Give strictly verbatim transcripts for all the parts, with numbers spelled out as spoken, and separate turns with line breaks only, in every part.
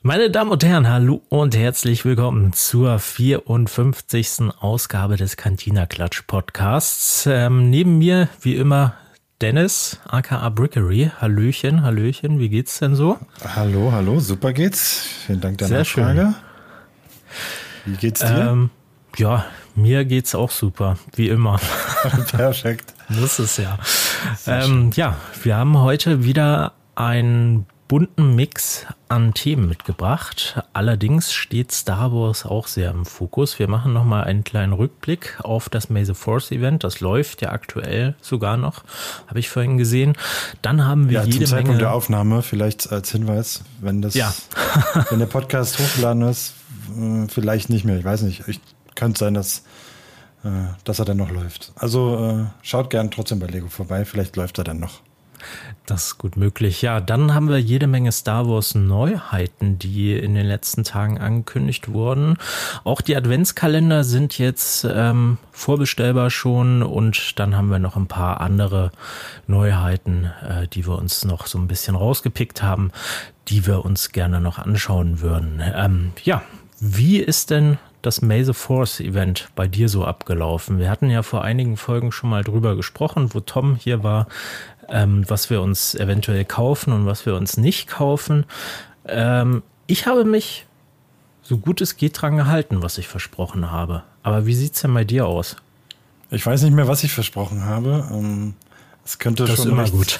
Meine Damen und Herren, hallo und herzlich willkommen zur vierundfünfzigsten Ausgabe des Cantina Klatsch Podcasts. Ähm, neben mir, wie immer, Dennis, aka Brickery. Hallöchen, Hallöchen, wie geht's denn so?
Hallo, hallo, super geht's. Vielen Dank der
Sehr
Nachfrage.
Schön.
Wie geht's dir?
Ähm, ja, mir geht's auch super, wie immer.
Perfekt.
Das ist ja. Ähm, ja, wir haben heute wieder einen bunten Mix an Themen mitgebracht. Allerdings steht Star Wars auch sehr im Fokus. Wir machen nochmal einen kleinen Rückblick auf das May the Force Event. Das läuft ja aktuell sogar noch, habe ich vorhin gesehen. Dann haben wir
ja,
jede
zum Zeitpunkt
Menge
der Aufnahme, vielleicht als Hinweis, wenn das,
ja.
wenn der Podcast hochgeladen ist, vielleicht nicht mehr. Ich weiß nicht. Ich könnte sein, dass, dass er dann noch läuft. Also schaut gern trotzdem bei Lego vorbei. Vielleicht läuft er dann noch.
Das ist gut möglich. Ja, dann haben wir jede Menge Star Wars Neuheiten, die in den letzten Tagen angekündigt wurden. Auch die Adventskalender sind jetzt ähm, vorbestellbar schon und dann haben wir noch ein paar andere Neuheiten, äh, die wir uns noch so ein bisschen rausgepickt haben, die wir uns gerne noch anschauen würden. Ähm, ja, wie ist denn das May the Force Event bei dir so abgelaufen? Wir hatten ja vor einigen Folgen schon mal drüber gesprochen, wo Tom hier war, ähm, was wir uns eventuell kaufen und was wir uns nicht kaufen. Ähm, ich habe mich so gut es geht dran gehalten, was ich versprochen habe. Aber wie sieht's denn bei dir aus?
Ich weiß nicht mehr, was ich versprochen habe. Ähm, es könnte
das
schon
ist immer
recht,
gut.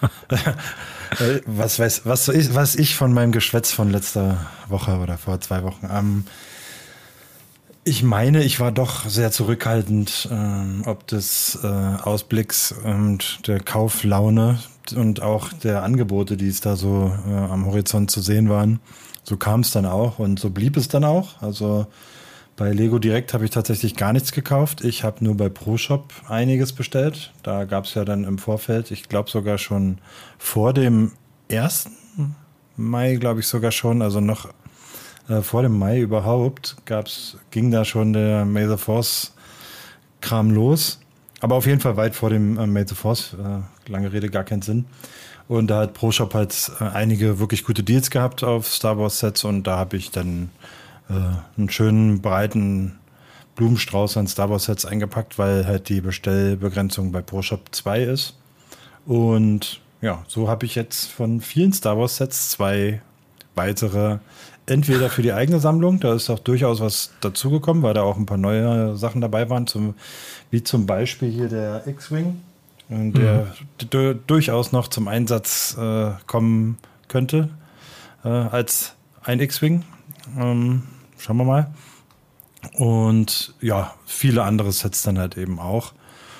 was weiß, was ich, was ich von meinem Geschwätz von letzter Woche oder vor zwei Wochen am Ich meine, ich war doch sehr zurückhaltend, ähm, ob des äh, Ausblicks und der Kauflaune und auch der Angebote, die es da so äh, am Horizont zu sehen waren. So kam es dann auch und so blieb es dann auch. Also bei Lego Direct habe ich tatsächlich gar nichts gekauft. Ich habe nur bei ProShop einiges bestellt. Da gab es ja dann im Vorfeld, ich glaube sogar schon vor dem ersten Mai, glaube ich sogar schon, also noch vor dem Mai überhaupt gab's, ging da schon der May the Force Kram los. Aber auf jeden Fall weit vor dem äh, May the Force. Äh, lange Rede, gar keinen Sinn. Und da hat ProShop halt äh, einige wirklich gute Deals gehabt auf Star Wars Sets. Und da habe ich dann äh, einen schönen, breiten Blumenstrauß an Star Wars Sets eingepackt, weil halt die Bestellbegrenzung bei ProShop zwei ist. Und ja, so habe ich jetzt von vielen Star Wars Sets zwei weitere entweder für die eigene Sammlung, da ist auch durchaus was dazugekommen, weil da auch ein paar neue Sachen dabei waren, zum, wie zum Beispiel hier der X-Wing, der mhm. d- durchaus noch zum Einsatz äh, kommen könnte äh, als ein X-Wing. Ähm, schauen wir mal. Und ja, viele andere Sets dann halt eben auch.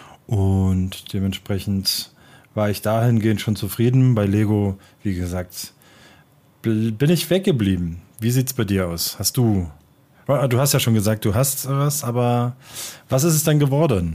Und dementsprechend war ich dahingehend schon zufrieden. Bei Lego, wie gesagt, bin ich weggeblieben. Wie sieht's bei dir aus? Hast du, du hast ja schon gesagt, du hast was, aber was ist es denn geworden?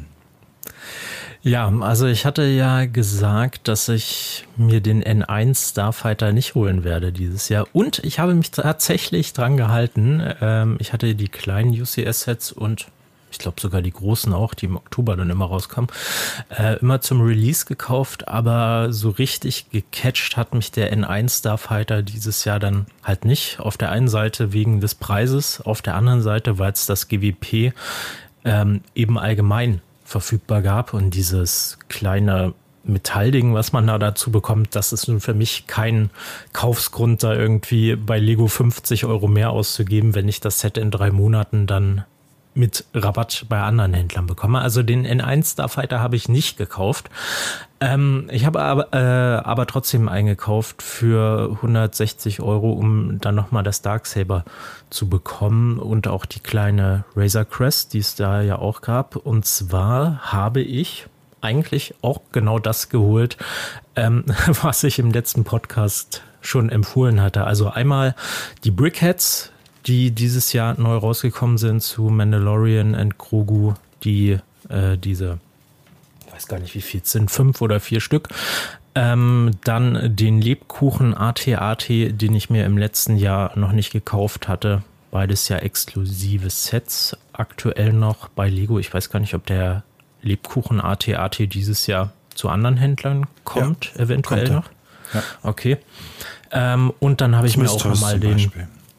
Ja, also ich hatte ja gesagt, dass ich mir den N eins Starfighter nicht holen werde dieses Jahr. Und ich habe mich tatsächlich dran gehalten. Ich hatte die kleinen U C S-Sets und ich glaube sogar die großen auch, die im Oktober dann immer rauskamen, äh, immer zum Release gekauft, aber so richtig gecatcht hat mich der N eins Starfighter dieses Jahr dann halt nicht. Auf der einen Seite wegen des Preises, auf der anderen Seite, weil es das G W P ähm, eben allgemein verfügbar gab und dieses kleine Metallding, was man da dazu bekommt, das ist nun für mich kein Kaufsgrund, da irgendwie bei Lego fünfzig Euro mehr auszugeben, wenn ich das Set in drei Monaten dann mit Rabatt bei anderen Händlern bekomme. Also den N eins Starfighter habe ich nicht gekauft. Ähm, ich habe aber, äh, aber trotzdem eingekauft für hundertsechzig Euro, um dann nochmal das Darksaber zu bekommen und auch die kleine Razor Crest, die es da ja auch gab. Und zwar habe ich eigentlich auch genau das geholt, ähm, was ich im letzten Podcast schon empfohlen hatte. Also einmal die Brickheads, die dieses Jahr neu rausgekommen sind zu Mandalorian und Grogu, die äh, diese, ich weiß gar nicht wie viel es sind, fünf oder vier Stück. Ähm, dann den Lebkuchen A T A T, den ich mir im letzten Jahr noch nicht gekauft hatte. Beides ja exklusive Sets aktuell noch bei Lego. Ich weiß gar nicht, ob der Lebkuchen A T A T dieses Jahr zu anderen Händlern kommt, ja, eventuell kommt noch. Ja. Okay. Ähm, und dann habe ich mir auch nochmal den... Beispiel.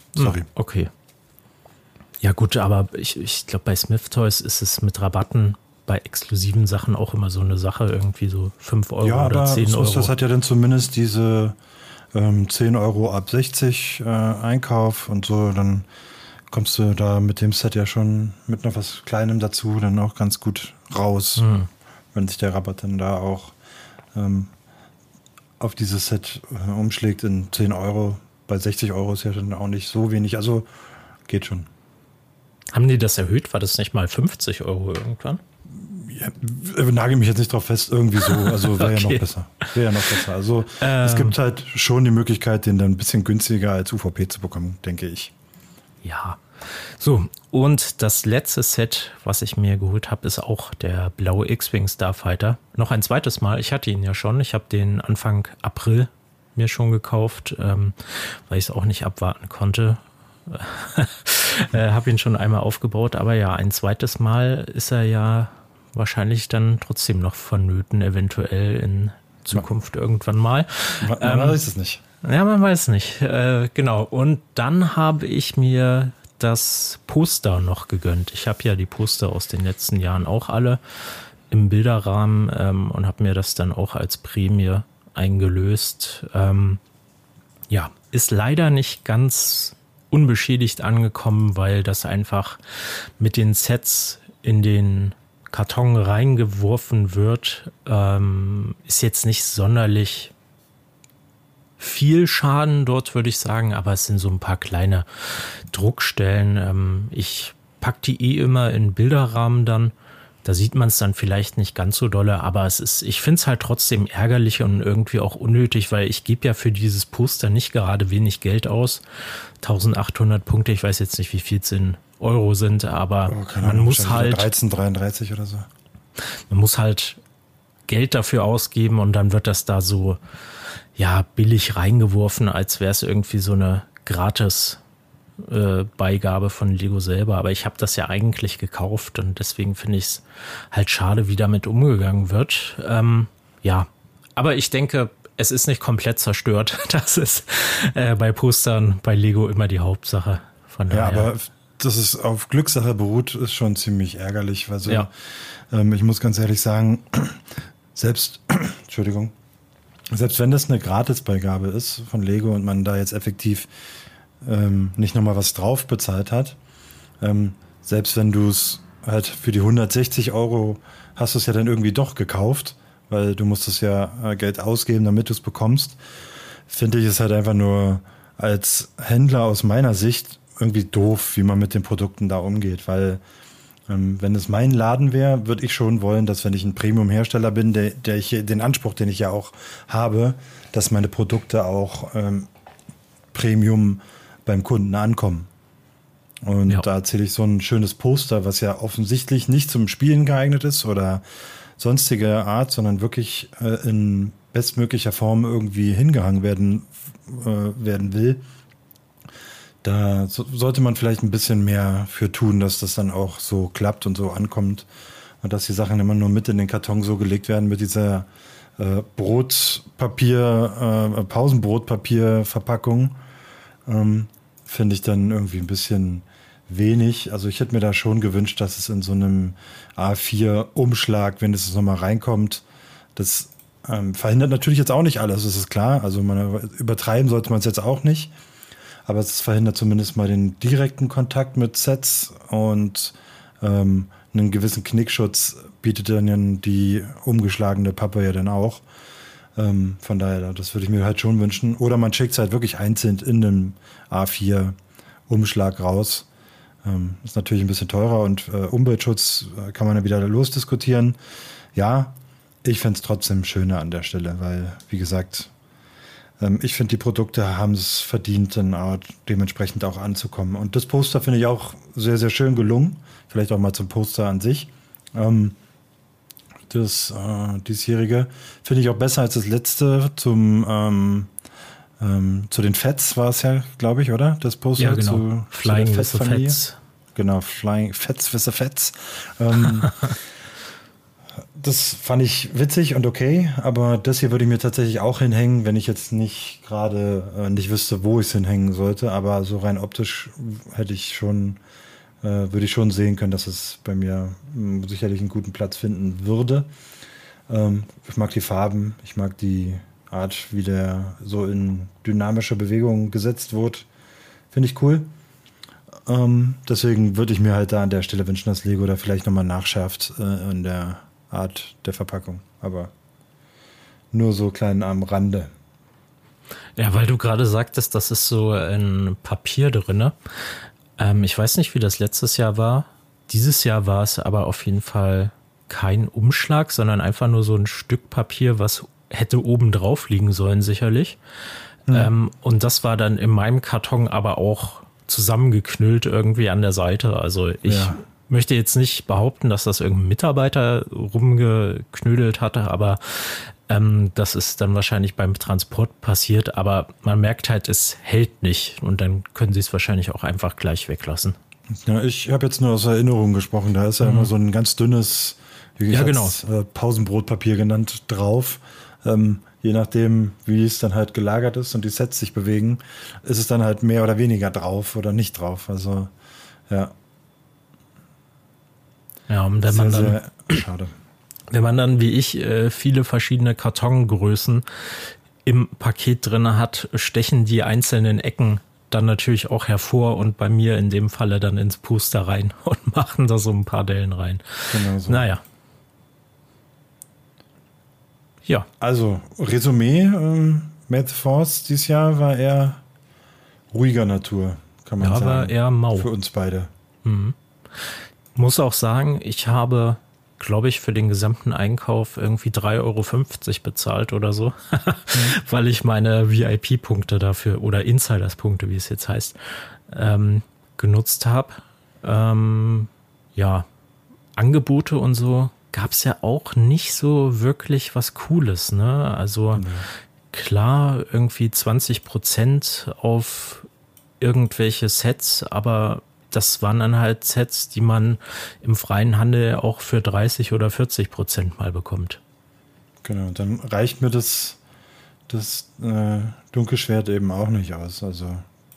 Sorry.
Okay. Ja gut, aber ich, ich glaube, bei Smith Toys ist es mit Rabatten bei exklusiven Sachen auch immer so eine Sache, irgendwie so fünf Euro
ja,
oder zehn Euro.
Das hat ja dann zumindest diese ähm, zehn Euro ab sechzig äh, Einkauf und so, dann kommst du da mit dem Set ja schon mit noch was Kleinem dazu dann auch ganz gut raus, hm. wenn sich der Rabatt dann da auch ähm, auf dieses Set äh, umschlägt in zehn Euro. Bei sechzig Euro ist ja dann auch nicht so wenig, also geht schon.
Haben die das erhöht? War das nicht mal fünfzig Euro irgendwann?
Ja, nagel mich jetzt nicht drauf fest, irgendwie so. Also wäre okay. ja noch besser. Wäre ja noch besser. Also ähm, es gibt halt schon die Möglichkeit, den dann ein bisschen günstiger als U V P zu bekommen, denke ich.
Ja. So, und das letzte Set, was ich mir geholt habe, ist auch der blaue X-Wing Starfighter. Noch ein zweites Mal. Ich hatte ihn ja schon. Ich habe den Anfang April mir schon gekauft, ähm, weil ich es auch nicht abwarten konnte. äh, habe ihn schon einmal aufgebaut, aber ja, ein zweites Mal ist er ja wahrscheinlich dann trotzdem noch vonnöten, eventuell in Zukunft ja. irgendwann mal.
Man, man ähm, weiß es nicht.
Ja, man weiß nicht. Äh, genau. Und dann habe ich mir das Poster noch gegönnt. Ich habe ja die Poster aus den letzten Jahren auch alle im Bilderrahmen ähm, und habe mir das dann auch als Prämie eingelöst. Ähm, ja, ist leider nicht ganz unbeschädigt angekommen, weil das einfach mit den Sets in den Karton reingeworfen wird, ähm, ist jetzt nicht sonderlich viel Schaden dort, würde ich sagen, aber es sind so ein paar kleine Druckstellen. Ähm, ich packe die eh immer in Bilderrahmen dann. Da sieht man es dann vielleicht nicht ganz so dolle, aber es ist, ich finde es halt trotzdem ärgerlich und irgendwie auch unnötig, weil ich gebe ja für dieses Poster nicht gerade wenig Geld aus. eintausendachthundert Punkte, ich weiß jetzt nicht, wie viel es in Euro sind, aber oh, man Ahnung, muss halt
dreizehn dreiunddreißig oder so.
Man muss halt Geld dafür ausgeben und dann wird das da so ja billig reingeworfen, als wäre es irgendwie so eine gratis äh, Beigabe von Lego selber. Aber ich habe das ja eigentlich gekauft und deswegen finde ich es halt schade, wie damit umgegangen wird. Ähm, ja, aber ich denke, es ist nicht komplett zerstört. Das ist äh, bei Postern bei Lego immer die Hauptsache. Von daher.
Ja, aber dass es auf Glückssache beruht, ist schon ziemlich ärgerlich. Also, ja. ähm, ich muss ganz ehrlich sagen, selbst, Entschuldigung, selbst wenn das eine Gratisbeigabe ist von Lego und man da jetzt effektiv ähm, nicht nochmal was drauf bezahlt hat, ähm, selbst wenn du es halt für die hundertsechzig Euro hast du es ja dann irgendwie doch gekauft, weil du musstest ja äh, Geld ausgeben, damit du es bekommst, finde ich es halt einfach nur als Händler aus meiner Sicht irgendwie doof, wie man mit den Produkten da umgeht, weil ähm, wenn es mein Laden wäre, würde ich schon wollen, dass wenn ich ein Premium-Hersteller bin, der, der ich den Anspruch, den ich ja auch habe, dass meine Produkte auch ähm, Premium beim Kunden ankommen. Und ja. da erzähle ich so ein schönes Poster, was ja offensichtlich nicht zum Spielen geeignet ist oder sonstige Art, sondern wirklich äh, in bestmöglicher Form irgendwie hingehangen werden, äh, werden will. Da so, sollte man vielleicht ein bisschen mehr für tun, dass das dann auch so klappt und so ankommt und dass die Sachen immer nur mit in den Karton so gelegt werden mit dieser äh, Brotpapier, äh, Pausenbrotpapier-Verpackung. Ähm, finde ich dann irgendwie ein bisschen wenig. Also ich hätte mir da schon gewünscht, dass es in so einem A vier Umschlag, wenn es nochmal reinkommt, das ähm, verhindert natürlich jetzt auch nicht alles, das ist klar. Also man, übertreiben sollte man es jetzt auch nicht. Aber es verhindert zumindest mal den direkten Kontakt mit Sets und ähm, einen gewissen Knickschutz bietet dann die umgeschlagene Pappe ja dann auch. Ähm, von daher, das würde ich mir halt schon wünschen. Oder man schickt es halt wirklich einzeln in einem A vier Umschlag raus. Ähm, ist natürlich ein bisschen teurer und äh, Umweltschutz äh, kann man ja wieder losdiskutieren. Ja, ich fände es trotzdem schöner an der Stelle, weil, wie gesagt, ich finde, die Produkte haben es verdient, dann auch dementsprechend auch anzukommen. Und das Poster finde ich auch sehr, sehr schön gelungen. Vielleicht auch mal zum Poster an sich. Ähm, das äh, diesjährige finde ich auch besser als das letzte zum ähm, ähm, zu den Fets war es ja, glaube ich, oder? Das Poster
ja, genau.
zu,
Flying
zu
with the Fets.
Genau, Flying Fets with the Fets. Ähm, das fand ich witzig und okay, aber das hier würde ich mir tatsächlich auch hinhängen, wenn ich jetzt nicht gerade äh, nicht wüsste, wo ich es hinhängen sollte, aber so rein optisch hätte ich schon, äh, würde ich schon sehen können, dass es bei mir mh, sicherlich einen guten Platz finden würde. Ähm, ich mag die Farben, ich mag die Art, wie der so in dynamische Bewegung gesetzt wird, finde ich cool. Ähm, deswegen würde ich mir halt da an der Stelle wünschen, dass Lego da vielleicht nochmal nachschärft äh, in der Art der Verpackung. Aber nur so klein am Rande.
Ja, weil du gerade sagtest, das ist so ein Papier drin. Ähm, ich weiß nicht, wie das letztes Jahr war. Dieses Jahr war es aber auf jeden Fall kein Umschlag, sondern einfach nur so ein Stück Papier, was hätte oben drauf liegen sollen, sicherlich. Mhm. Ähm, und das war dann in meinem Karton aber auch zusammengeknüllt irgendwie an der Seite. Also ich ja. möchte jetzt nicht behaupten, dass das irgendein Mitarbeiter rumgeknödelt hatte, aber ähm, das ist dann wahrscheinlich beim Transport passiert. Aber man merkt halt, es hält nicht und dann können sie es wahrscheinlich auch einfach gleich weglassen.
Ja, ich habe jetzt nur aus Erinnerung gesprochen. Da ist ja mhm. immer so ein ganz dünnes, wie
ja, genau.
äh, Pausenbrotpapier genannt, drauf. Ähm, je nachdem, wie es dann halt gelagert ist und die Sets sich bewegen, ist es dann halt mehr oder weniger drauf oder nicht drauf. Also, ja.
Ja, und wenn man dann,
sehr schade.
Wenn man dann, wie ich, viele verschiedene Kartongrößen im Paket drin hat, stechen die einzelnen Ecken dann natürlich auch hervor und bei mir in dem Falle dann ins Puster rein und machen da so ein paar Dellen rein.
Genau so.
Naja. Ja.
Also, Resümee, ähm, Matt Force dieses Jahr war eher ruhiger Natur, kann man
ja,
sagen.
Aber eher mau.
Für uns beide.
Mhm. Muss auch sagen, ich habe, glaube ich, für den gesamten Einkauf irgendwie drei Euro fünfzig bezahlt oder so, mhm. weil ich meine V I P-Punkte dafür oder Insiders-Punkte, wie es jetzt heißt, ähm, genutzt habe. Ähm, ja, Angebote und so gab es ja auch nicht so wirklich was Cooles, ne? Also mhm. klar, irgendwie zwanzig Prozent auf irgendwelche Sets, aber das waren dann halt Sets, die man im freien Handel auch für dreißig oder vierzig Prozent mal bekommt.
Genau, dann reicht mir das, das äh, Dunkelschwert eben auch nicht aus, also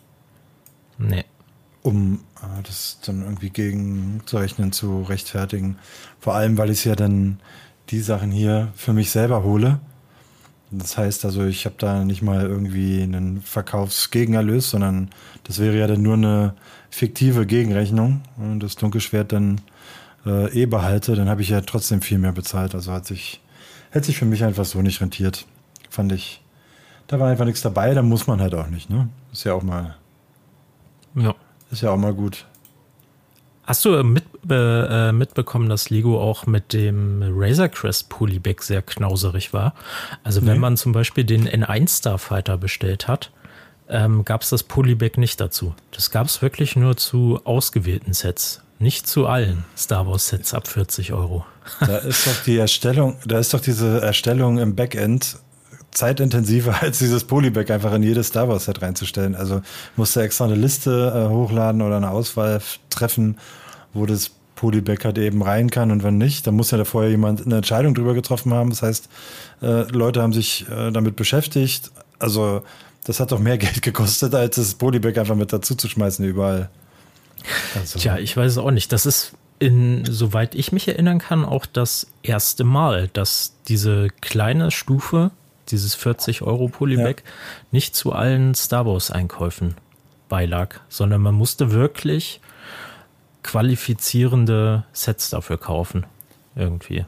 nee.
Um äh, das dann irgendwie gegenzurechnen, zu rechtfertigen. Vor allem, weil ich ja dann die Sachen hier für mich selber hole. Das heißt also, ich habe da nicht mal irgendwie einen Verkaufsgegenerlös, sondern das wäre ja dann nur eine fiktive Gegenrechnung. Und das Dunkelschwert dann äh, eh behalte, dann habe ich ja trotzdem viel mehr bezahlt. Also hat sich, hätte sich für mich einfach so nicht rentiert. Fand ich, da war einfach nichts dabei, da muss man halt auch nicht, ne? Ist ja auch mal...
Ja.
Ist ja auch mal gut.
Hast du mit, äh, mitbekommen, dass Lego auch mit dem Razor Crest Polybag sehr knauserig war? Also wenn nee. man zum Beispiel den N eins Starfighter bestellt hat, ähm, gab es das Polybag nicht dazu. Das gab es wirklich nur zu ausgewählten Sets. Nicht zu allen Star Wars Sets ab vierzig Euro.
Da ist doch die Erstellung, da ist doch diese Erstellung im Backend zeitintensiver als dieses Polybag einfach in jedes Star Wars Set reinzustellen. Also musste extra eine Liste äh, hochladen oder eine Auswahl treffen, wo das Polybag halt eben rein kann und wenn nicht, dann muss ja da vorher jemand eine Entscheidung drüber getroffen haben. Das heißt, äh, Leute haben sich äh, damit beschäftigt. Also das hat doch mehr Geld gekostet, als das Polybag einfach mit dazu zu schmeißen überall. Also.
Tja, ich weiß es auch nicht. Das ist in, soweit ich mich erinnern kann, auch das erste Mal, dass diese kleine Stufe, dieses vierzig Euro Polybag, ja. nicht zu allen Star Wars Einkäufen beilag, sondern man musste wirklich qualifizierende Sets dafür kaufen. Irgendwie.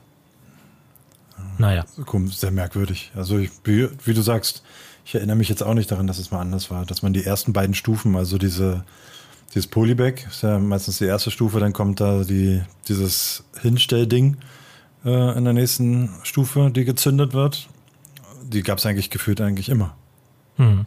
Naja.
Sehr merkwürdig. Also ich, wie du sagst, ich erinnere mich jetzt auch nicht daran, dass es mal anders war, dass man die ersten beiden Stufen, also diese dieses Polybag, ist ja meistens die erste Stufe, dann kommt da die, dieses Hinstellding äh, in der nächsten Stufe, die gezündet wird. Die gab es eigentlich gefühlt eigentlich immer.
Hm.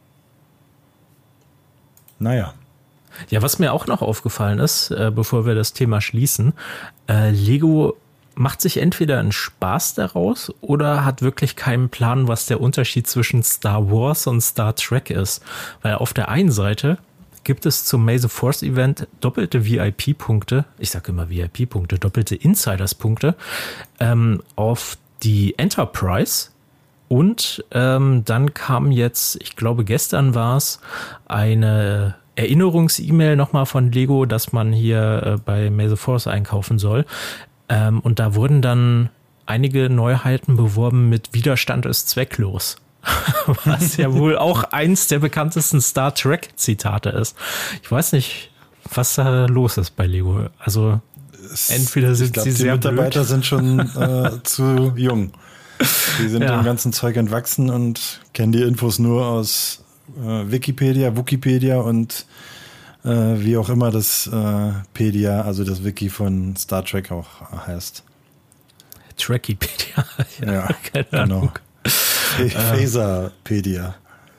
Naja.
Ja, was mir auch noch aufgefallen ist, äh, bevor wir das Thema schließen, äh, Lego macht sich entweder einen Spaß daraus oder hat wirklich keinen Plan, was der Unterschied zwischen Star Wars und Star Trek ist. Weil auf der einen Seite gibt es zum May the Force Event doppelte V I P-Punkte, ich sage immer V I P-Punkte, doppelte Insiders-Punkte ähm, auf die Enterprise. Und ähm, dann kam jetzt, ich glaube gestern war es, eine Erinnerungs-E-Mail nochmal von Lego, dass man hier äh, bei May the Force einkaufen soll. Ähm, und da wurden dann einige Neuheiten beworben mit Widerstand ist zwecklos. Was ja wohl auch eins der bekanntesten Star Trek-Zitate ist. Ich weiß nicht, was da los ist bei Lego. Also es, entweder sind glaub, sie sehr
die Mitarbeiter blöd. Sind schon äh, zu jung. Die sind ja. dem ganzen Zeug entwachsen und kennen die Infos nur aus äh, Wikipedia, Wikipedia und äh, wie auch immer das äh, Pedia, also das Wiki von Star Trek auch heißt.
Trekipedia.
Ja, ja, keine Ahnung. Genau. Phaserpedia.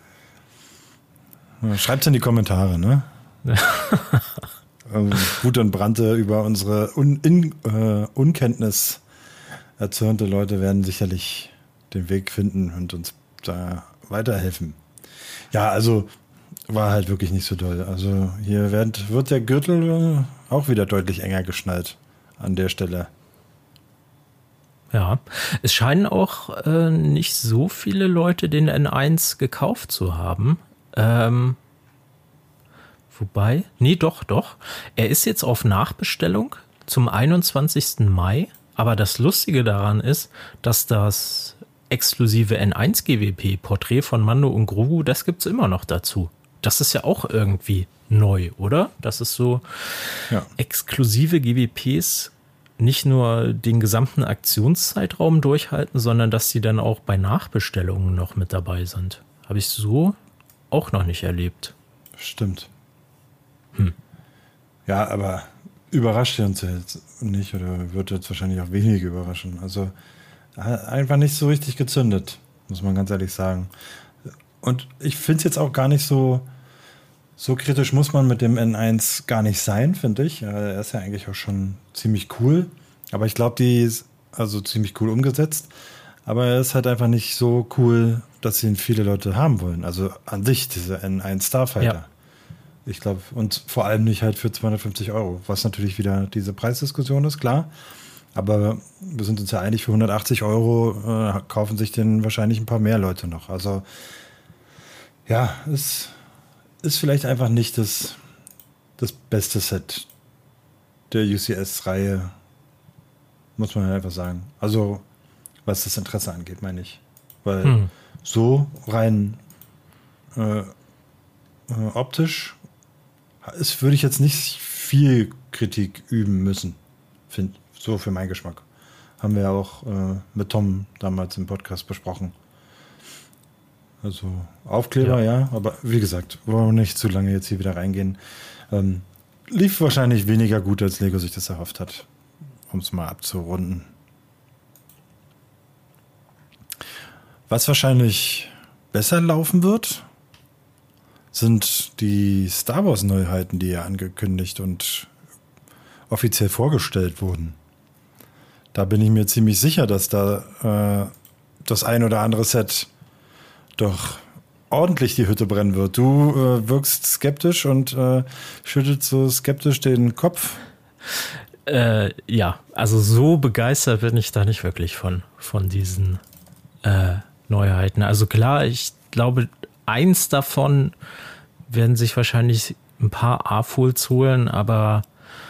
Schreibt in die Kommentare, ne? ähm, Wut und Brandte über unsere Un- in, äh, Unkenntnis erzürnte Leute werden sicherlich den Weg finden und uns da weiterhelfen. Ja, also war halt wirklich nicht so doll. Also hier wird, wird der Gürtel auch wieder deutlich enger geschnallt an der Stelle.
Ja, es scheinen auch äh, nicht so viele Leute den N eins gekauft zu haben. Ähm, wobei, nee, doch, doch. Er ist jetzt auf Nachbestellung zum einundzwanzigsten Mai. Aber das Lustige daran ist, dass das exklusive N eins G W P-Porträt von Mando und Grogu, das gibt's immer noch dazu. Das ist ja auch irgendwie neu, oder? Dass es so ja. exklusive G W Ps nicht nur den gesamten Aktionszeitraum durchhalten, sondern dass sie dann auch bei Nachbestellungen noch mit dabei sind. Habe ich so auch noch nicht erlebt.
Stimmt. Hm. Ja, aber überrascht uns jetzt nicht oder wird jetzt wahrscheinlich auch wenig überraschen. Also einfach nicht so richtig gezündet, muss man ganz ehrlich sagen. Und ich finde es jetzt auch gar nicht so, so kritisch muss man mit dem N eins gar nicht sein, finde ich. Er ist ja eigentlich auch schon ziemlich cool. Aber ich glaube, die ist also ziemlich cool umgesetzt. Aber er ist halt einfach nicht so cool, dass ihn viele Leute haben wollen. Also an sich, diese N eins Starfighter. Ja. Ich glaube, und vor allem nicht halt für zweihundertfünfzig Euro, was natürlich wieder diese Preisdiskussion ist, klar. Aber wir sind uns ja einig, für hundertachtzig Euro äh, kaufen sich den wahrscheinlich ein paar mehr Leute noch. Also ja, es ist vielleicht einfach nicht das, das beste Set der U C S-Reihe, muss man einfach sagen. Also was das Interesse angeht, meine ich. Weil hm. so rein äh, äh, optisch ist, würde ich jetzt nicht viel Kritik üben müssen, finde so für meinen Geschmack. Haben wir ja auch äh, mit Tom damals im Podcast besprochen. Also Aufkleber, ja. ja, aber wie gesagt, wollen wir nicht zu lange jetzt hier wieder reingehen. Ähm, lief wahrscheinlich weniger gut, als Lego sich das erhofft hat, um es mal abzurunden. Was wahrscheinlich besser laufen wird, sind die Star Wars Neuheiten, die ja angekündigt und offiziell vorgestellt wurden. Da bin ich mir ziemlich sicher, dass da äh, das ein oder andere Set doch ordentlich die Hütte brennen wird. Du äh, wirkst skeptisch und äh, schüttelst so skeptisch den Kopf.
Äh, ja, also so begeistert bin ich da nicht wirklich von, von diesen äh, Neuheiten. Also klar, ich glaube, eins davon werden sich wahrscheinlich ein paar A-Folds holen, aber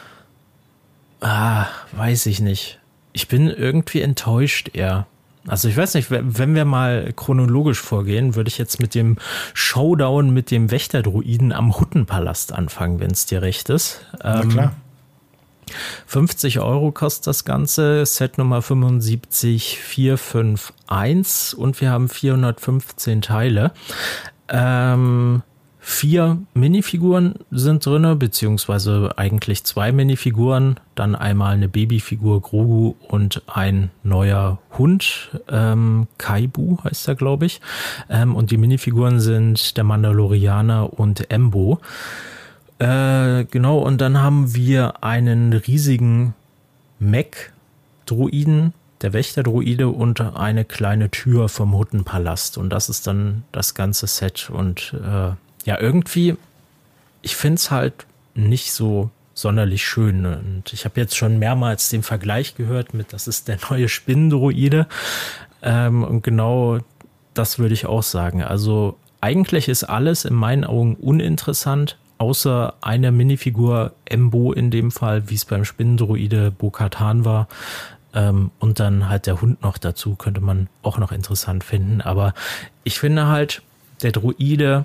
ah, weiß ich nicht. Ich bin irgendwie enttäuscht eher. Also ich weiß nicht, wenn wir mal chronologisch vorgehen, würde ich jetzt mit dem Showdown mit dem Wächterdruiden am Huttenpalast anfangen, wenn es dir recht ist.
Na klar.
fünfzig Euro kostet das Ganze, Set Nummer fünfundsiebzig vier fünf eins und wir haben vierhundertfünfzehn Teile. Ähm, vier Minifiguren sind drin, beziehungsweise eigentlich zwei Minifiguren, dann einmal eine Babyfigur Grogu und ein neuer Hund, ähm, Kaibu heißt er, glaube ich. Ähm, und die Minifiguren sind der Mandalorianer und Embo. Äh, genau, und dann haben wir einen riesigen Mech-Droiden, der Wächterdruide und eine kleine Tür vom Huttenpalast. Und das ist dann das ganze Set. Und äh, ja, irgendwie ich finde es halt nicht so sonderlich schön. Und ich habe jetzt schon mehrmals den Vergleich gehört mit, das ist der neue Spinnendroide. Ähm, und genau das würde ich auch sagen. Also eigentlich ist alles in meinen Augen uninteressant, außer einer Minifigur, Embo in dem Fall, wie es beim Spinnendroide Bo-Katan war. Ähm, und dann halt der Hund noch dazu, könnte man auch noch interessant finden. Aber ich finde halt, der Droide,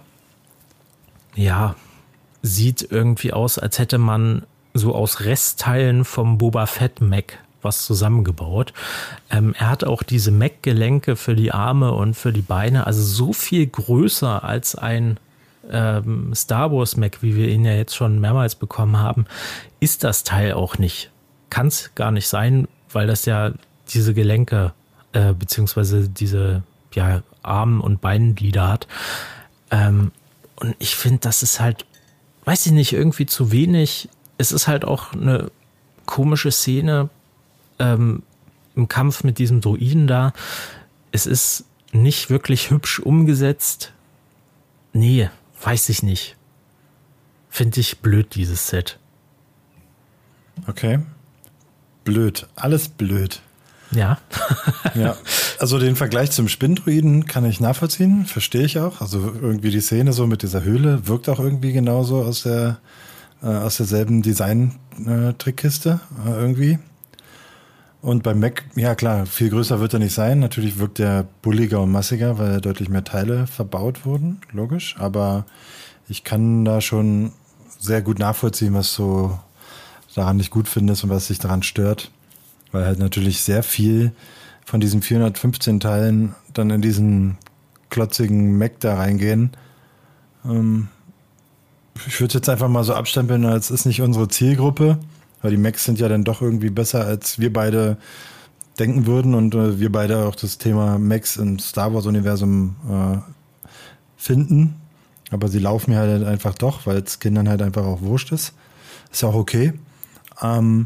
ja, sieht irgendwie aus, als hätte man so aus Restteilen vom Boba Fett Mech was zusammengebaut. Ähm, er hat auch diese Mech-Gelenke für die Arme und für die Beine, also so viel größer als ein ähm, Star Wars Mech, wie wir ihn ja jetzt schon mehrmals bekommen haben, ist das Teil auch nicht. Kann es gar nicht sein, weil das ja diese Gelenke äh, beziehungsweise diese ja, Armen- und Beinglieder hat. Ähm, und ich finde, das ist halt, weiß ich nicht, irgendwie zu wenig. Es ist halt auch eine komische Szene ähm, im Kampf mit diesem Droiden da. Es ist nicht wirklich hübsch umgesetzt. Nee, weiß ich nicht. Finde ich blöd, dieses Set.
Okay. Blöd. Alles blöd.
Ja.
Ja. Also den Vergleich zum Spinndroiden kann ich nachvollziehen. Verstehe ich auch. Also irgendwie die Szene so mit dieser Höhle wirkt auch irgendwie genauso aus der äh, aus derselben Design-Trickkiste äh, irgendwie. Und beim Mech, ja klar, viel größer wird er nicht sein. Natürlich wirkt er bulliger und massiger, weil deutlich mehr Teile verbaut wurden, logisch. Aber ich kann da schon sehr gut nachvollziehen, was du daran nicht gut findest und was dich daran stört. Weil halt natürlich sehr viel von diesen vierhundertfünfzehn Teilen dann in diesen klotzigen Mech da reingehen. Ähm, ich würde jetzt einfach mal so abstempeln, als ist nicht unsere Zielgruppe. Weil die Mechs sind ja dann doch irgendwie besser, als wir beide denken würden und äh, wir beide auch das Thema Mechs im Star Wars-Universum äh, finden. Aber sie laufen mir halt einfach doch, weil es Kindern halt einfach auch wurscht ist. Ist ja auch okay. Ähm,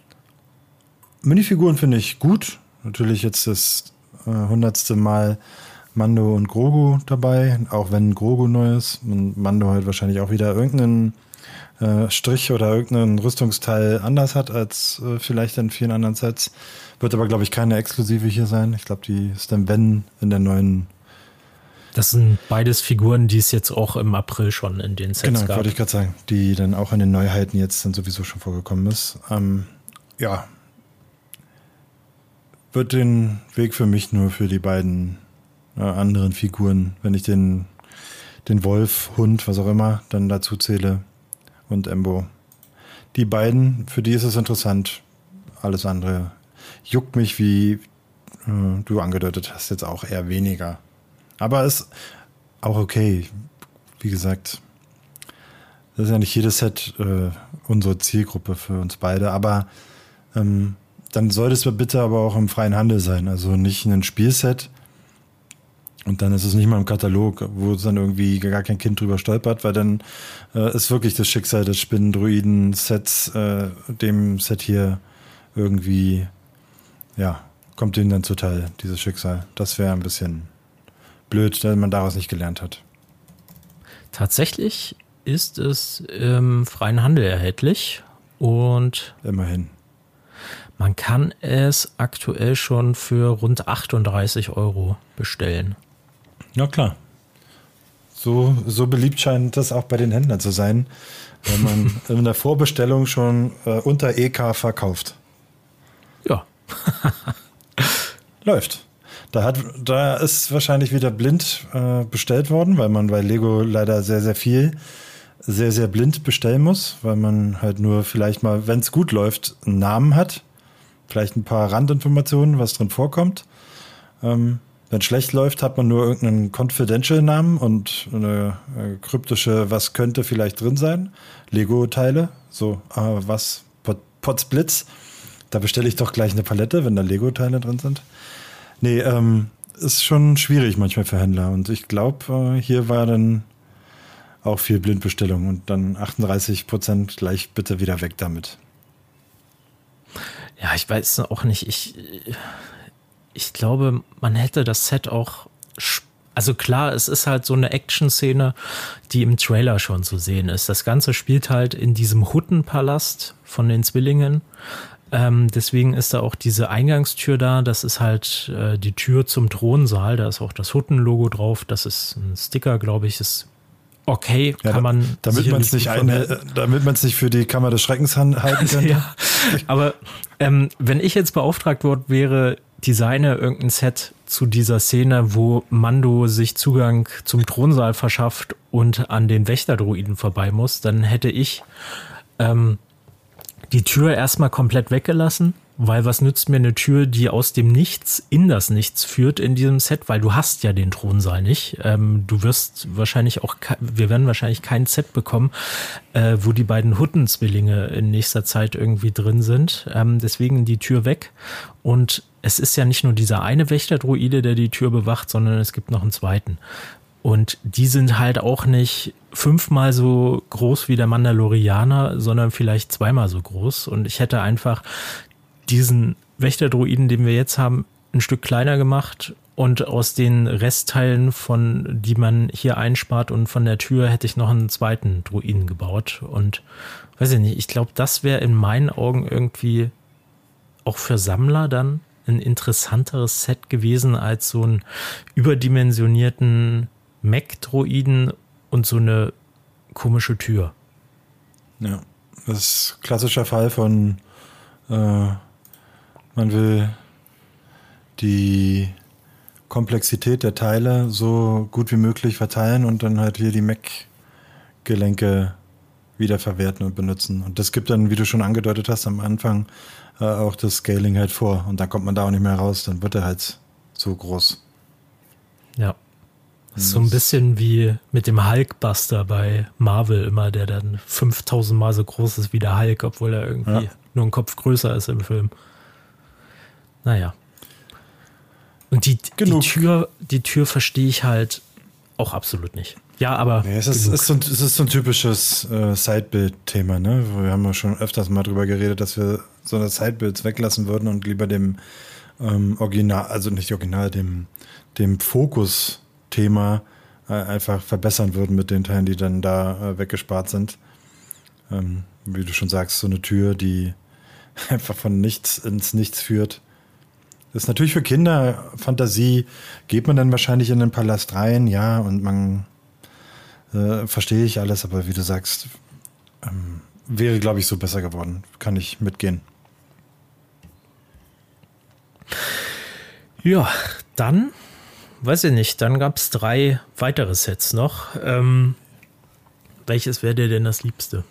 Minifiguren finde ich gut. Natürlich jetzt das äh, hundertste Mal Mando und Grogu dabei, auch wenn Grogu neu ist und Mando halt wahrscheinlich auch wieder irgendeinen Strich oder irgendein Rüstungsteil anders hat als äh, vielleicht in vielen anderen Sets. Wird aber, glaube ich, keine exklusive hier sein. Ich glaube, die ist dann, wenn, in der neuen...
Das sind beides Figuren, die es jetzt auch im April schon in den Sets
genau,
gab.
Genau, wollte ich gerade sagen. Die dann auch in den Neuheiten jetzt dann sowieso schon vorgekommen ist. Ähm, ja. Wird den Weg für mich nur für die beiden äh, anderen Figuren, wenn ich den, den Wolf, Hund, was auch immer, dann dazu zähle, und Embo. Die beiden, für die ist es interessant. Alles andere juckt mich, wie äh, du angedeutet hast, jetzt auch eher weniger. Aber ist auch okay. Wie gesagt, das ist ja nicht jedes Set äh, unsere Zielgruppe für uns beide. Aber ähm, dann sollte es bitte aber auch im freien Handel sein. Also nicht ein Spielset. Und dann ist es nicht mal im Katalog, wo dann irgendwie gar kein Kind drüber stolpert, weil dann äh, ist wirklich das Schicksal des Spinnendroiden-Sets, äh, dem Set hier irgendwie, ja, kommt denen dann zuteil, dieses Schicksal. Das wäre ein bisschen blöd, wenn man daraus nicht gelernt hat.
Tatsächlich ist es im freien Handel erhältlich und
immerhin.
Man kann es aktuell schon für rund achtunddreißig Euro bestellen.
Ja, klar. So, so beliebt scheint das auch bei den Händlern zu sein, wenn man in der Vorbestellung schon äh, unter E K verkauft.
Ja.
Läuft. Da, hat, da ist wahrscheinlich wieder blind äh, bestellt worden, weil man bei Lego leider sehr, sehr viel, sehr, sehr blind bestellen muss, weil man halt nur vielleicht mal, wenn es gut läuft, einen Namen hat. Vielleicht ein paar Randinformationen, was drin vorkommt. Ähm, wenn schlecht läuft, hat man nur irgendeinen Confidential-Namen und eine äh, kryptische, was könnte vielleicht drin sein. Lego-Teile, so äh, was, Pot, Potsblitz. Da bestelle ich doch gleich eine Palette, wenn da Lego-Teile drin sind. Nee, ähm, ist schon schwierig manchmal für Händler. Und ich glaube, äh, hier war dann auch viel Blindbestellung und dann achtunddreißig Prozent gleich bitte wieder weg damit.
Ja, ich weiß auch nicht. Ich, ich glaube, man hätte das Set auch Also klar, es ist halt so eine Action-Szene, die im Trailer schon zu sehen ist. Das Ganze spielt halt in diesem Huttenpalast von den Zwillingen. Ähm, deswegen ist da auch diese Eingangstür da. Das ist halt äh, die Tür zum Thronsaal. Da ist auch das Hutten-Logo drauf. Das ist ein Sticker, glaube ich, ist okay.
Ja,
kann man
damit man es nicht, eine, damit man es nicht für die Kammer des Schreckens halten kann.
Ja, aber ähm, wenn ich jetzt beauftragt worden wäre, designe irgendein Set zu dieser Szene, wo Mando sich Zugang zum Thronsaal verschafft und an den Wächterdruiden vorbei muss, dann hätte ich ähm, die Tür erstmal komplett weggelassen, weil was nützt mir eine Tür, die aus dem Nichts in das Nichts führt in diesem Set, weil du hast ja den Thronsaal nicht. Ähm, du wirst wahrscheinlich auch, wir werden wahrscheinlich kein Set bekommen, äh, wo die beiden Huttenzwillinge in nächster Zeit irgendwie drin sind. Ähm, deswegen die Tür weg. Und es ist ja nicht nur dieser eine Wächterdruide, der die Tür bewacht, sondern es gibt noch einen zweiten. Und die sind halt auch nicht fünfmal so groß wie der Mandalorianer, sondern vielleicht zweimal so groß. Und ich hätte einfach diesen Wächterdruiden, den wir jetzt haben, ein Stück kleiner gemacht und aus den Restteilen, von die man hier einspart und von der Tür, hätte ich noch einen zweiten Druiden gebaut. Und weiß ich nicht, ich glaube, das wäre in meinen Augen irgendwie auch für Sammler dann ein interessanteres Set gewesen als so einen überdimensionierten Mech-Droiden und so eine komische Tür.
Ja, das ist ein klassischer Fall von äh, man will die Komplexität der Teile so gut wie möglich verteilen und dann halt hier die Mech-Gelenke wiederverwerten und benutzen. Und das gibt dann, wie du schon angedeutet hast, am Anfang äh, auch das Scaling halt vor. Und dann kommt man da auch nicht mehr raus, dann wird er halt so groß.
Ja. So ein bisschen wie mit dem Hulkbuster bei Marvel immer, der dann fünftausend Mal so groß ist wie der Hulk, obwohl er irgendwie ja. nur ein Kopf größer ist im Film. Naja. Und die, die Tür, die Tür verstehe ich halt auch absolut nicht. Ja, aber
ja, es, ist, ist so ein, es ist so ein typisches äh, Sidebild-Thema, ne? Wir haben ja schon öfters mal drüber geredet, dass wir so eine Sidebilds weglassen würden und lieber dem ähm, Original, also nicht Original, dem, dem Fokus-Thema äh, einfach verbessern würden mit den Teilen, die dann da äh, weggespart sind. Ähm, wie du schon sagst, so eine Tür, die einfach von nichts ins Nichts führt. Das ist natürlich für Kinder Fantasie, geht man dann wahrscheinlich in den Palast rein, ja, und man äh, verstehe ich alles, aber wie du sagst, ähm, wäre, glaube ich, so besser geworden. Kann ich mitgehen.
Ja, dann, weiß ich nicht, dann gab es drei weitere Sets noch. Ähm, welches wäre dir denn das Liebste?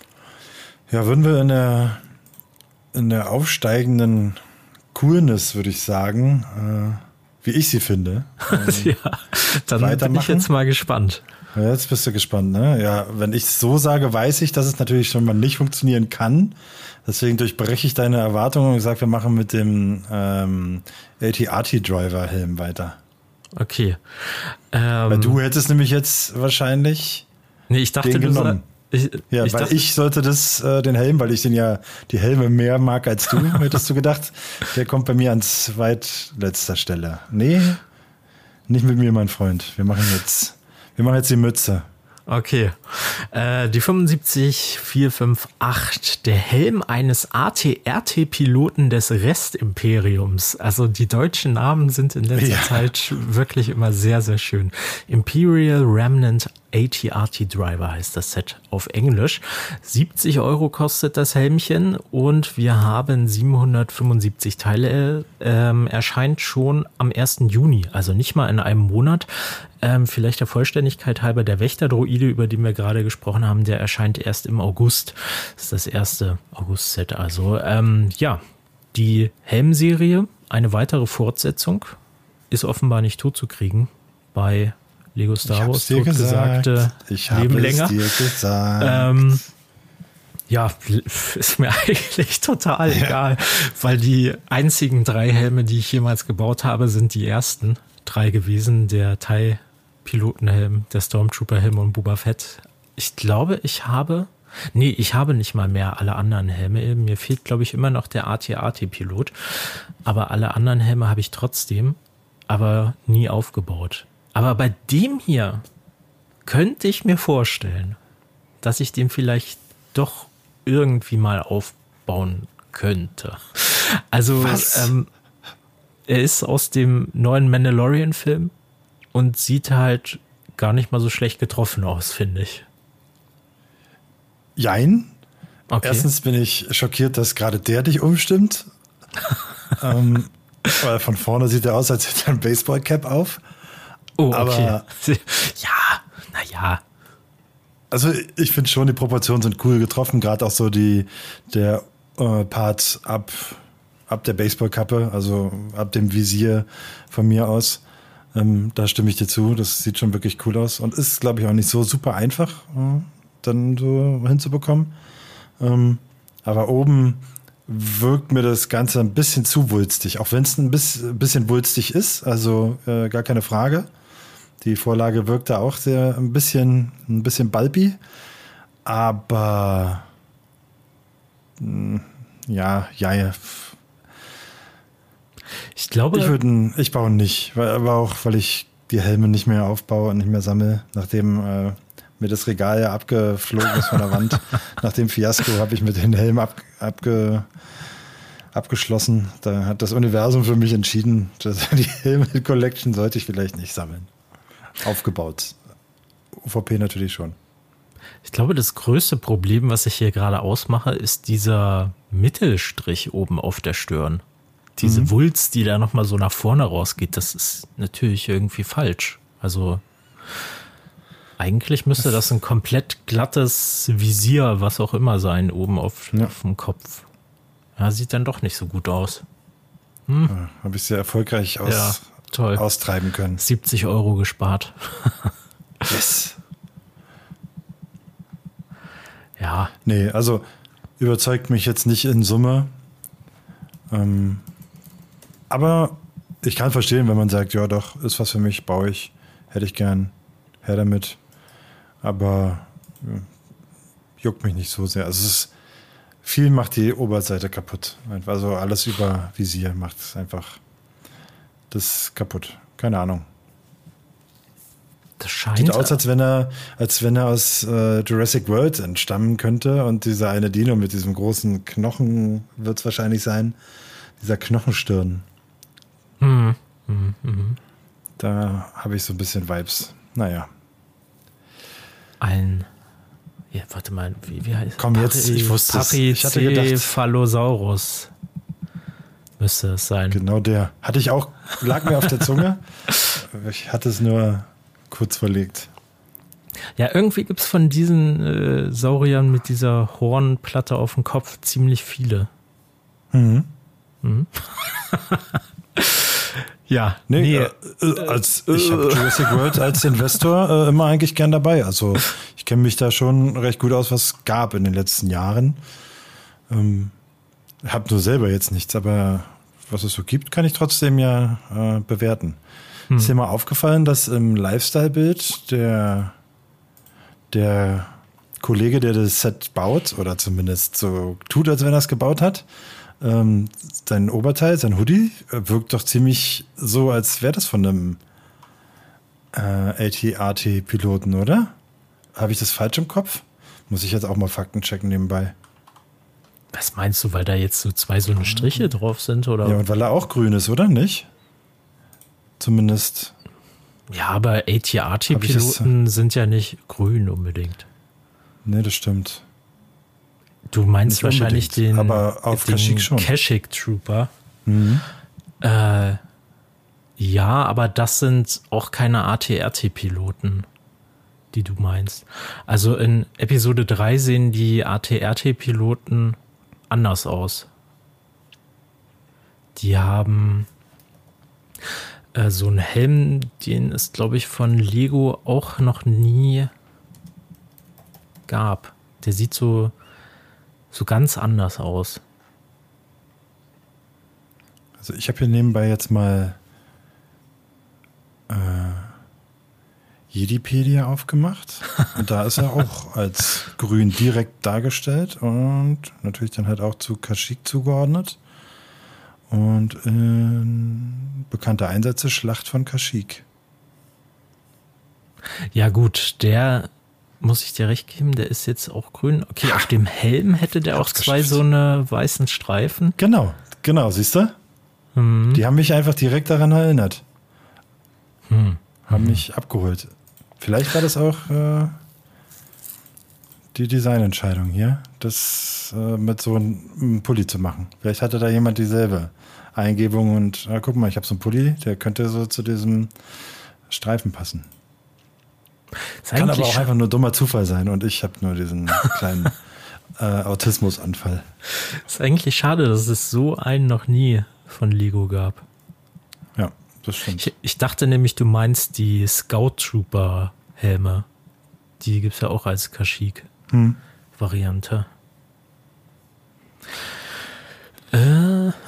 Ja, würden wir in der, in der aufsteigenden Coolness, würde ich sagen, äh, wie ich sie finde. Ähm,
ja, dann bin ich jetzt mal gespannt.
Ja, jetzt bist du gespannt, ne? Ja, wenn ich es so sage, weiß ich, dass es natürlich schon mal nicht funktionieren kann. Deswegen durchbreche ich deine Erwartungen und sage, wir machen mit dem ähm, A T A T-Driver-Helm weiter.
Okay.
Ähm, Weil du hättest nämlich jetzt wahrscheinlich
nee, ich dachte, den genommen. Du
Ich, ja, ich weil dachte, ich sollte das, äh, den Helm, weil ich den ja, die Helme mehr mag als du, hättest du gedacht, der kommt bei mir an zweitletzter Stelle. Nee, nicht mit mir, mein Freund. Wir machen jetzt, wir machen jetzt die Mütze.
Okay. Äh, die fünfundsiebzig vier fünf acht, der Helm eines A T R T-Piloten des Restimperiums. Also die deutschen Namen sind in letzter ja. Zeit wirklich immer sehr, sehr schön. Imperial Remnant A T R T-Driver heißt das Set auf Englisch. siebzig Euro kostet das Helmchen und wir haben siebenhundertfünfundsiebzig Teile. Ähm, erscheint schon am ersten Juni, also nicht mal in einem Monat. Ähm, vielleicht der Vollständigkeit halber, der Wächterdroide, über den wir gerade gesprochen haben, der erscheint erst im August. Das ist das erste August-Set. Also ähm, ja, die Helmserie, eine weitere Fortsetzung, ist offenbar nicht tot zu kriegen bei Lego Star Wars,
totgesagte Leben länger. Dir gesagt.
Ähm, ja, ist mir eigentlich total ja. egal, weil die einzigen drei Helme, die ich jemals gebaut habe, sind die ersten drei gewesen. Der TIE-Pilotenhelm, der Stormtrooper-Helm und Boba Fett. Ich glaube, ich habe, nee, ich habe nicht mal mehr alle anderen Helme. Mir fehlt, glaube ich, immer noch der A T A T-Pilot. Aber alle anderen Helme habe ich trotzdem, aber nie aufgebaut. Aber bei dem hier könnte ich mir vorstellen, dass ich den vielleicht doch irgendwie mal aufbauen könnte. Also, ähm, er ist aus dem neuen Mandalorian-Film und sieht halt gar nicht mal so schlecht getroffen aus, finde ich.
Jein.
Okay.
Erstens bin ich schockiert, dass gerade der dich umstimmt. ähm, weil von vorne sieht er aus, als hätte er ein Baseball-Cap auf.
Oh,
aber
okay. Ja, naja.
Also ich finde schon, die Proportionen sind cool getroffen, gerade auch so die der äh, Part ab, ab der Baseballkappe, also ab dem Visier von mir aus. Ähm, da stimme ich dir zu, das sieht schon wirklich cool aus und ist, glaube ich, auch nicht so super einfach, äh, dann so hinzubekommen. Ähm, aber oben wirkt mir das Ganze ein bisschen zu wulstig, auch wenn es ein bisschen, bisschen wulstig ist, also äh, gar keine Frage. Die Vorlage wirkte auch sehr ein bisschen, ein bisschen bulby, aber mh, ja, ja, ja.
Ich glaube,
ich würde, ich baue nicht, weil, aber auch, weil ich die Helme nicht mehr aufbaue und nicht mehr sammle, nachdem äh, mir das Regal ja abgeflogen ist von der Wand. Nach dem Fiasko habe ich mit den Helmen ab, abge, abgeschlossen. Da hat das Universum für mich entschieden, dass die Helmet-Collection sollte ich vielleicht nicht sammeln. Aufgebaut. U V P natürlich schon.
Ich glaube, das größte Problem, was ich hier gerade ausmache, ist dieser Mittelstrich oben auf der Stirn. Diese mhm. Wulst, die da nochmal so nach vorne rausgeht, das ist natürlich irgendwie falsch. Also eigentlich müsste das ein komplett glattes Visier, was auch immer sein, oben auf, ja. auf dem Kopf. Ja, sieht dann doch nicht so gut aus. Hm?
Ja, habe ich sehr erfolgreich aus,
ja, toll.
austreiben können.
siebzig Euro gespart.
Yes.
Ja.
Nee, also überzeugt mich jetzt nicht in Summe. Ähm, aber ich kann verstehen, wenn man sagt, ja doch, ist was für mich, baue ich, hätte ich gern, her damit. Aber ja, juckt mich nicht so sehr. Also es ist, viel macht die Oberseite kaputt. Also alles über Visier macht es einfach das kaputt. Keine Ahnung.
Das scheint
Sieht aus, als wenn er, als wenn er aus äh, Jurassic World entstammen könnte. Und dieser eine Dino mit diesem großen Knochen wird es wahrscheinlich sein. Dieser Knochenstirn.
Mhm. Mhm. Mhm.
Da habe ich so ein bisschen Vibes. Naja.
Ein, ja, warte mal, wie, wie heißt
Komm jetzt, ich wusste es. Ich hatte gedacht,
Pachycephalosaurus müsste es sein.
Genau der. Hatte ich auch, lag mir auf der Zunge. Ich hatte es nur kurz verlegt.
Ja, irgendwie gibt es von diesen äh, Sauriern mit dieser Hornplatte auf dem Kopf ziemlich viele.
Mhm.
Mhm. Ja,
nee,
nee
äh, als, ich habe Jurassic World als Investor äh, immer eigentlich gern dabei. Also ich kenne mich da schon recht gut aus, was es gab in den letzten Jahren. Ähm, habe nur selber jetzt nichts, aber was es so gibt, kann ich trotzdem ja äh, bewerten. Hm. Ist dir mal aufgefallen, dass im Lifestyle-Bild der, der Kollege, der das Set baut, oder zumindest so tut, als wenn er es gebaut hat, Ähm, sein Oberteil, sein Hoodie, wirkt doch ziemlich so, als wäre das von einem äh, A T A T-Piloten, oder? Habe ich das falsch im Kopf? Muss ich jetzt auch mal Fakten checken nebenbei.
Was meinst du, weil da jetzt so zwei so eine Striche drauf sind, oder?
Ja, und weil er auch grün ist, oder nicht? Zumindest.
Ja, aber A T A T-Piloten sind ja nicht grün unbedingt.
Nee, das stimmt.
Du meinst Nicht wahrscheinlich den,
aber auf
den
Kashyyyk schon.
Kashyyyk Trooper.
Mhm.
Äh, ja, aber das sind auch keine A T R T-Piloten, die du meinst. Also in Episode drei sehen die A T R T-Piloten anders aus. Die haben äh, so einen Helm, den es, glaube ich, von Lego auch noch nie gab. Der sieht so so ganz anders aus.
Also ich habe hier nebenbei jetzt mal äh, Jedipedia aufgemacht. Und da ist er auch als grün direkt dargestellt und natürlich dann halt auch zu Kashyyyk zugeordnet. Und äh, bekannte Einsätze, Schlacht von Kashyyyk.
Ja gut, der, muss ich dir recht geben, der ist jetzt auch grün. Okay, auf dem Helm hätte der auch zwei so eine weißen Streifen.
Genau, genau, siehst du? Mhm. Die haben mich einfach direkt daran erinnert. Hm. Haben mhm. mich abgeholt. Vielleicht war das auch äh, die Designentscheidung hier, das äh, mit so einem Pulli zu machen. Vielleicht hatte da jemand dieselbe Eingebung und äh, guck mal, ich habe so einen Pulli, der könnte so zu diesem Streifen passen. Kann aber auch einfach nur dummer Zufall sein und ich habe nur diesen kleinen äh, Autismusanfall.
Ist eigentlich schade, dass es so einen noch nie von Lego gab.
Ja, das stimmt.
Ich, ich dachte nämlich, du meinst die Scout Trooper Helme. Die gibt es ja auch als Kashyyyk-Variante. Hm. Äh,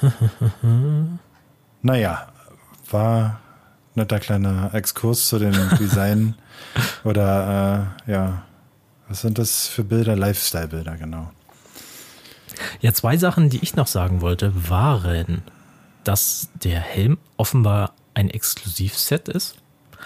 naja, war ein netter kleiner Exkurs zu den Design oder äh, ja, was sind das für Bilder? Lifestyle-Bilder, genau.
Ja, zwei Sachen, die ich noch sagen wollte, waren, dass der Helm offenbar ein Exklusivset ist,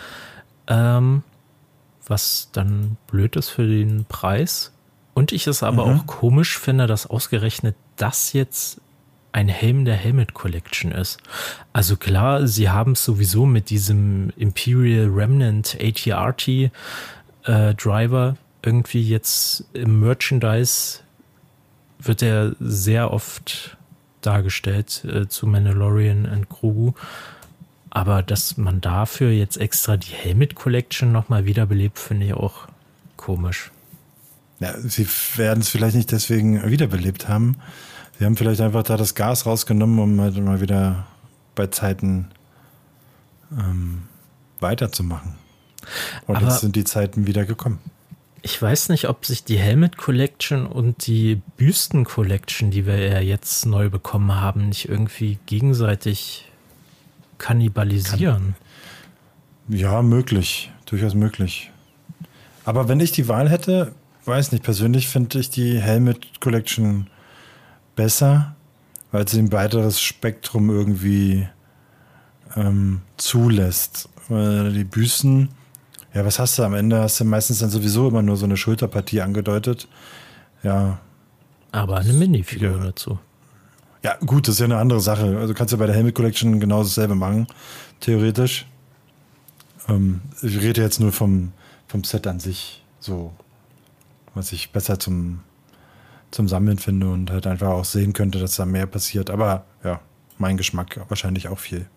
ähm, was dann blöd ist für den Preis. Und ich es aber mhm. auch komisch finde, dass ausgerechnet das jetzt ein Helm der Helmet Collection ist. Also klar, sie haben es sowieso mit diesem Imperial Remnant A T R T äh, Driver irgendwie jetzt im Merchandise wird er sehr oft dargestellt äh, zu Mandalorian und Grogu. Aber dass man dafür jetzt extra die Helmet Collection nochmal wiederbelebt, finde ich auch komisch.
Ja, sie werden es vielleicht nicht deswegen wiederbelebt haben. Sie haben vielleicht einfach da das Gas rausgenommen, um halt mal wieder bei Zeiten ähm, weiterzumachen. Und Aber jetzt sind die Zeiten wieder gekommen.
Ich weiß nicht, ob sich die Helmet Collection und die Büsten Collection, die wir ja jetzt neu bekommen haben, nicht irgendwie gegenseitig kannibalisieren.
Kann. Ja, möglich. Durchaus möglich. Aber wenn ich die Wahl hätte, weiß nicht, persönlich finde ich die Helmet Collection besser, weil sie ein weiteres Spektrum irgendwie ähm, zulässt. Weil die Büsten, ja, was hast du am Ende? Hast du meistens dann sowieso immer nur so eine Schulterpartie angedeutet. Ja.
Aber eine Minifigur dazu.
Ja, gut, das ist ja eine andere Sache. Also kannst du bei der Helmet Collection genau dasselbe machen, theoretisch. Ähm, ich rede jetzt nur vom, vom Set an sich, so, was ich besser zum zum Sammeln finde und halt einfach auch sehen könnte, dass da mehr passiert. Aber ja, mein Geschmack wahrscheinlich auch viel.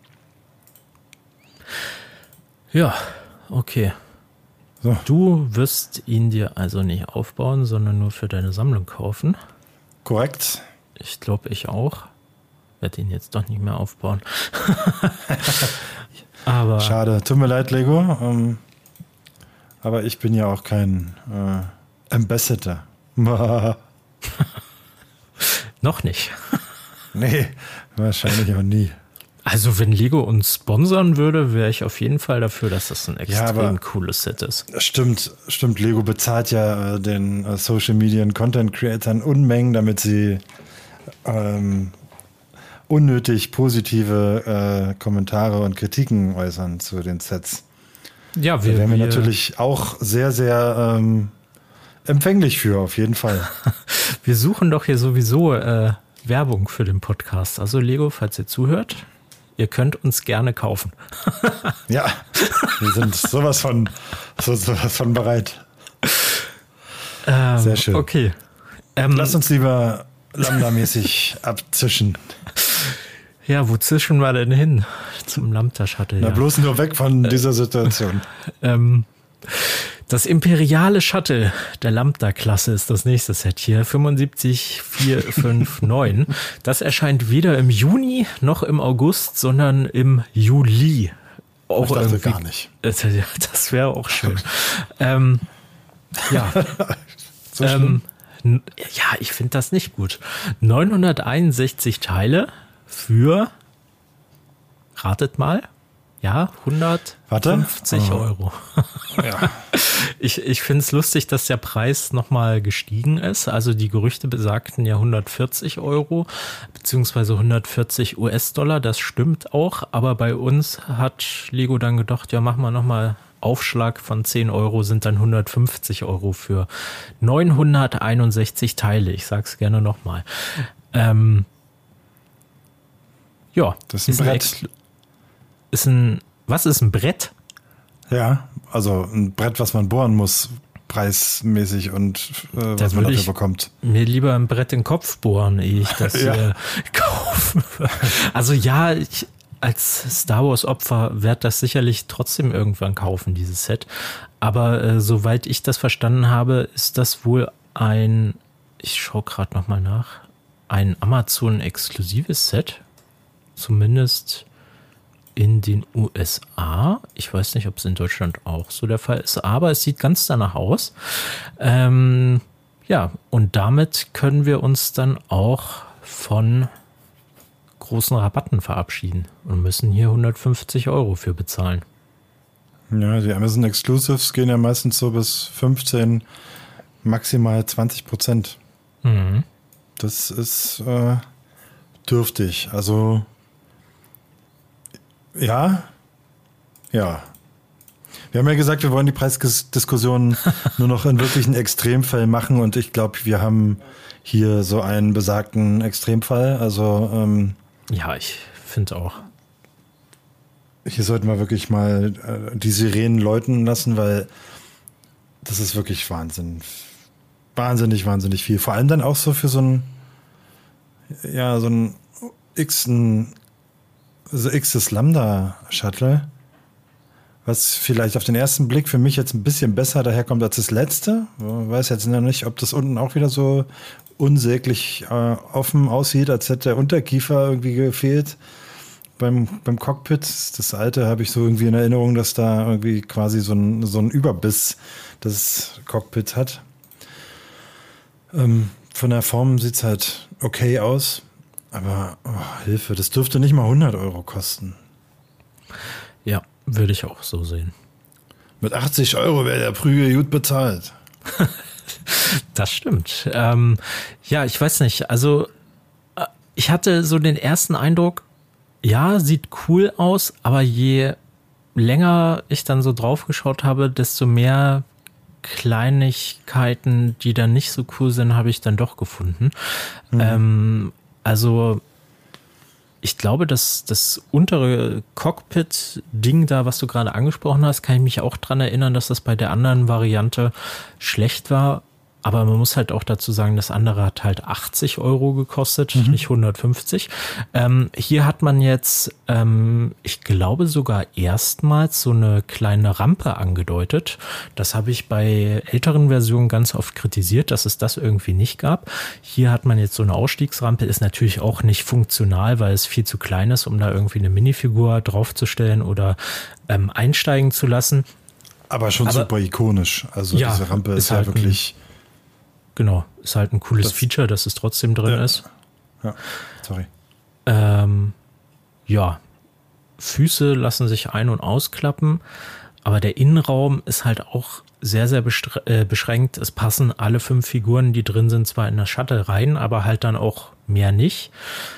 Ja, okay. So. Du wirst ihn dir also nicht aufbauen, sondern nur für deine Sammlung kaufen.
Korrekt.
Ich glaube, ich auch. Werde ihn jetzt doch nicht mehr aufbauen. Aber
schade, tut mir leid, Lego. Ähm, aber ich bin ja auch kein äh, Ambassador.
Noch nicht.
Nee, wahrscheinlich auch nie.
Also wenn Lego uns sponsern würde, wäre ich auf jeden Fall dafür, dass das ein extrem ja, cooles Set ist.
Stimmt, stimmt. Lego bezahlt ja äh, den äh, Social Media und Content Creatern Unmengen, damit sie ähm, unnötig positive äh, Kommentare und Kritiken äußern zu den Sets. Ja, wir, da wären wir, wir natürlich auch sehr, sehr ähm, empfänglich für, auf jeden Fall.
Wir suchen doch hier sowieso äh, Werbung für den Podcast. Also Lego, falls ihr zuhört, ihr könnt uns gerne kaufen.
Ja, wir sind sowas von, so, sowas von bereit.
Ähm,
Sehr schön.
Okay.
Ähm, Lass uns lieber Lambda-mäßig abzischen.
Ja, wo zischen wir denn hin? Zum Lambda-Shuttle.
Na,
ja.
bloß nur weg von dieser Situation.
ähm, Das imperiale Shuttle der Lambda-Klasse ist das nächste Set hier. fünfundsiebzig vier fünf neun. Das erscheint weder im Juni noch im August, sondern im Juli.
Auch ich dachte gar nicht.
Das wäre auch schön. ähm, ja.
So schlimm?
Ähm, ja, ich finde das nicht gut. neunhunderteinundsechzig Teile für, ratet mal, ja, hundertfünfzig
Warte.
Euro.
Ja.
Ich, ich finde es lustig, dass der Preis nochmal gestiegen ist. Also die Gerüchte besagten ja hundertvierzig Euro beziehungsweise hundertvierzig US-Dollar. Das stimmt auch. Aber bei uns hat Lego dann gedacht, ja, machen wir nochmal Aufschlag von zehn Euro, sind dann hundertfünfzig Euro für neunhunderteinundsechzig Teile. Ich sag's gerne nochmal. Ähm, ja,
das ist ein Brett.
Ein ist ein, was ist ein Brett?
Ja, also ein Brett, was man bohren muss, preismäßig und äh, was man dafür bekommt.
Mir lieber ein Brett in den Kopf bohren, ehe ich das ja. äh, kaufen würde. Also ja, ich, als Star Wars Opfer werde das sicherlich trotzdem irgendwann kaufen, dieses Set. Aber äh, soweit ich das verstanden habe, ist das wohl ein, ich schaue gerade nochmal nach, ein Amazon-exklusives Set. Zumindest in den U S A. Ich weiß nicht, ob es in Deutschland auch so der Fall ist, aber es sieht ganz danach aus. Ähm, ja, und damit können wir uns dann auch von großen Rabatten verabschieden und müssen hier hundertfünfzig Euro für bezahlen.
Ja, die Amazon Exclusives gehen ja meistens so bis fünfzehn, maximal zwanzig Prozent.
Mhm.
Das ist äh, dürftig. Also ja, ja. Wir haben ja gesagt, wir wollen die Preisdiskussion nur noch in wirklichen Extremfällen machen und ich glaube, wir haben hier so einen besagten Extremfall. Also ähm,
ja, ich finde auch.
Hier sollten wir wirklich mal äh, die Sirenen läuten lassen, weil das ist wirklich Wahnsinn. Wahnsinnig, wahnsinnig viel. Vor allem dann auch so für so ein ja, so ein X, ein so X's Lambda-Shuttle, was vielleicht auf den ersten Blick für mich jetzt ein bisschen besser daherkommt als das letzte. Ich weiß jetzt noch nicht, ob das unten auch wieder so unsäglich äh, offen aussieht, als hätte der Unterkiefer irgendwie gefehlt beim, beim Cockpit. Das alte habe ich so irgendwie in Erinnerung, dass da irgendwie quasi so ein, so ein Überbiss das Cockpit hat. Ähm, von der Form sieht es halt okay aus. Aber oh, Hilfe, das dürfte nicht mal hundert Euro kosten.
Ja, würde ich auch so sehen.
Mit achtzig Euro wäre der Prügel gut bezahlt.
Das stimmt. Ähm, ja, ich weiß nicht. Also ich hatte so den ersten Eindruck, ja, sieht cool aus, aber je länger ich dann so drauf geschaut habe, desto mehr Kleinigkeiten, die dann nicht so cool sind, habe ich dann doch gefunden. Mhm. Ähm, Also ich glaube, dass das untere Cockpit-Ding da, was du gerade angesprochen hast, kann ich mich auch dran erinnern, dass das bei der anderen Variante schlecht war. Aber man muss halt auch dazu sagen, das andere hat halt achtzig Euro gekostet, mhm. nicht hundertfünfzig. Ähm, hier hat man jetzt, ähm, ich glaube sogar erstmals so eine kleine Rampe angedeutet. Das habe ich bei älteren Versionen ganz oft kritisiert, dass es das irgendwie nicht gab. Hier hat man jetzt so eine Ausstiegsrampe, ist natürlich auch nicht funktional, weil es viel zu klein ist, um da irgendwie eine Minifigur draufzustellen oder ähm, einsteigen zu lassen.
Aber schon Aber, super ikonisch. Also ja, diese Rampe ist, ist halt ja wirklich...
Ein, Genau, ist halt ein cooles das, Feature, dass es trotzdem drin
ja,
ist.
Ja, sorry.
Ähm, ja, Füße lassen sich ein- und ausklappen, aber der Innenraum ist halt auch sehr, sehr äh, beschränkt. Es passen alle fünf Figuren, die drin sind, zwar in das Shuttle rein, aber halt dann auch mehr nicht.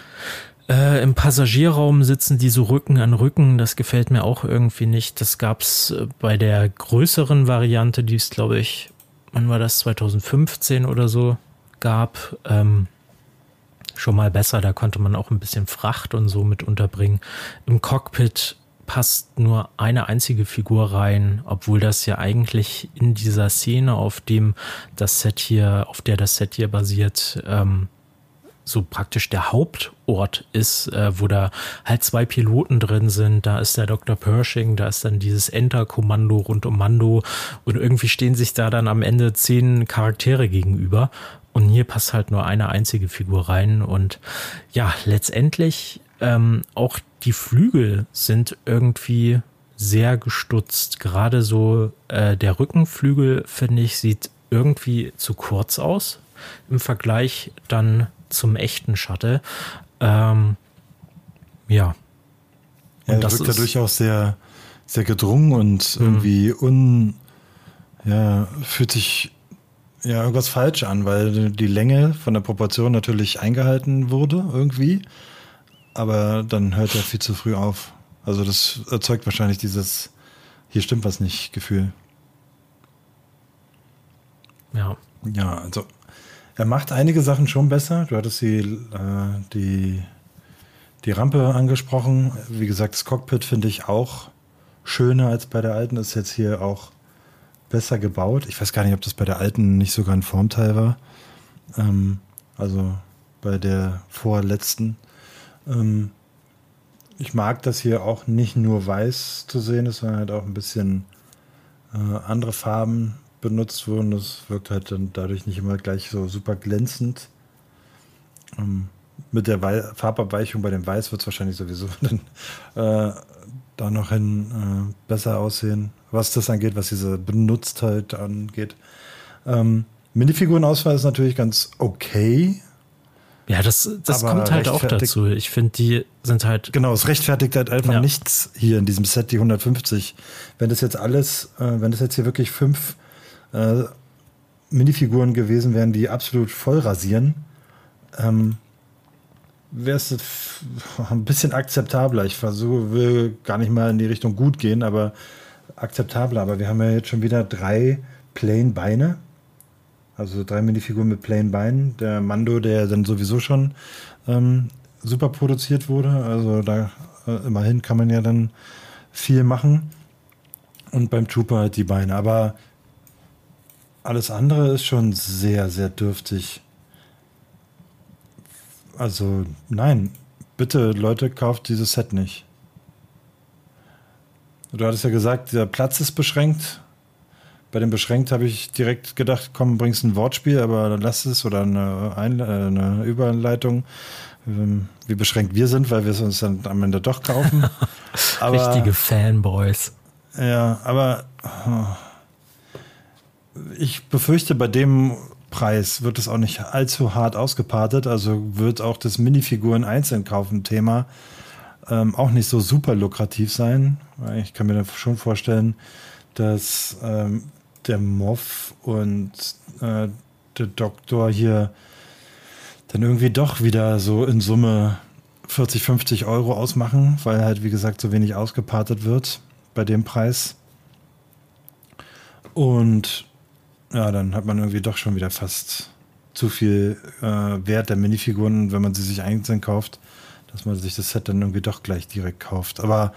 Äh, im Passagierraum sitzen die so Rücken an Rücken, das gefällt mir auch irgendwie nicht. Das gab's bei der größeren Variante, die es, glaube ich, wann war das, zwanzig fünfzehn oder so gab, ähm, schon mal besser. Da konnte man auch ein bisschen Fracht und so mit unterbringen. Im Cockpit passt nur eine einzige Figur rein, obwohl das ja eigentlich in dieser Szene, auf dem das Set hier, auf der das Set hier basiert, ähm, so praktisch der Hauptort ist, äh, wo da halt zwei Piloten drin sind. Da ist der Doktor Pershing, da ist dann dieses Enter-Kommando rund um Mando und irgendwie stehen sich da dann am Ende zehn Charaktere gegenüber und hier passt halt nur eine einzige Figur rein und ja, letztendlich ähm, auch die Flügel sind irgendwie sehr gestutzt. Gerade so äh, der Rückenflügel, finde ich, sieht irgendwie zu kurz aus im Vergleich dann zum echten Shuttle. Ähm, ja.
Und ja, das wirkt ja durchaus sehr, sehr gedrungen und mhm. irgendwie un, ja, fühlt sich ja irgendwas falsch an, weil die Länge von der Proportion natürlich eingehalten wurde irgendwie, aber dann hört er viel zu früh auf. Also das erzeugt wahrscheinlich dieses hier stimmt was nicht Gefühl.
Ja.
Ja, also er macht einige Sachen schon besser. Du hattest die, äh, die, die Rampe angesprochen. Wie gesagt, das Cockpit finde ich auch schöner als bei der alten. Ist jetzt hier auch besser gebaut. Ich weiß gar nicht, ob das bei der alten nicht sogar ein Formteil war. Ähm, also bei der vorletzten. Ähm, ich mag das hier auch nicht nur weiß zu sehen ist, sondern halt auch ein bisschen äh, andere Farben benutzt wurden. Das wirkt halt dann dadurch nicht immer gleich so super glänzend. Ähm, mit der Wei- Farbabweichung bei dem Weiß wird es wahrscheinlich sowieso dann äh, da noch hin äh, besser aussehen, was das angeht, was diese Benutztheit angeht. Ähm, Minifigurenauswahl ist natürlich ganz okay.
Ja, das, das kommt halt auch dazu. Ich finde, die sind halt...
Genau, es rechtfertigt halt einfach ja. nichts hier in diesem Set, die hundertfünfzig. Wenn das jetzt alles, äh, wenn das jetzt hier wirklich fünf äh, Minifiguren gewesen wären, die absolut voll rasieren, ähm, wäre es ein bisschen akzeptabler. Ich versuche, will gar nicht mal in die Richtung gut gehen, aber akzeptabler. Aber wir haben ja jetzt schon wieder drei Plain Beine. Also drei Minifiguren mit Plain Beinen. Der Mando, der dann sowieso schon ähm, super produziert wurde. Also da äh, immerhin kann man ja dann viel machen. Und beim Trooper halt die Beine. Aber alles andere ist schon sehr, sehr dürftig. Also nein, bitte Leute, kauft dieses Set nicht. Du hattest ja gesagt, der Platz ist beschränkt. Bei dem beschränkt habe ich direkt gedacht, komm, bringst ein Wortspiel, aber dann lass es oder eine, Ein- äh, eine Überleitung, wie beschränkt wir sind, weil wir es uns dann am Ende doch kaufen.
Aber, richtige Fanboys.
Ja, aber ich befürchte, bei dem Preis wird es auch nicht allzu hart ausgepartet, also wird auch das Minifiguren einzeln kaufen Thema ähm, auch nicht so super lukrativ sein. Ich kann mir dann schon vorstellen, dass ähm, der Moff und äh, der Doktor hier dann irgendwie doch wieder so in Summe vierzig, fünfzig Euro ausmachen, weil halt, wie gesagt, so wenig ausgepartet wird bei dem Preis. Und ja, dann hat man irgendwie doch schon wieder fast zu viel äh, Wert der Minifiguren, wenn man sie sich einzeln kauft, dass man sich das Set dann irgendwie doch gleich direkt kauft. Aber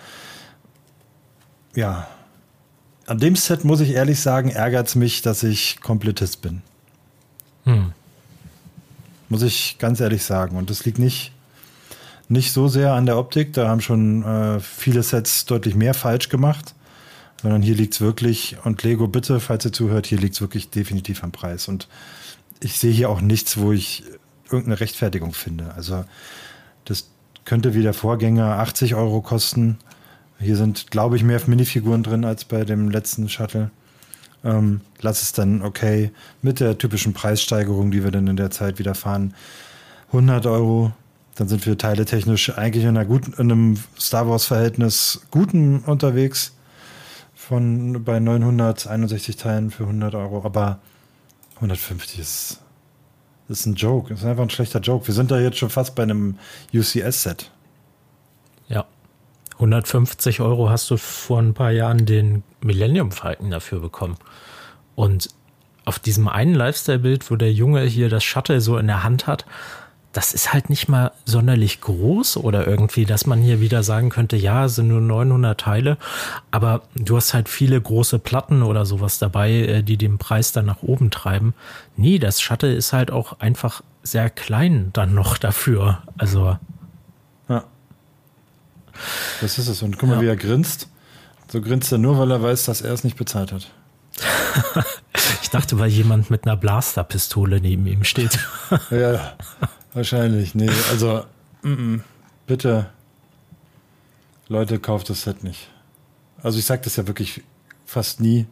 ja, an dem Set muss ich ehrlich sagen, ärgert es mich, dass ich Komplettist bin. Hm. Muss ich ganz ehrlich sagen. Und das liegt nicht, nicht so sehr an der Optik. Da haben schon äh, viele Sets deutlich mehr falsch gemacht. Sondern hier liegt es wirklich, und Lego, bitte, falls ihr zuhört, hier liegt es wirklich definitiv am Preis. Und ich sehe hier auch nichts, wo ich irgendeine Rechtfertigung finde. Also das könnte wie der Vorgänger achtzig Euro kosten. Hier sind, glaube ich, mehr Minifiguren drin als bei dem letzten Shuttle. Ähm, lass es dann okay mit der typischen Preissteigerung, die wir dann in der Zeit wieder fahren. hundert Euro, dann sind wir teiletechnisch eigentlich in, einer guten, in einem Star Wars-Verhältnis guten unterwegs. Von bei neunhunderteinundsechzig Teilen für hundert Euro, aber hundertfünfzig ist, ist ein Joke, ist einfach ein schlechter Joke. Wir sind da jetzt schon fast bei einem U C S-Set.
Ja, hundertfünfzig Euro hast du vor ein paar Jahren den Millennium Falcon dafür bekommen. Und auf diesem einen Lifestyle-Bild, wo der Junge hier das Shuttle so in der Hand hat, das ist halt nicht mal sonderlich groß oder irgendwie, dass man hier wieder sagen könnte, ja, es sind nur neunhundert Teile, aber du hast halt viele große Platten oder sowas dabei, die den Preis dann nach oben treiben. Nee, das Shuttle ist halt auch einfach sehr klein dann noch dafür. Also.
Ja. Das ist es. Und guck mal, ja, wie er grinst. So grinst er nur, weil er weiß, dass er es nicht bezahlt hat.
Ich dachte, weil jemand mit einer Blasterpistole neben ihm steht.
Ja, wahrscheinlich. Nee, also m-m, bitte, Leute, kauft das Set nicht. Also ich sage das ja wirklich fast nie.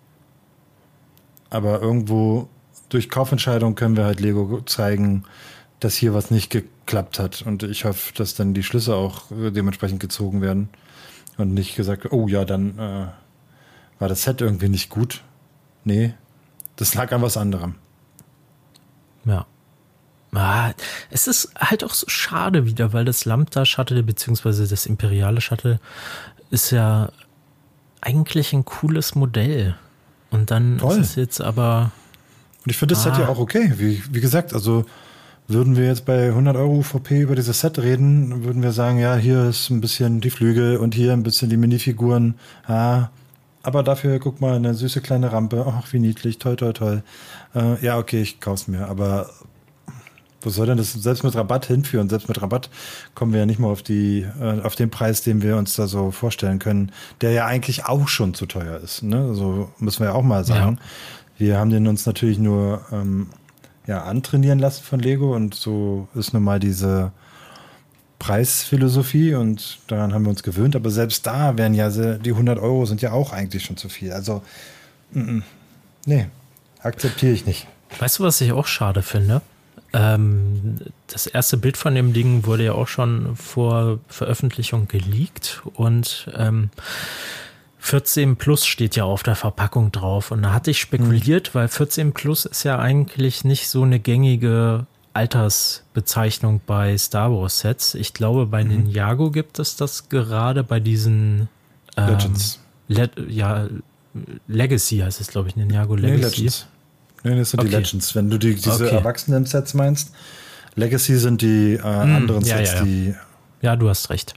Aber irgendwo durch Kaufentscheidung können wir halt Lego zeigen, dass hier was nicht geklappt hat. Und ich hoffe, dass dann die Schlüsse auch dementsprechend gezogen werden. Und nicht gesagt, oh ja, dann äh, war das Set irgendwie nicht gut. nee, das lag an was anderem.
Ja. Ah, es ist halt auch so schade wieder, weil das Lambda-Shuttle beziehungsweise das imperiale Shuttle ist ja eigentlich ein cooles Modell. Und dann Toll. ist es jetzt aber...
Und ich finde das ah. Set ja auch okay. Wie, wie gesagt, also würden wir jetzt bei hundert Euro U V P über dieses Set reden, würden wir sagen, ja, hier ist ein bisschen die Flügel und hier ein bisschen die Minifiguren. Ah, aber dafür, guck mal, eine süße kleine Rampe. Ach, wie niedlich, toll, toll, toll. Äh, ja, okay, ich kauf's mir, aber... Wo soll denn das selbst mit Rabatt hinführen? Selbst mit Rabatt kommen wir ja nicht mal auf die, äh, auf den Preis, den wir uns da so vorstellen können, der ja eigentlich auch schon zu teuer ist. Ne? Also müssen wir ja auch mal sagen. Ja. Wir haben den uns natürlich nur ähm, ja, antrainieren lassen von Lego und so ist nun mal diese Preisphilosophie und daran haben wir uns gewöhnt. Aber selbst da wären ja die hundert Euro sind ja auch eigentlich schon zu viel. Also m -m, nee, akzeptiere ich nicht.
Weißt du, was ich auch schade finde? Ähm, das erste Bild von dem Ding wurde ja auch schon vor Veröffentlichung geleakt und ähm, vierzehn plus steht ja auf der Verpackung drauf und da hatte ich spekuliert, mhm. weil vierzehn plus ist ja eigentlich nicht so eine gängige Altersbezeichnung bei Star Wars Sets. Ich glaube, bei mhm. Ninjago gibt es das gerade bei diesen ähm,
Legends.
Le ja, Legacy heißt es, glaube ich, Ninjago Legacy.
Nee, Nee, das sind okay. die Legends. Wenn du die, diese okay. Erwachsenen-Sets meinst, Legacy sind die äh, mm, anderen
ja,
Sets,
ja, ja.
die...
Ja, du hast recht.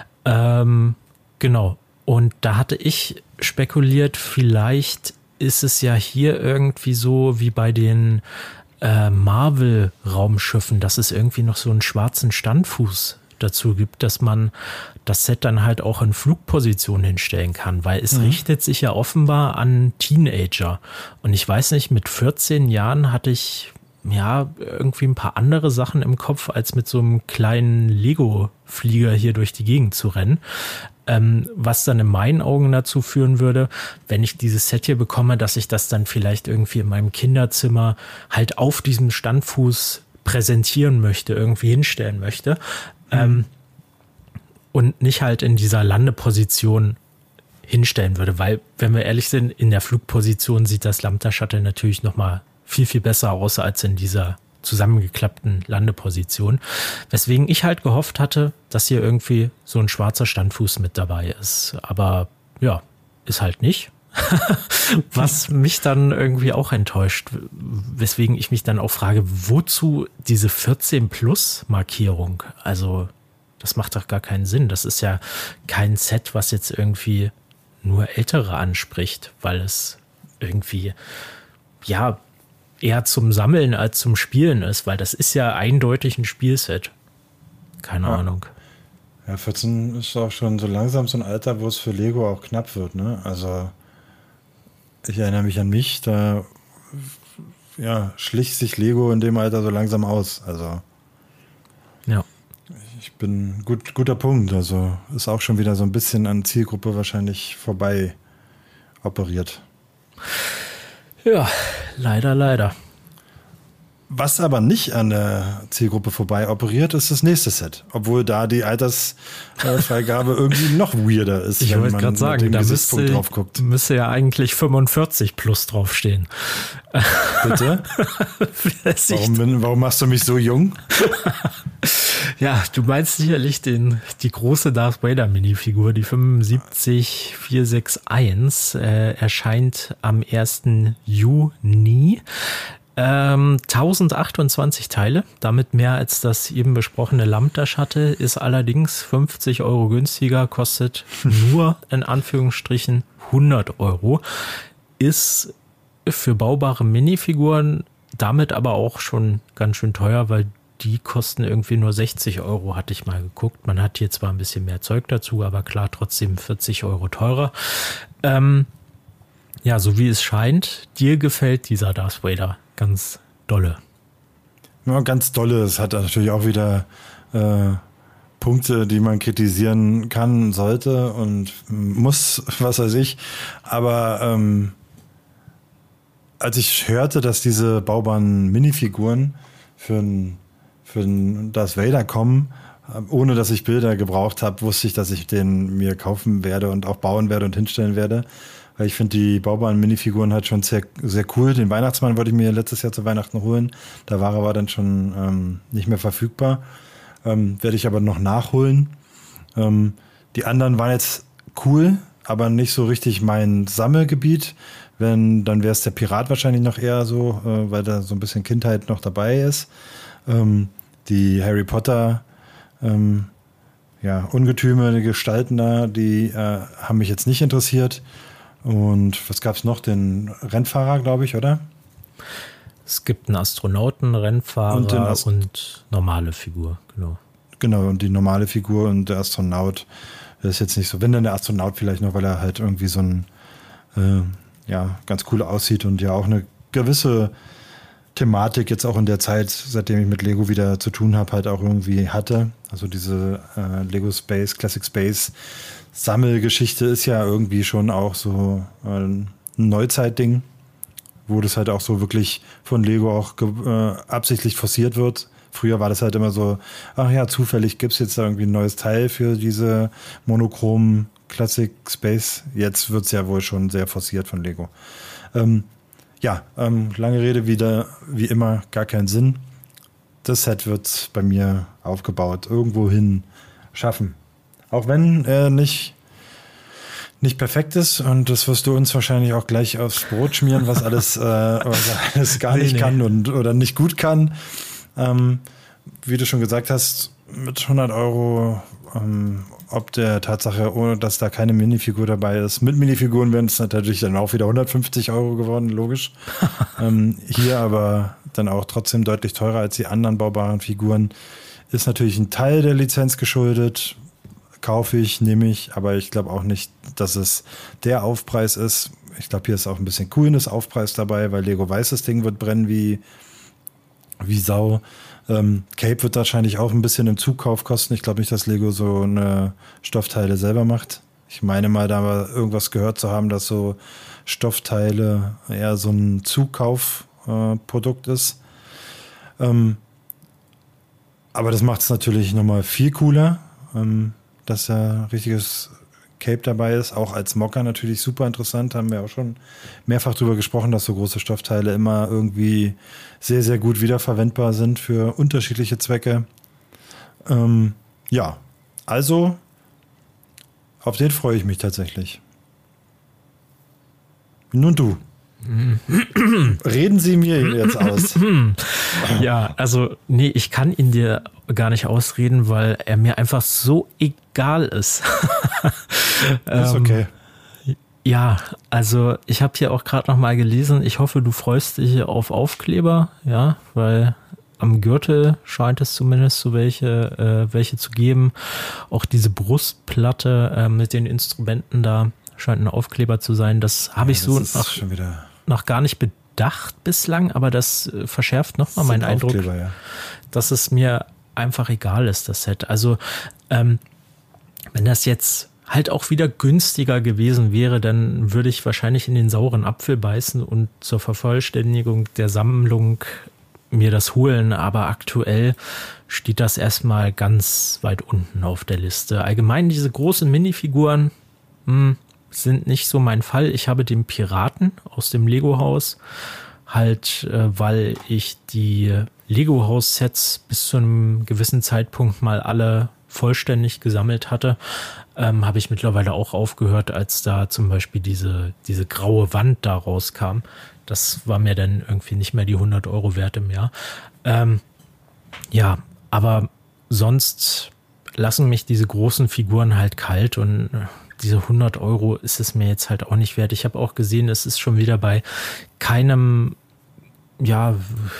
Ähm, genau. Und da hatte ich spekuliert, vielleicht ist es ja hier irgendwie so wie bei den äh, Marvel-Raumschiffen, dass es irgendwie noch so einen schwarzen Standfuß dazu gibt, dass man das Set dann halt auch in Flugposition hinstellen kann, weil es mhm. richtet sich ja offenbar an Teenager. Und ich weiß nicht, mit vierzehn Jahren hatte ich ja irgendwie ein paar andere Sachen im Kopf, als mit so einem kleinen Lego-Flieger hier durch die Gegend zu rennen. Ähm, was dann in meinen Augen dazu führen würde, wenn ich dieses Set hier bekomme, dass ich das dann vielleicht irgendwie in meinem Kinderzimmer halt auf diesem Standfuß präsentieren möchte, irgendwie hinstellen möchte. Ähm, und nicht halt in dieser Landeposition hinstellen würde, weil, wenn wir ehrlich sind, in der Flugposition sieht das Lambda-Shuttle natürlich nochmal viel, viel besser aus als in dieser zusammengeklappten Landeposition. Weswegen ich halt gehofft hatte, dass hier irgendwie so ein schwarzer Standfuß mit dabei ist. Aber ja, ist halt nicht. Was mich dann irgendwie auch enttäuscht, weswegen ich mich dann auch frage, wozu diese vierzehn plus Markierung? Also das macht doch gar keinen Sinn. Das ist ja kein Set, was jetzt irgendwie nur Ältere anspricht, weil es irgendwie ja eher zum Sammeln als zum Spielen ist, weil das ist ja eindeutig ein Spielset. Keine ja. Ahnung.
Ja, vierzehn ist auch schon so langsam so ein Alter, wo es für Lego auch knapp wird, ne? Also ich erinnere mich an mich, da ja, schlich sich Lego in dem Alter so langsam aus. Also
ja.
Ich bin gut, guter Punkt. Also ist auch schon wieder so ein bisschen an Zielgruppe wahrscheinlich vorbei operiert.
Ja, leider, leider.
Was aber nicht an der Zielgruppe vorbei operiert, ist das nächste Set. Obwohl da die Altersfreigabe irgendwie noch weirder ist,
ich
wenn man
grad sagen,
mit dem
da
Gesichtspunkt
müsste,
drauf guckt.
Müsste ja eigentlich fünfundvierzig plus draufstehen.
Bitte? warum, bin, warum machst du mich so jung?
Ja, du meinst sicherlich den, die große Darth Vader Minifigur, die fünfundsiebzig vierhundertsechsundsechzig, äh, erscheint am ersten Juni. Ähm, tausendachtundzwanzig Teile, damit mehr als das eben besprochene Lambda-Shuttle, ist allerdings fünfzig Euro günstiger, kostet nur in Anführungsstrichen hundert Euro. Ist für baubare Minifiguren damit aber auch schon ganz schön teuer, weil die kosten irgendwie nur sechzig Euro, hatte ich mal geguckt. Man hat hier zwar ein bisschen mehr Zeug dazu, aber klar, trotzdem vierzig Euro teurer. Ähm, ja, so wie es scheint, dir gefällt dieser Darth Vader ganz dolle.
Ja, ganz dolle. Es hat natürlich auch wieder äh, Punkte, die man kritisieren kann, sollte und muss, was weiß ich. Aber ähm, als ich hörte, dass diese baubaren Minifiguren für ein für ein Darth Vader kommen, ohne dass ich Bilder gebraucht habe, wusste ich, dass ich den mir kaufen werde und auch bauen werde und hinstellen werde. weil ich finde die Baubahn-Minifiguren halt schon sehr, sehr cool. Den Weihnachtsmann wollte ich mir letztes Jahr zu Weihnachten holen. Da war er aber dann schon ähm, nicht mehr verfügbar. Ähm, werde ich aber noch nachholen. Ähm, die anderen waren jetzt cool, aber nicht so richtig mein Sammelgebiet. Wenn, dann wäre es der Pirat wahrscheinlich noch eher so, äh, weil da so ein bisschen Kindheit noch dabei ist. Ähm, die Harry Potter ähm, ja, Ungetüme, die Gestalten da, die äh, haben mich jetzt nicht interessiert. Und was gab es noch? Den Rennfahrer, glaube ich, oder?
Es gibt einen Astronauten, Rennfahrer und,
Ast-
und normale Figur, genau.
Genau, und die normale Figur und der Astronaut, das ist jetzt nicht so. Wenn dann der Astronaut vielleicht noch, weil er halt irgendwie so ein, äh, ja, ganz cool aussieht und ja auch eine gewisse Thematik jetzt auch in der Zeit, seitdem ich mit Lego wieder zu tun habe, halt auch irgendwie hatte. Also diese äh, Lego Space, Classic Space Sammelgeschichte ist ja irgendwie schon auch so äh, ein Neuzeitding, wo das halt auch so wirklich von Lego auch ge- äh, absichtlich forciert wird. Früher war das halt immer so, ach ja, zufällig gibt es jetzt da irgendwie ein neues Teil für diese monochromen Classic Space. Jetzt wird es ja wohl schon sehr forciert von Lego. Ähm, ja, ähm, lange Rede, wieder wie immer, gar keinen Sinn. Das Set wird bei mir aufgebaut, irgendwohin schaffen. Auch wenn er nicht, nicht perfekt ist, und das wirst du uns wahrscheinlich auch gleich aufs Brot schmieren, was alles, äh, was er alles gar
Nee,
nicht
nee.
kann und oder nicht gut kann. Ähm, wie du schon gesagt hast, mit hundert Euro, ähm, ob der Tatsache, ohne dass da keine Minifigur dabei ist. Mit Minifiguren wären es natürlich dann auch wieder hundertfünfzig Euro geworden, logisch. ähm, hier aber dann auch trotzdem deutlich teurer als die anderen baubaren Figuren. Ist natürlich ein Teil der Lizenz geschuldet. Kaufe ich, nehme ich, aber ich glaube auch nicht, dass es der Aufpreis ist. Ich glaube, hier ist auch ein bisschen Coolness Aufpreis dabei, weil Lego weiß, das Ding wird brennen wie wie Sau. Ähm, Cape wird wahrscheinlich auch ein bisschen im Zukauf kosten. Ich glaube nicht, dass Lego so eine Stoffteile selber macht. Ich meine mal, da irgendwas gehört zu haben, dass so Stoffteile eher so ein Zukaufprodukt äh, ist. Ähm, aber das macht es natürlich nochmal viel cooler, ähm, dass da richtiges Cape dabei ist. Auch als Mocker natürlich super interessant. Haben wir auch schon mehrfach drüber gesprochen, dass so große Stoffteile immer irgendwie sehr, sehr gut wiederverwendbar sind für unterschiedliche Zwecke. Ähm, ja, also auf den freue ich mich tatsächlich. Nun du. Reden Sie mir jetzt aus.
Ja, also nee, ich kann ihn dir gar nicht ausreden, weil er mir einfach so egal ist.
Ist okay.
Ähm, ja, also ich habe hier auch gerade noch mal gelesen, ich hoffe, du freust dich auf Aufkleber, ja, weil am Gürtel scheint es zumindest so welche, äh, welche zu geben. Auch diese Brustplatte äh, mit den Instrumenten da scheint ein Aufkleber zu sein. Das habe
Ja,
ich so
das ist
noch,
schon wieder
noch gar nicht bedacht bislang, aber das äh, verschärft nochmal meinen Eindruck,
Aufkleber, ja.
dass es mir einfach egal ist, das Set. Also ähm, wenn das jetzt halt auch wieder günstiger gewesen wäre, dann würde ich wahrscheinlich in den sauren Apfel beißen und zur Vervollständigung der Sammlung mir das holen. Aber aktuell steht das erstmal ganz weit unten auf der Liste. Allgemein diese großen Minifiguren mh, sind nicht so mein Fall. Ich habe den Piraten aus dem Lego-Haus, halt äh, weil ich die Lego-Haus-Sets bis zu einem gewissen Zeitpunkt mal alle vollständig gesammelt hatte, ähm, habe ich mittlerweile auch aufgehört, als da zum Beispiel diese, diese graue Wand da rauskam. Das war mir dann irgendwie nicht mehr die hundert Euro wert im Jahr. Ähm, ja, aber sonst lassen mich diese großen Figuren halt kalt, und diese hundert Euro ist es mir jetzt halt auch nicht wert. Ich habe auch gesehen, es ist schon wieder bei keinem, ja,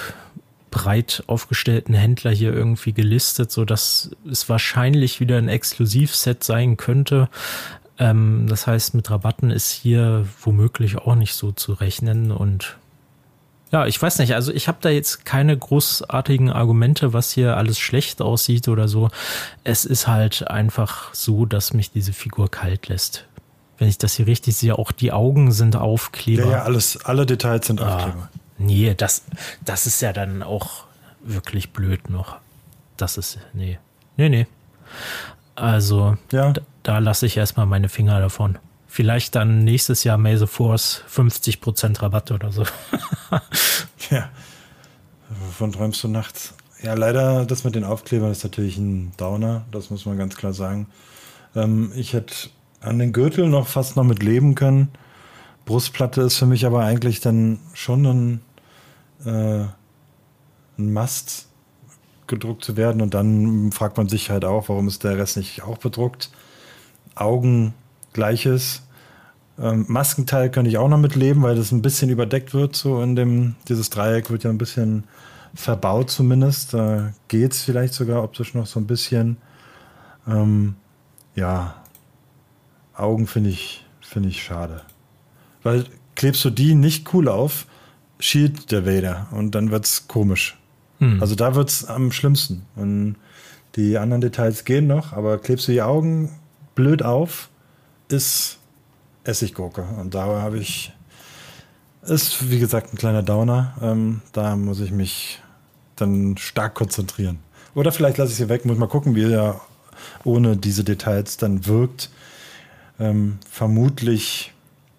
breit aufgestellten Händler hier irgendwie gelistet, so dass es wahrscheinlich wieder ein Exklusivset sein könnte. Ähm, das heißt, mit Rabatten ist hier womöglich auch nicht so zu rechnen, und ja, ich weiß nicht, also ich habe da jetzt keine großartigen Argumente, was hier alles schlecht aussieht oder so. Es ist halt einfach so, dass mich diese Figur kalt lässt. Wenn ich das hier richtig sehe, auch die Augen sind Aufkleber.
Ja, ja, alles, alle Details sind
Ah.
Aufkleber.
Nee, das, das ist ja dann auch wirklich blöd noch. Das ist, nee, nee, nee. Also,
Ja.
da, da lasse ich erstmal meine Finger davon. Vielleicht dann nächstes Jahr May the Force fünfzig Prozent Rabatt oder so.
Ja, wovon träumst du nachts? Ja, leider, das mit den Aufklebern ist natürlich ein Downer, das muss man ganz klar sagen. Ähm, ich hätte an den Gürtel noch fast noch mit leben können. Brustplatte ist für mich aber eigentlich dann schon ein, äh, ein Must, gedruckt zu werden. Und dann fragt man sich halt auch, warum ist der Rest nicht auch bedruckt? Augen gleiches. Ähm, Maskenteil könnte ich auch noch mitleben, weil das ein bisschen überdeckt wird. So in dem, dieses Dreieck wird ja ein bisschen verbaut zumindest. Da geht es vielleicht sogar optisch noch so ein bisschen. Ähm, ja, Augen finde ich, finde ich schade. Weil klebst du die nicht cool auf, schielt der Vader und dann wird's komisch. Hm. Also da wird's am schlimmsten. Und die anderen Details gehen noch, aber klebst du die Augen blöd auf, ist Essiggurke. Und da habe ich, ist wie gesagt ein kleiner Downer. Ähm, da muss ich mich dann stark konzentrieren. Oder vielleicht lasse ich sie weg, muss mal gucken, wie er ohne diese Details dann wirkt. Ähm, vermutlich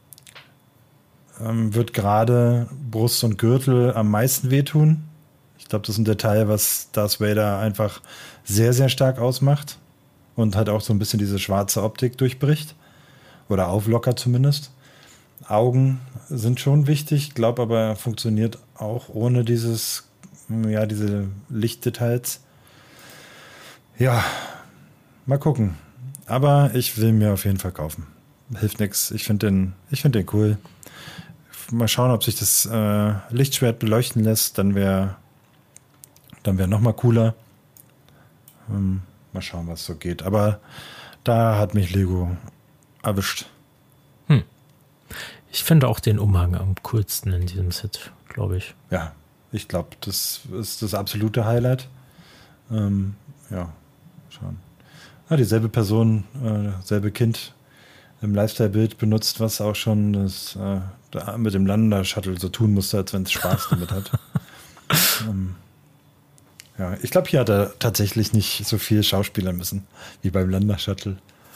ähm, wird gerade Brust und Gürtel am meisten wehtun. Ich glaube, das ist ein Detail, was Darth Vader einfach sehr, sehr stark ausmacht und halt auch so ein bisschen diese schwarze Optik durchbricht oder auflockert zumindest. Augen sind schon wichtig, glaube aber, er funktioniert auch ohne dieses, ja, diese Lichtdetails. Ja, mal gucken. Aber ich will mir auf jeden Fall kaufen. Hilft nichts. Ich finde den, ich finde den cool. Mal schauen, ob sich das äh, Lichtschwert beleuchten lässt. Dann wäre dann wäre noch mal cooler. Ähm, mal schauen, was so geht. Aber da hat mich Lego erwischt.
Hm. Ich finde auch den Umhang am coolsten in diesem Set, glaube ich.
Ja, ich glaube, das ist das absolute Highlight. Ähm, ja, schauen. Ja, dieselbe Person, äh, selbe Kind im Lifestyle-Bild benutzt, was auch schon das äh, da mit dem Lander-Shuttle so tun musste, als wenn es Spaß damit hat. ähm, ja, ich glaube, hier hat er tatsächlich nicht so viel schauspielern müssen wie beim Lander-Shuttle.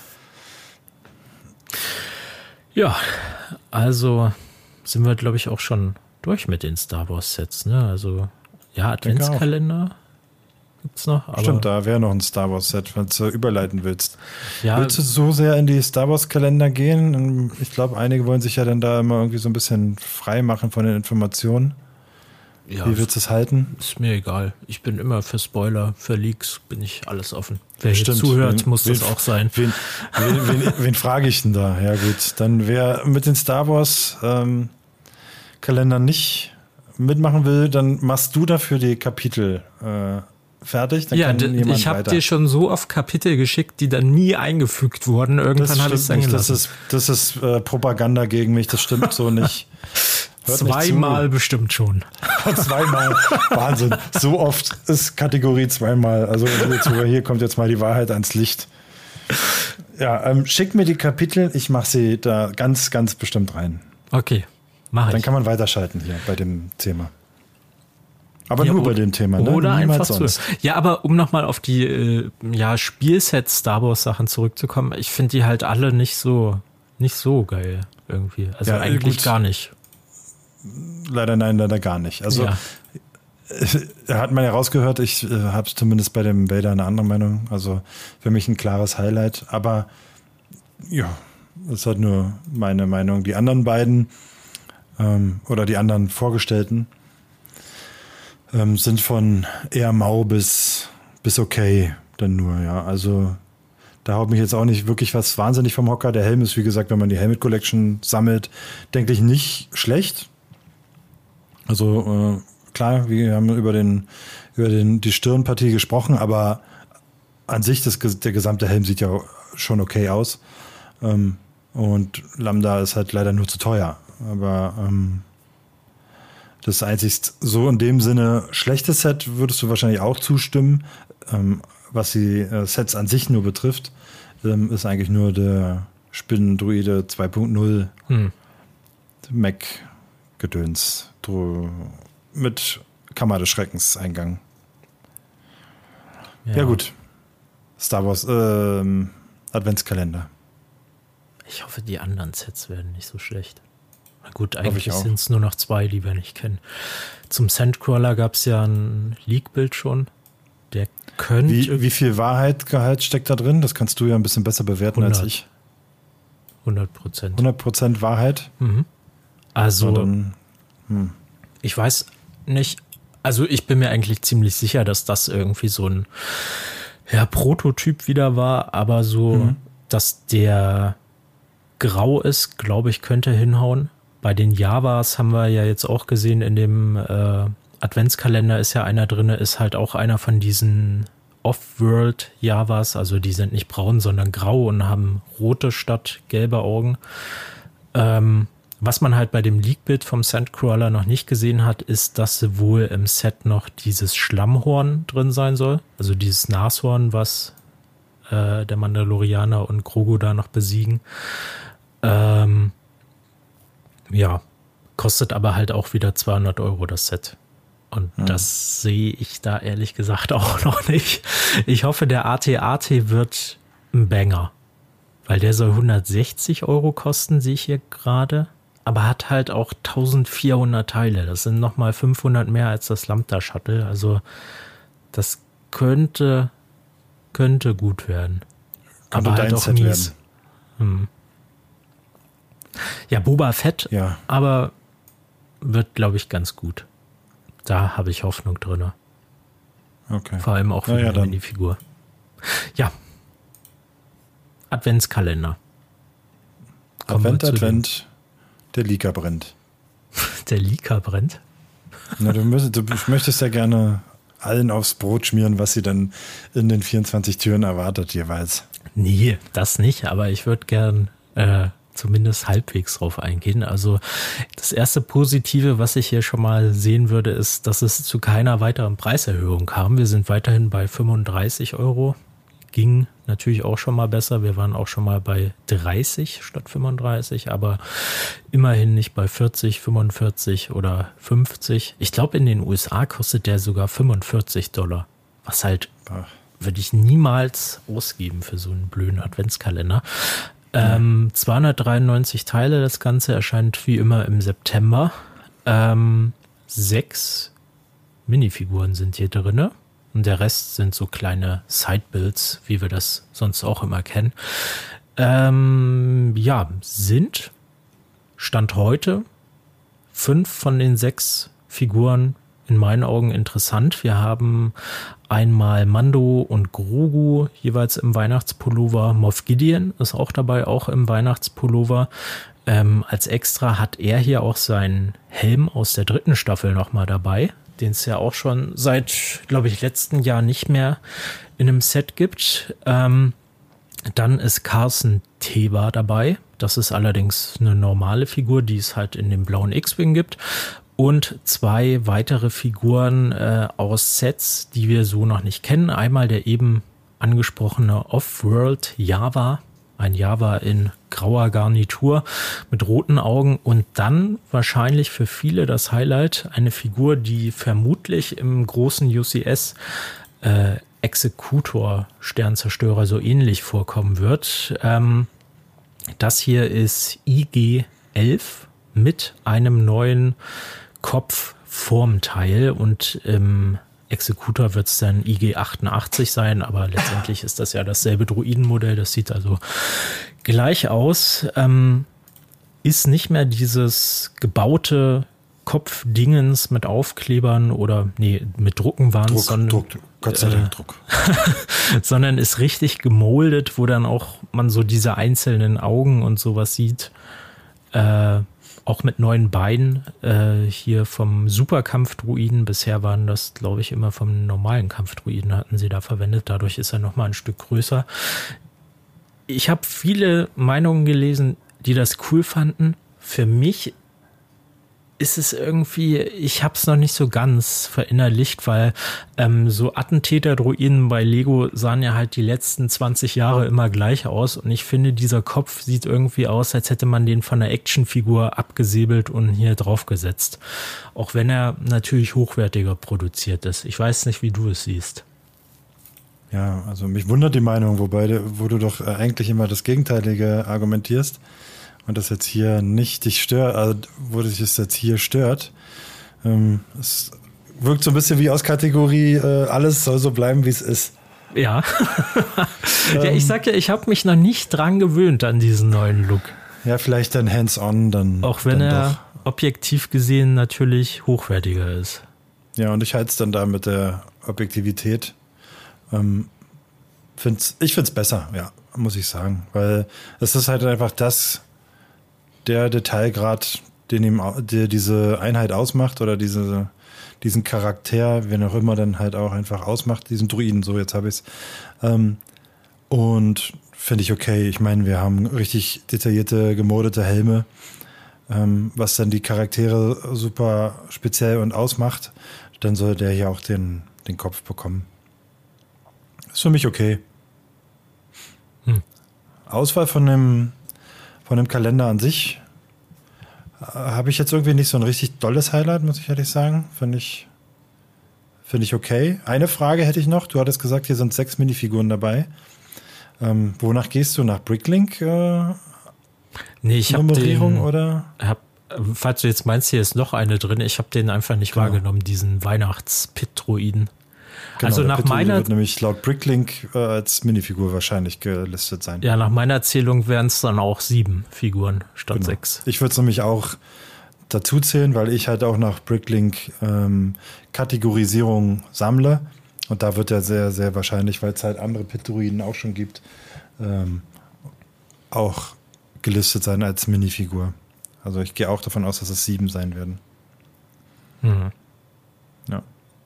Ja, also sind wir, glaube ich, auch schon durch mit den Star Wars-Sets. Ne? Also, ja, Adventskalender gibt's noch. Aber
stimmt, da wäre noch ein Star Wars-Set, wenn du überleiten willst.
Ja,
willst du so sehr in die Star Wars-Kalender gehen? Ich glaube, einige wollen sich ja dann da immer irgendwie so ein bisschen frei machen von den Informationen.
ja,
Wie willst du es halten?
ist mir egal. Ich bin immer für Spoiler, für Leaks, bin ich alles offen. Wer
Stimmt.
hier zuhört,
wen,
muss
wen,
das auch sein.
Wen, wen, wen, wen frage ich denn da? Ja gut, dann wer mit den Star Wars-Kalendern ähm, nicht mitmachen will, dann machst du dafür die Kapitel äh, fertig. Dann
ja,
kann
d-
jemand
ich habe
weiter.
dir schon so oft Kapitel geschickt, die dann nie eingefügt wurden. Irgendwann habe ich es dann
nicht.
gelassen.
Das ist, das ist äh, Propaganda gegen mich, das stimmt so nicht. Hört nicht
Zweimal
zu.
bestimmt schon.
Zweimal. Wahnsinn. So oft ist Kategorie zweimal. Also hier kommt jetzt mal die Wahrheit ans Licht. Ja, ähm, schick mir die Kapitel. Ich mache sie da ganz, ganz bestimmt rein.
Okay, mach ich.
Dann kann man weiterschalten hier bei dem Thema. Aber
Ja,
nur
oder,
bei dem Thema. Ne?
Oder
Niemals
einfach
sonst.
zu. Ja, aber um nochmal auf die äh, ja, Spielsets Star Wars Sachen zurückzukommen, ich finde die halt alle nicht so, nicht so geil irgendwie. Also
Ja,
eigentlich
gut.
gar nicht.
Leider nein, leider gar nicht. Also
ja.
äh, hat man ja rausgehört, ich äh, habe zumindest bei dem Vader eine andere Meinung. Also für mich ein klares Highlight. Aber ja, das ist halt nur meine Meinung. Die anderen beiden ähm, oder die anderen Vorgestellten ähm, sind von eher mau bis, bis okay dann nur, ja. Also da haut mich jetzt auch nicht wirklich was wahnsinnig vom Hocker. Der Helm ist, wie gesagt, wenn man die Helmet Collection sammelt, denke ich nicht schlecht. Also äh, klar, wir haben über den über den die Stirnpartie gesprochen, aber an sich das, der gesamte Helm sieht ja schon okay aus. Ähm, und Lambda ist halt leider nur zu teuer. Aber ähm, das einzigst so in dem Sinne schlechte Set würdest du wahrscheinlich auch zustimmen. Ähm, was die äh, Sets an sich nur betrifft, ähm, ist eigentlich nur der Spinnendruide zwei Punkt null
Hm.
Mac-Gedöns Dro- mit Kammer des Schreckens Eingang. Ja, ja gut. Star Wars ähm, Adventskalender.
Ich hoffe, die anderen Sets werden nicht so schlecht. Na gut, eigentlich sind es nur noch zwei, die wir nicht kennen. Zum Sandcrawler gab es ja ein Leak-Bild schon. Der könnte...
Wie, wie viel Wahrheitgehalt steckt da drin? Das kannst du ja ein bisschen besser bewerten
hundert
als ich.
hundert Prozent.
hundert Prozent Wahrheit?
Mhm. Also,
dann, hm.
ich weiß nicht, also ich bin mir eigentlich ziemlich sicher, dass das irgendwie so ein ja, Prototyp wieder war, aber so, mhm. dass der grau ist, glaube ich, könnte hinhauen. Bei den Javas haben wir ja jetzt auch gesehen, in dem äh, Adventskalender ist ja einer drin, ist halt auch einer von diesen Off-World-Javas, also die sind nicht braun, sondern grau und haben rote statt gelbe Augen. Ähm, was man halt bei dem Leak-Bild vom Sandcrawler noch nicht gesehen hat, ist, dass wohl im Set noch dieses Schlammhorn drin sein soll, also dieses Nashorn, was äh, der Mandalorianer und Grogu da noch besiegen. Ähm, ja, kostet aber halt auch wieder zweihundert Euro das Set. Und hm. das sehe ich da ehrlich gesagt auch noch nicht. Ich hoffe, der A T A T wird ein Banger. Weil der soll hundertsechzig Euro kosten, sehe ich hier gerade. Aber hat halt auch eintausendvierhundert Teile. Das sind nochmal fünfhundert mehr als das Lambda Shuttle. Also das könnte, könnte gut werden.
Könnte
aber halt auch
Set
mies. Hm. Ja, Boba Fett,
ja.
aber wird, glaube ich, ganz gut. Da habe ich Hoffnung drin.
Okay.
Vor allem auch für
ja,
die Minifigur. Ja. Adventskalender.
Kommen Advent, Advent. Der Lika brennt.
Der Lika brennt?
Na, du, müsst, du möchtest ja gerne allen aufs Brot schmieren, was sie dann in den vierundzwanzig Türen erwartet jeweils.
Nee, das nicht, aber ich würde gern äh, zumindest halbwegs drauf eingehen. Also das erste Positive, was ich hier schon mal sehen würde, ist, dass es zu keiner weiteren Preiserhöhung kam. Wir sind weiterhin bei fünfunddreißig Euro. Ging natürlich auch schon mal besser. Wir waren auch schon mal bei dreißig statt fünfunddreißig, aber immerhin nicht bei vierzig, fünfundvierzig oder fünfzig. Ich glaube, in den U S A kostet der sogar fünfundvierzig Dollar. Was halt Ach. würde ich niemals ausgeben für so einen blöden Adventskalender. Ähm, zweihundertdreiundneunzig Teile, das Ganze erscheint wie immer im September. Ähm, sechs Minifiguren sind hier drin. Und der Rest sind so kleine Sidebuilds, wie wir das sonst auch immer kennen. Ähm, ja, sind Stand heute fünf von den sechs Figuren in meinen Augen interessant. Wir haben einmal Mando und Grogu jeweils im Weihnachtspullover. Moff Gideon ist auch dabei, auch im Weihnachtspullover. Ähm, als Extra hat er hier auch seinen Helm aus der dritten Staffel nochmal dabei, den es ja auch schon seit, glaube ich, letzten Jahr nicht mehr in einem Set gibt. Ähm, dann ist Carson Teva dabei. Das ist allerdings eine normale Figur, die es halt in dem blauen X-Wing gibt. Und zwei weitere Figuren äh, aus Sets, die wir so noch nicht kennen. Einmal der eben angesprochene Off-World Java. Ein Java in grauer Garnitur mit roten Augen und dann wahrscheinlich für viele das Highlight, eine Figur, die vermutlich im großen U C S äh, Executor Sternzerstörer so ähnlich vorkommen wird. Ähm, das hier ist I G elf mit einem neuen Kopfformteil und im Executor wird es dann I G achtundachtzig sein, aber letztendlich ist das ja dasselbe Droidenmodell, das sieht also gleich aus. Ähm, ist nicht mehr dieses gebaute Kopfdingens mit Aufklebern oder, nee, mit Drucken waren es, sondern,
Druck, Gott sei Dank
äh,
Druck.
sondern ist richtig gemoldet, wo dann auch man so diese einzelnen Augen und sowas sieht. Äh, Auch mit neuen Beinen äh, hier vom Superkampfdruiden. Bisher waren das, glaube ich, immer vom normalen Kampfdruiden hatten sie da verwendet. Dadurch ist er noch mal ein Stück größer. Ich habe viele Meinungen gelesen, die das cool fanden. Für mich ist es irgendwie, ich habe es noch nicht so ganz verinnerlicht, weil ähm, so Attentäter-Druiden bei Lego sahen ja halt die letzten zwanzig Jahre immer gleich aus und ich finde, dieser Kopf sieht irgendwie aus, als hätte man den von einer Actionfigur abgesäbelt und hier draufgesetzt. Auch wenn er natürlich hochwertiger produziert ist. Ich weiß nicht, wie du es siehst.
Ja, also mich wundert die Meinung, wobei du, wo du doch eigentlich immer das Gegenteilige argumentierst und das jetzt hier nicht dich stört, also wo dich das jetzt hier stört. Ähm, es wirkt so ein bisschen wie aus Kategorie, äh, alles soll so bleiben, wie es ist.
Ja. Ja, ich sag ja, ich habe mich noch nicht dran gewöhnt an diesen neuen Look.
Ja, vielleicht dann hands-on dann.
Auch wenn
dann
er
doch.
objektiv gesehen natürlich hochwertiger ist.
Ja, und ich halte es dann da mit der Objektivität. Ähm, find's, ich finde es besser, ja, muss ich sagen. Weil es ist halt einfach das, der Detailgrad, den ihm der diese Einheit ausmacht oder diese, diesen Charakter, wen auch immer dann halt auch einfach ausmacht, diesen Druiden, so jetzt habe ich es. Ähm, und finde ich okay. Ich meine, wir haben richtig detaillierte, gemodete Helme, ähm, was dann die Charaktere super speziell und ausmacht. Dann soll der hier auch den, den Kopf bekommen. Ist für mich okay. Hm. Auswahl von dem, von dem Kalender an sich äh, habe ich jetzt irgendwie nicht so ein richtig dolles Highlight, muss ich ehrlich sagen. Finde ich, finde ich okay. Eine Frage hätte ich noch. Du hattest gesagt, hier sind sechs Minifiguren dabei. Ähm, wonach gehst du? Nach Bricklink? Äh,
nee, ich habe
Nummerierung
den,
oder?
Hab, falls du jetzt meinst, hier ist noch eine drin. Ich habe den einfach nicht genau. wahrgenommen, diesen Weihnachts-Pit-Droiden.
Genau,
also nach meiner
wird nämlich laut Bricklink äh, als Minifigur wahrscheinlich gelistet sein.
Ja, nach meiner Erzählung wären es dann auch sieben Figuren statt genau. sechs.
Ich würde es nämlich auch dazu zählen, weil ich halt auch nach Bricklink ähm, Kategorisierung sammle. Und da wird er sehr, sehr wahrscheinlich, weil es halt andere Pit-Droiden auch schon gibt, ähm, auch gelistet sein als Minifigur. Also ich gehe auch davon aus, dass es sieben sein werden.
Mhm.
Ja.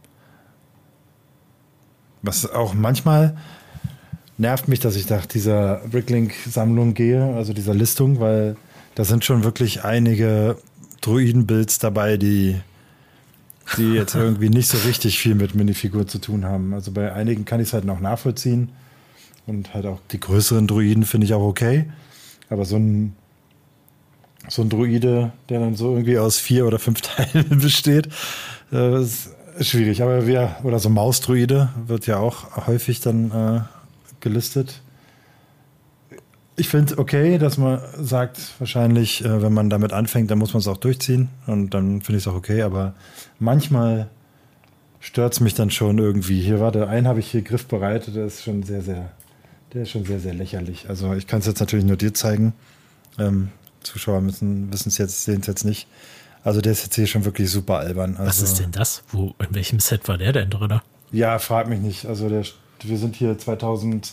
Was auch manchmal nervt mich, dass ich nach dieser Bricklink-Sammlung gehe, also dieser Listung, weil da sind schon wirklich einige Droiden-Builds dabei, die, die jetzt irgendwie nicht so richtig viel mit Minifiguren zu tun haben. Also bei einigen kann ich es halt noch nachvollziehen und halt auch die größeren Droiden finde ich auch okay. Aber so ein, so ein Droide, der dann so irgendwie aus vier oder fünf Teilen besteht, äh, ist schwierig, aber wir, oder so Mausdroide wird ja auch häufig dann äh, gelistet. Ich finde okay, dass man sagt, wahrscheinlich, äh, wenn man damit anfängt, dann muss man es auch durchziehen und dann finde ich es auch okay, aber manchmal stört es mich dann schon irgendwie. Hier, warte, einen habe ich hier griffbereit, der ist schon sehr, sehr, der ist schon sehr, sehr lächerlich. Also ich kann es jetzt natürlich nur dir zeigen. Ähm, Zuschauer müssen wissen es jetzt, sehen es jetzt nicht. Also der ist jetzt hier schon wirklich super albern. Also,
was ist denn das? Wo, in welchem Set war der denn drin?
Ja, frag mich nicht. Also der, wir sind hier zweitausendelf,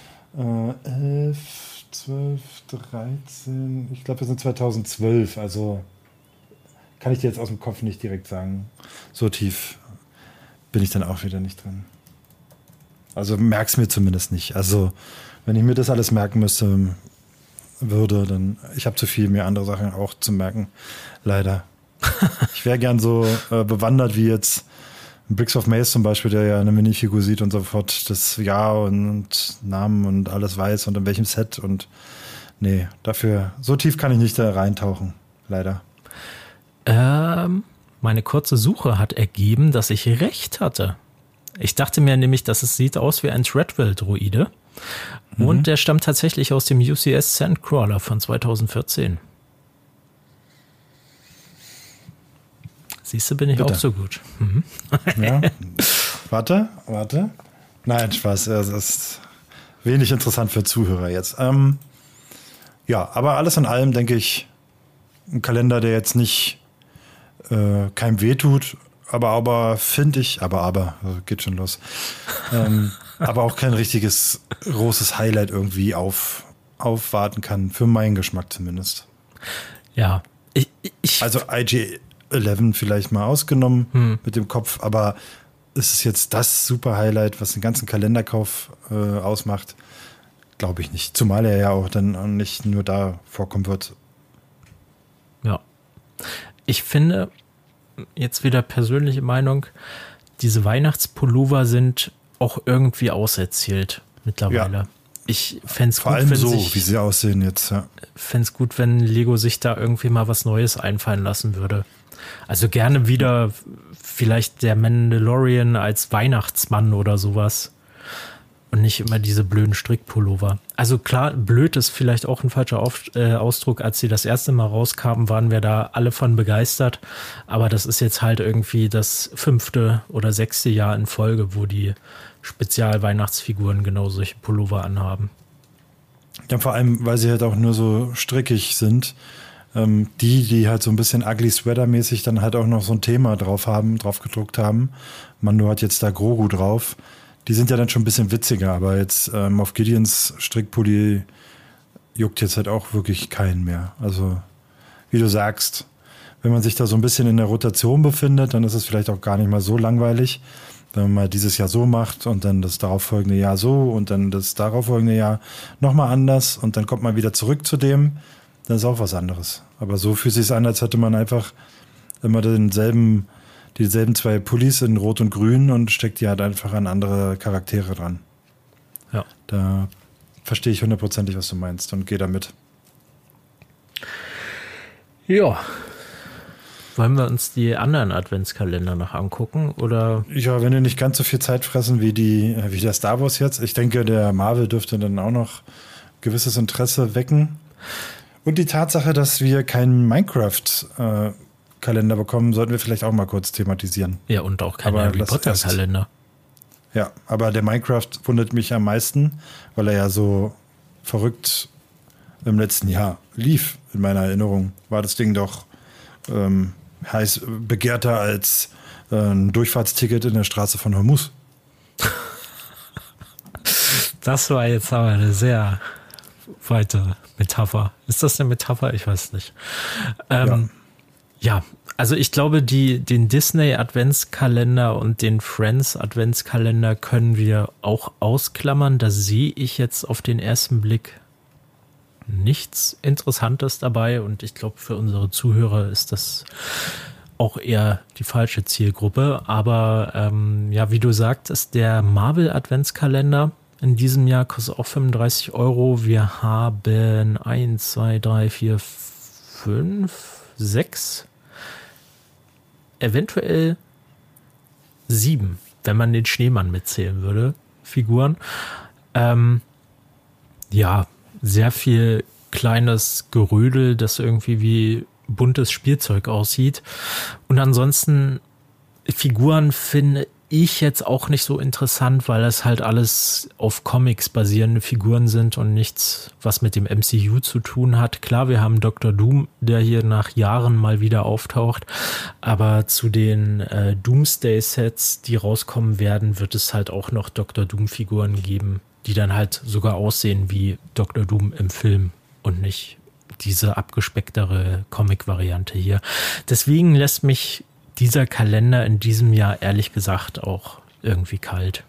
zwölf, dreizehn, ich glaube wir sind zweitausendzwölf, also kann ich dir jetzt aus dem Kopf nicht direkt sagen. So tief bin ich dann auch wieder nicht drin. Also merk's mir zumindest nicht. Also wenn ich mir das alles merken müsste, würde, dann ich habe zu viel, mir andere Sachen auch zu merken. Leider. Ich wäre gern so äh, bewandert wie jetzt Bricks of Maze zum Beispiel, der ja eine Minifigur sieht und sofort das Jahr und, und Namen und alles weiß und in welchem Set und nee, dafür, so tief kann ich nicht da reintauchen, leider.
Ähm, meine kurze Suche hat ergeben, dass ich recht hatte. Ich dachte mir nämlich, dass es sieht aus wie ein Treadwell-Droide mhm. und der stammt tatsächlich aus dem U C S Sandcrawler von zweitausendvierzehn. Siehst du, bin ich Bitte. Auch so gut. Mhm.
Ja. Warte, warte. Nein, Spaß. Es ist wenig interessant für Zuhörer jetzt. Ähm, ja, aber alles in allem denke ich, ein Kalender, der jetzt nicht äh, keinem wehtut, aber aber finde ich, aber aber, also geht schon los. ähm, aber auch kein richtiges großes Highlight irgendwie auf, aufwarten kann, für meinen Geschmack zumindest.
Ja. Ich, ich
also I G elf vielleicht mal ausgenommen
hm.
mit dem Kopf, aber ist es jetzt das super Highlight, was den ganzen Kalenderkauf äh, ausmacht? Glaube ich nicht. Zumal er ja auch dann nicht nur da vorkommen wird.
Ja. Ich finde, jetzt wieder persönliche Meinung, diese Weihnachtspullover sind auch irgendwie auserzählt mittlerweile. Ja. Ich fände es gut,
allem
wenn
so,
sich,
wie sie aussehen jetzt. Ja.
Fände es gut, wenn Lego sich da irgendwie mal was Neues einfallen lassen würde. Also gerne wieder vielleicht der Mandalorian als Weihnachtsmann oder sowas. Und nicht immer diese blöden Strickpullover. Also klar, blöd ist vielleicht auch ein falscher Auf, äh, Ausdruck. Als sie das erste Mal rauskamen, waren wir da alle von begeistert. Aber das ist jetzt halt irgendwie das fünfte oder sechste Jahr in Folge, wo die Spezial-Weihnachtsfiguren genau solche Pullover anhaben.
Ja, vor allem, weil sie halt auch nur so strickig sind. Ähm, die, die halt so ein bisschen ugly sweater-mäßig dann halt auch noch so ein Thema drauf haben, drauf gedruckt haben. Mando hat jetzt da Grogu drauf. Die sind ja dann schon ein bisschen witziger, aber jetzt ähm, auf Gideons Strickpulli juckt jetzt halt auch wirklich keinen mehr. Also, wie du sagst, wenn man sich da so ein bisschen in der Rotation befindet, dann ist es vielleicht auch gar nicht mal so langweilig, wenn man mal dieses Jahr so macht und dann das darauffolgende Jahr so und dann das darauffolgende Jahr nochmal anders und dann kommt man wieder zurück zu dem, dann ist auch was anderes. Aber so fühlt es sich an, als hätte man einfach immer denselben dieselben zwei Pullis in Rot und Grün und steckt die halt einfach an andere Charaktere dran.
Ja.
Da verstehe ich hundertprozentig, was du meinst und gehe damit.
Ja. Wollen wir uns die anderen Adventskalender noch angucken? Oder?
Ja, wenn die nicht ganz so viel Zeit fressen wie, die, wie der Star Wars jetzt. Ich denke, der Marvel dürfte dann auch noch gewisses Interesse wecken. Und die Tatsache, dass wir keinen Minecraft äh, Kalender bekommen, sollten wir vielleicht auch mal kurz thematisieren.
Ja, und auch kein Harry Potter Kalender.
Ja, aber der Minecraft wundert mich am meisten, weil er ja so verrückt im letzten Jahr lief. In meiner Erinnerung war das Ding doch ähm, heiß begehrter als äh, ein Durchfahrtsticket in der Straße von Hormuz.
Das war jetzt aber eine sehr weite Metapher. Ist das eine Metapher? Ich weiß nicht. Ähm, ja. Ja, also ich glaube, die, den Disney-Adventskalender und den Friends-Adventskalender können wir auch ausklammern. Da sehe ich jetzt auf den ersten Blick nichts Interessantes dabei. Und ich glaube, für unsere Zuhörer ist das auch eher die falsche Zielgruppe. Aber ähm, ja, wie du sagtest, der Marvel-Adventskalender in diesem Jahr kostet auch fünfunddreißig Euro. Wir haben eins, zwei, drei, vier, fünf, sechs, eventuell sieben, wenn man den Schneemann mitzählen würde, Figuren. Ähm, ja, sehr viel kleines Gerödel, das irgendwie wie buntes Spielzeug aussieht. Und ansonsten Figuren finde ich jetzt auch nicht so interessant, weil es halt alles auf Comics basierende Figuren sind und nichts, was mit dem M C U zu tun hat. Klar, wir haben Doktor Doom, der hier nach Jahren mal wieder auftaucht, aber zu den äh, Doomsday-Sets, die rauskommen werden, wird es halt auch noch Doktor Doom-Figuren geben, die dann halt sogar aussehen wie Doktor Doom im Film und nicht diese abgespecktere Comic-Variante hier. Deswegen lässt mich dieser Kalender in diesem Jahr ehrlich gesagt auch irgendwie kalt.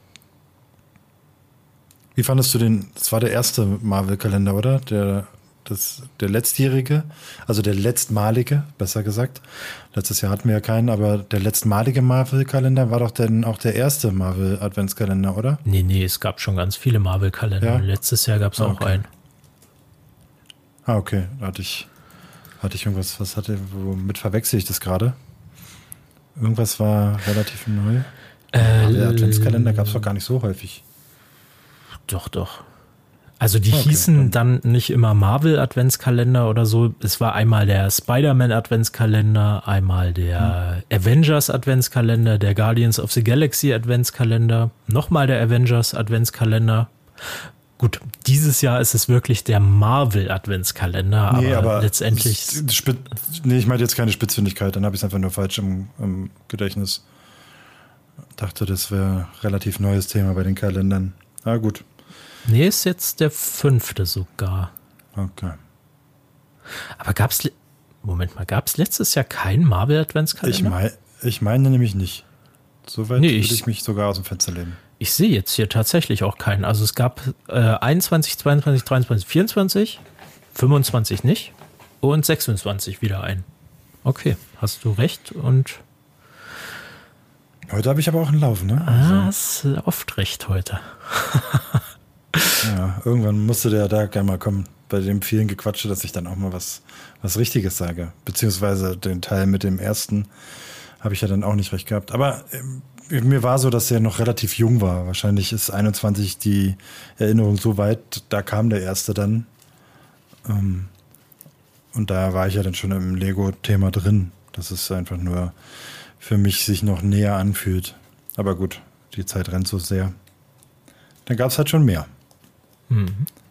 Wie fandest du den, das war der erste Marvel-Kalender, oder? Der, das, der letztjährige, also der letztmalige, besser gesagt. Letztes Jahr hatten wir ja keinen, aber der letztmalige Marvel-Kalender war doch dann auch der erste Marvel-Adventskalender, oder?
Nee, nee, es gab schon ganz viele Marvel-Kalender. Ja? Letztes Jahr gab es
ah,
auch
okay.
einen.
Ah, okay. Da hatte ich, hatte ich irgendwas, was hatte, womit verwechsel ich das gerade? Irgendwas war relativ neu.
Äh,
der Adventskalender gab es doch gar nicht so häufig.
Doch, doch. Also die
okay,
hießen dann, dann nicht immer Marvel-Adventskalender oder so. Es war einmal der Spider-Man-Adventskalender, einmal der hm. Avengers-Adventskalender, der Guardians of the Galaxy-Adventskalender, nochmal der Avengers-Adventskalender. Gut, dieses Jahr ist es wirklich der Marvel-Adventskalender,
nee,
aber,
aber
letztendlich...
Spit, nee, ich meinte jetzt keine Spitzfindigkeit, dann habe ich es einfach nur falsch im, im Gedächtnis. Dachte, das wäre relativ neues Thema bei den Kalendern. Ah, gut.
Nee, ist jetzt der fünfte sogar.
Okay.
Aber gab's... Moment mal, gab es letztes Jahr keinen Marvel-Adventskalender?
Ich, mein, ich meine nämlich nicht. Soweit
nee,
würde
ich,
ich mich sogar aus dem Fenster lehnen.
Ich sehe jetzt hier tatsächlich auch keinen. Also es gab äh, einundzwanzig, zweiundzwanzig, dreiundzwanzig, vierundzwanzig, fünfundzwanzig nicht und sechsundzwanzig wieder ein. Okay, hast du recht und...
Heute habe ich aber auch einen Lauf, ne?
Ah, hast oft recht heute.
Ja, irgendwann musste der Tag ja mal kommen, bei dem vielen Gequatsche, dass ich dann auch mal was, was Richtiges sage. Beziehungsweise den Teil mit dem ersten habe ich ja dann auch nicht recht gehabt. Aber ähm, mir war so, dass er noch relativ jung war. Wahrscheinlich ist einundzwanzig die Erinnerung so weit, da kam der erste dann. Ähm, und da war ich ja dann schon im Lego-Thema drin, dass es einfach nur für mich sich noch näher anfühlt. Aber gut, die Zeit rennt so sehr. Dann gab es halt schon mehr. Mhm.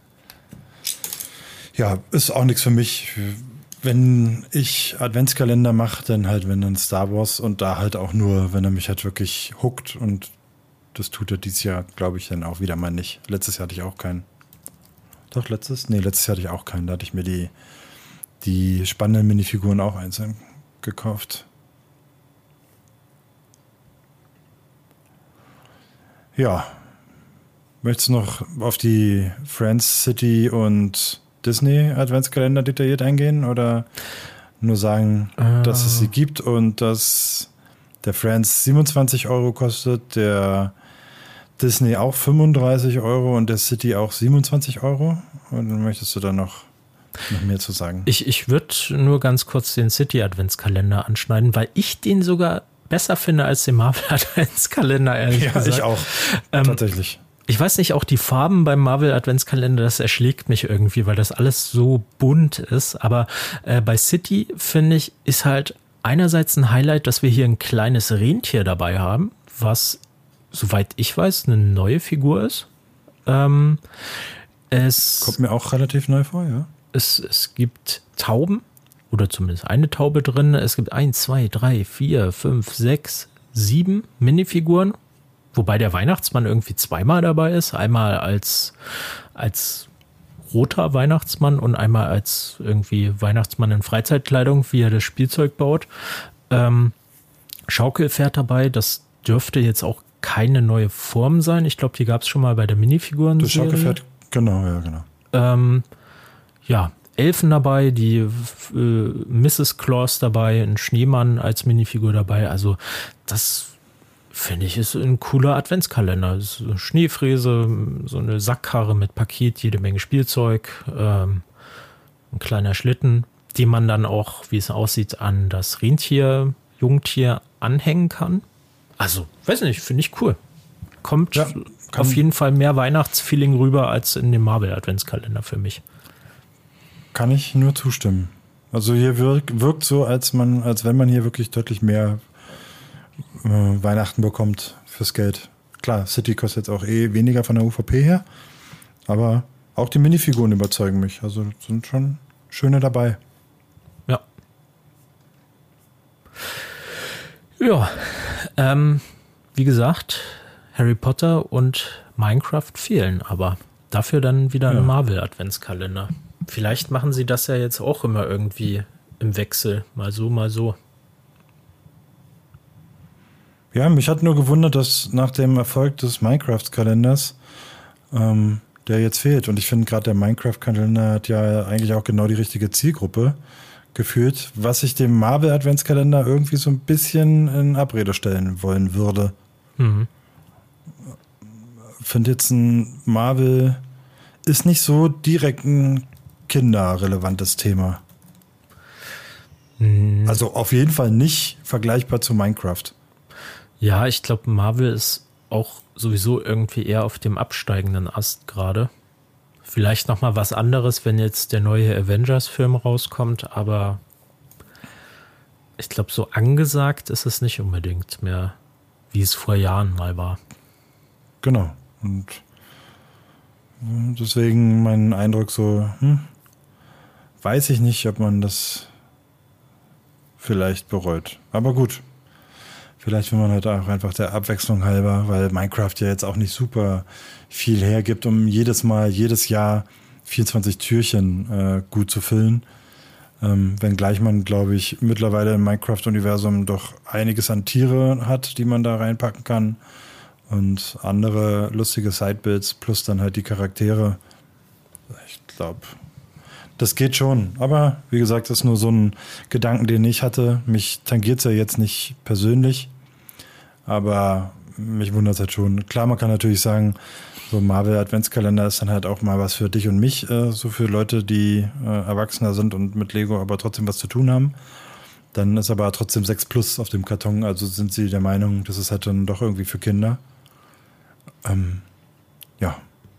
Ja, ist auch nichts für mich. Wenn ich Adventskalender mache, dann halt, wenn dann Star Wars und da halt auch nur, wenn er mich halt wirklich hookt und das tut er dieses Jahr, glaube ich, dann auch wieder mal nicht. Letztes Jahr hatte ich auch keinen. Doch, letztes? Nee, letztes Jahr hatte ich auch keinen. Da hatte ich mir die, die spannenden Minifiguren auch einzeln gekauft. Ja. Möchtest du noch auf die Friends City und Disney Adventskalender detailliert eingehen oder nur sagen, äh. dass es sie gibt und dass der Friends siebenundzwanzig Euro kostet, der Disney auch fünfunddreißig Euro und der City auch siebenundzwanzig Euro? Und dann möchtest du da noch, noch mehr zu sagen?
Ich, ich würde nur ganz kurz den City Adventskalender anschneiden, weil ich den sogar besser finde als den Marvel Adventskalender, ehrlich
ja,
gesagt.
Ja, ich auch, ähm, tatsächlich.
Ich weiß nicht, auch die Farben beim Marvel Adventskalender, das erschlägt mich irgendwie, weil das alles so bunt ist. Aber äh, bei City, finde ich, ist halt einerseits ein Highlight, dass wir hier ein kleines Rentier dabei haben, was, soweit ich weiß, eine neue Figur ist. Ähm, es
Kommt mir auch relativ neu vor, ja.
Es, es gibt Tauben, oder zumindest eine Taube drin. Es gibt eins, zwei, drei, vier, fünf, sechs, sieben Minifiguren. Wobei der Weihnachtsmann irgendwie zweimal dabei ist. Einmal als, als roter Weihnachtsmann und einmal als irgendwie Weihnachtsmann in Freizeitkleidung, wie er das Spielzeug baut. Ähm, Schaukelpferd dabei, das dürfte jetzt auch keine neue Form sein. Ich glaube, die gab es schon mal bei der Minifiguren.
Das Schaukelpferd, genau, ja, genau.
Ähm, ja, Elfen dabei, die äh, Misses Claus dabei, ein Schneemann als Minifigur dabei. Also das finde ich, ist ein cooler Adventskalender. Das ist eine Schneefräse, so eine Sackkarre mit Paket, jede Menge Spielzeug, ähm, ein kleiner Schlitten, den man dann auch, wie es aussieht, an das Rentier, Jungtier anhängen kann. Also, weiß nicht, finde ich cool. Kommt ja, auf jeden Fall mehr Weihnachtsfeeling rüber als in dem Marvel-Adventskalender für mich.
Kann ich nur zustimmen. Also hier wirkt, wirkt so, als man, als wenn man hier wirklich deutlich mehr Weihnachten bekommt fürs Geld. Klar, City kostet jetzt auch eh weniger von der U V P her, aber auch die Minifiguren überzeugen mich. Also sind schon schöne dabei.
Ja. Ja, ähm, wie gesagt, Harry Potter und Minecraft fehlen, aber dafür dann wieder ein ja. Marvel-Adventskalender. Vielleicht machen sie das ja jetzt auch immer irgendwie im Wechsel, mal so, mal so.
Ja, mich hat nur gewundert, dass nach dem Erfolg des Minecraft-Kalenders ähm, der jetzt fehlt. Und ich finde gerade der Minecraft-Kalender hat ja eigentlich auch genau die richtige Zielgruppe gefühlt, was ich dem Marvel-Adventskalender irgendwie so ein bisschen in Abrede stellen wollen würde. Mhm. Finde jetzt ein Marvel ist nicht so direkt ein kinderrelevantes Thema. Mhm. Also auf jeden Fall nicht vergleichbar zu Minecraft.
Ja, ich glaube, Marvel ist auch sowieso irgendwie eher auf dem absteigenden Ast gerade. Vielleicht nochmal was anderes, wenn jetzt der neue Avengers-Film rauskommt, aber ich glaube, so angesagt ist es nicht unbedingt mehr, wie es vor Jahren mal war.
Genau. Und deswegen mein Eindruck so, hm, weiß ich nicht, ob man das vielleicht bereut. Aber gut. Vielleicht will man halt auch einfach der Abwechslung halber, weil Minecraft ja jetzt auch nicht super viel hergibt, um jedes Mal, jedes Jahr vierundzwanzig Türchen äh, gut zu füllen. Ähm, wenngleich man, glaube ich, mittlerweile im Minecraft-Universum doch einiges an Tiere hat, die man da reinpacken kann. Und andere lustige Sidebuilds plus dann halt die Charaktere. Ich glaube, das geht schon. Aber wie gesagt, das ist nur so ein Gedanken, den ich hatte. Mich tangiert es ja jetzt nicht persönlich. Aber mich wundert es halt schon. Klar, man kann natürlich sagen, so ein Marvel-Adventskalender ist dann halt auch mal was für dich und mich, äh, so für Leute, die äh, erwachsener sind und mit Lego aber trotzdem was zu tun haben. Dann ist aber trotzdem sechs plus auf dem Karton, also sind sie der Meinung, das ist halt dann doch irgendwie für Kinder. Ähm, ja.